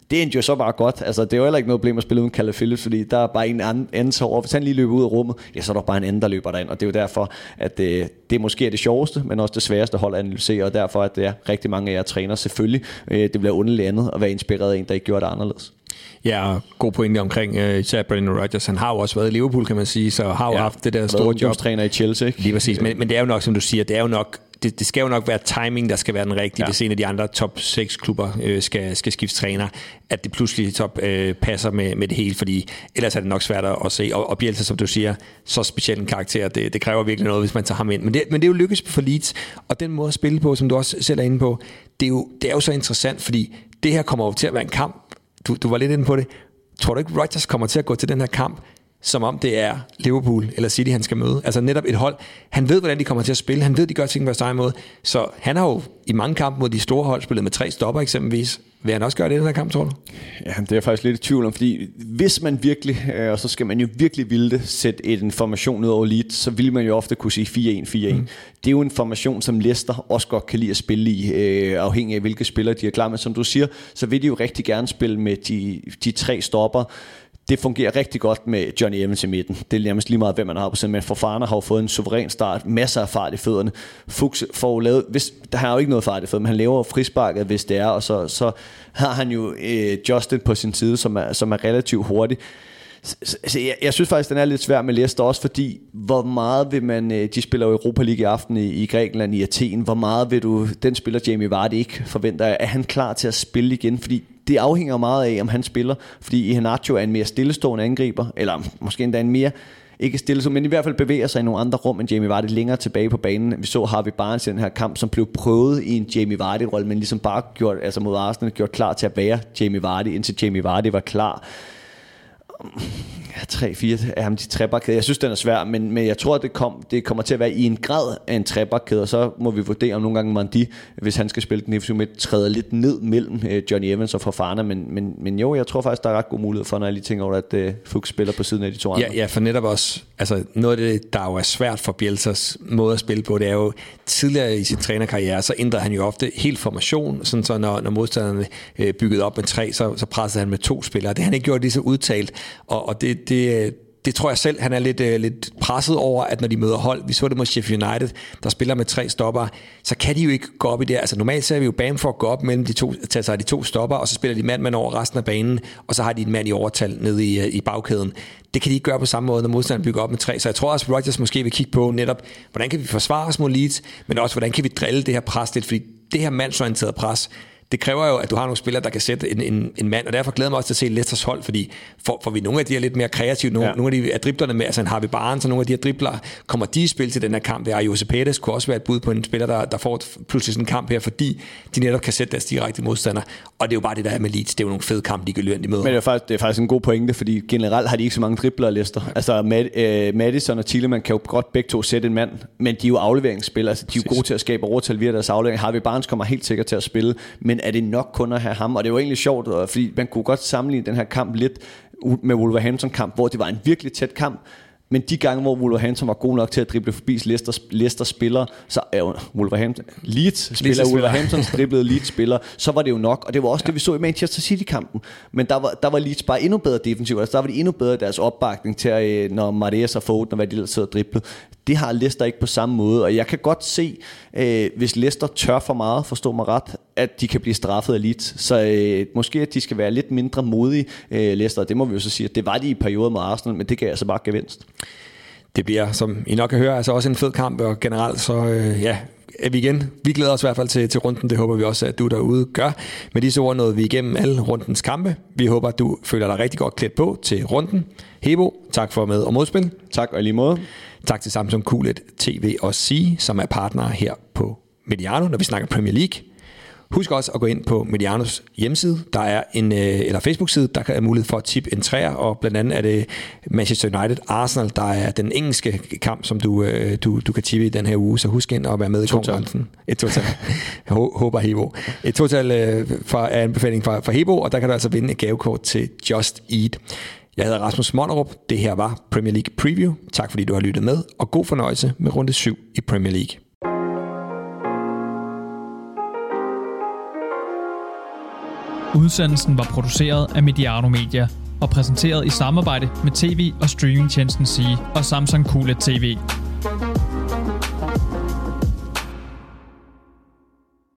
Det endte jo så bare godt. Altså, det er jo heller ikke noget problem at spille uden Caleb Phillips, fordi der er bare en anden så over. Hvis han lige løber ud af rummet, ja, så er der bare en anden, der løber derind. Og det er jo derfor, at det måske er det sjoveste, men også det sværeste hold at analysere, og derfor, at det er rigtig mange af jer træner selvfølgelig. Det bliver underligt andet at være inspireret af en, der ikke gjorde det anderledes. Ja, god pointe omkring især Brendan Rodgers. Han har jo også været i Liverpool, kan man sige, så har jo haft det der store job. Træner i Chelsea, ikke? Lige præcis, men det er jo nok, som du siger, det er jo nok, det skal jo nok være timing, der skal være den rigtige, hvis en af de andre top 6 klubber skal skifte træner, at det pludselig passer med det hele, fordi ellers er det nok svært at se. Og Bielsa, som du siger, så speciel en karakter, det kræver virkelig noget, hvis man tager ham ind. Men det er jo lykkes for Leeds, og den måde at spille på, som du også selv er inde på, det er jo så interessant, fordi det her kommer jo til at være en kamp. Du var lidt inde på det. Tror du ikke, Rodgers kommer til at gå til den her kamp, som om det er Liverpool eller City, han skal møde? Altså netop et hold. Han ved, hvordan de kommer til at spille. Han ved, de gør ting på deres egen måde. Så han har jo i mange kampe mod de store hold spillet med 3 stopper eksempelvis. Vil han også gøre det i den her kamp, tror du? Ja, det er jeg faktisk lidt i tvivl om, fordi hvis man virkelig, og så skal man jo virkelig ville det, sætte en formation ud over Leeds, så vil man jo ofte kunne sige 4-1-4-1. Det er jo en formation, som Leicester også godt kan lide at spille i, afhængig af hvilke spillere de er klar med. Som du siger, så vil de jo rigtig gerne spille med de 3 stopper. Det fungerer rigtig godt med Johnny Evans i midten. Det er nærmest lige meget, hvem man har på siden. Men Fofana har jo fået en suveræn start. Masser af fart i fødderne. Fuchs får lavet... Der har jo ikke noget fart i fødderne, men han laver frisparket, hvis det er. Og så har han jo Justin på sin side, som er relativt hurtig. Så jeg synes faktisk, den er lidt svær med Leicester også, fordi hvor meget vil man... De spiller jo Europa League i aften i Grækenland, i Athen. Hvor meget vil du... Den spiller Jamie Vardy ikke forventer. Er han klar til at spille igen? Fordi det afhænger meget af, om han spiller, fordi Iheanacho er en mere stillestående angriber, eller måske endda en mere, ikke stillestående, men i hvert fald bevæger sig i nogle andre rum, end Jamie Vardy længere tilbage på banen. Vi så Harvey Barnes i den her kamp, som blev prøvet i en Jamie Vardy-rolle, men ligesom bare gjort, altså mod Arsenal, gjort klar til at være Jamie Vardy, indtil Jamie Vardy var klar. 3-4 af ham, de trebakkæder. Jeg synes, den er svær, men jeg tror, at det kommer til at være i en grad af en trebakkæde, og så må vi vurdere om nogle gange Mandi, hvis han skal spille den defensive midt, træder lidt ned mellem Johnny Evans og Fofana, men jo, jeg tror faktisk, der er ret god mulighed for, når jeg lige tænker over, at Fuchs spiller på siden af de 2 andre. Ja, for netop også, altså noget af det, der jo er svært for Bielsas måde at spille på, det er jo, tidligere i sin trænerkarriere, så ændrede han jo ofte helt formation, sådan så når modstanderne byggede op med 3, så pressede han med 2 spillere. Det har han ikke gjort lige så udtalt, og det tror jeg selv, han er lidt presset over, at når de møder hold, vi så det mod Sheffield United, der spiller med 3 stopper, så kan de jo ikke gå op i det. Altså normalt ser vi jo Bamford gå op mellem de 2, tage sig af de 2 stopper, og så spiller de mand over resten af banen, og så har de en mand i overtal nede i bagkæden. Det kan de ikke gøre på samme måde, når modstanderen bygger op med 3. Så jeg tror også, at Rodgers måske vil kigge på netop, hvordan kan vi forsvare os mod Leeds, men også, hvordan kan vi drille det her pres lidt, fordi det her mandsorienterede pres, det kræver jo, at du har nogle spillere, der kan sætte en mand, og derfor glæder jeg mig også til at se Leicesters hold, fordi får vi nogle af de her lidt mere kreative, nogle af de driblerne med, altså en Harvey Barnes og nogle af de her dribler, kommer de i spil til den her kamp der, Jose Perez kunne også være et bud på en spiller, der får pludselig sådan en kamp her, fordi de netop kan sætte deres direkte modstander, og det er jo bare det, der er med Leeds, det er jo nogle fede kampe, de kan løbe, de møder. Men det er faktisk en god pointe, fordi generelt har de ikke så mange dribler, Leicester. Altså Maddison og Tielemans kan jo godt begge to sætte en mand, men de er jo afleveringsspillere, altså de er jo gode til at skabe overtal via deres aflevering. Harvey Barnes kommer helt sikkert til at spille, men er det nok kun at have ham? Og det var egentlig sjovt, fordi man kunne godt sammenligne den her kamp lidt med Wolverhampton-kamp, hvor det var en virkelig tæt kamp, men de gange, hvor Wolverhampton var god nok til at drible forbi Leicester spiller, så Leeds spiller Wolverhamptons driblede Leeds spiller, så var det jo nok, og det var også det, vi så i Manchester City-kampen, men der var Leeds bare endnu bedre defensivt, altså der var de endnu bedre deres opbakning til, når Mahrez og Foden, hvad de ellers sidder og driblet. Det har Leicester ikke på samme måde, og jeg kan godt se, hvis Leicester tør for meget, forstå mig ret, at de kan blive straffet af Leeds, så måske at de skal være lidt mindre modige, Leicester, det må vi jo så sige, at det var de i perioder med Arsenal, men det gav altså bare gevinst. Det bliver, som I nok kan høre, altså også en fed kamp, og generelt så er vi igen. Vi glæder os i hvert fald til runden. Det håber vi også, at du derude gør. Med disse ord nåede vi igennem alle rundens kampe. Vi håber, at du føler dig rigtig godt klædt på til runden. Hebo, tak for med- og modspil. Tak og lige måde. Tak til Samsung QLED TV og Sige, som er partnere her på Mediano, når vi snakker Premier League. Husk også at gå ind på Medianos hjemmeside. Der er eller Facebook-side, der kan have mulighed for at tippe en træer, og blandt andet er det Manchester United Arsenal, der er den engelske kamp, som du kan tippe i den her uge. Så husk ind og være med i konkurrencen. Et total. Håber Hebo. Et total er anbefaling fra Hebo, og der kan du altså vinde et gavekort til Just Eat. Jeg hedder Rasmus Monnerup. Det her var Premier League Preview. Tak fordi du har lyttet med, og god fornøjelse med runde 7 i Premier League. Udsendelsen var produceret af Mediano Media og præsenteret i samarbejde med tv- og streamingtjenesten Sige og Samsung QLED TV.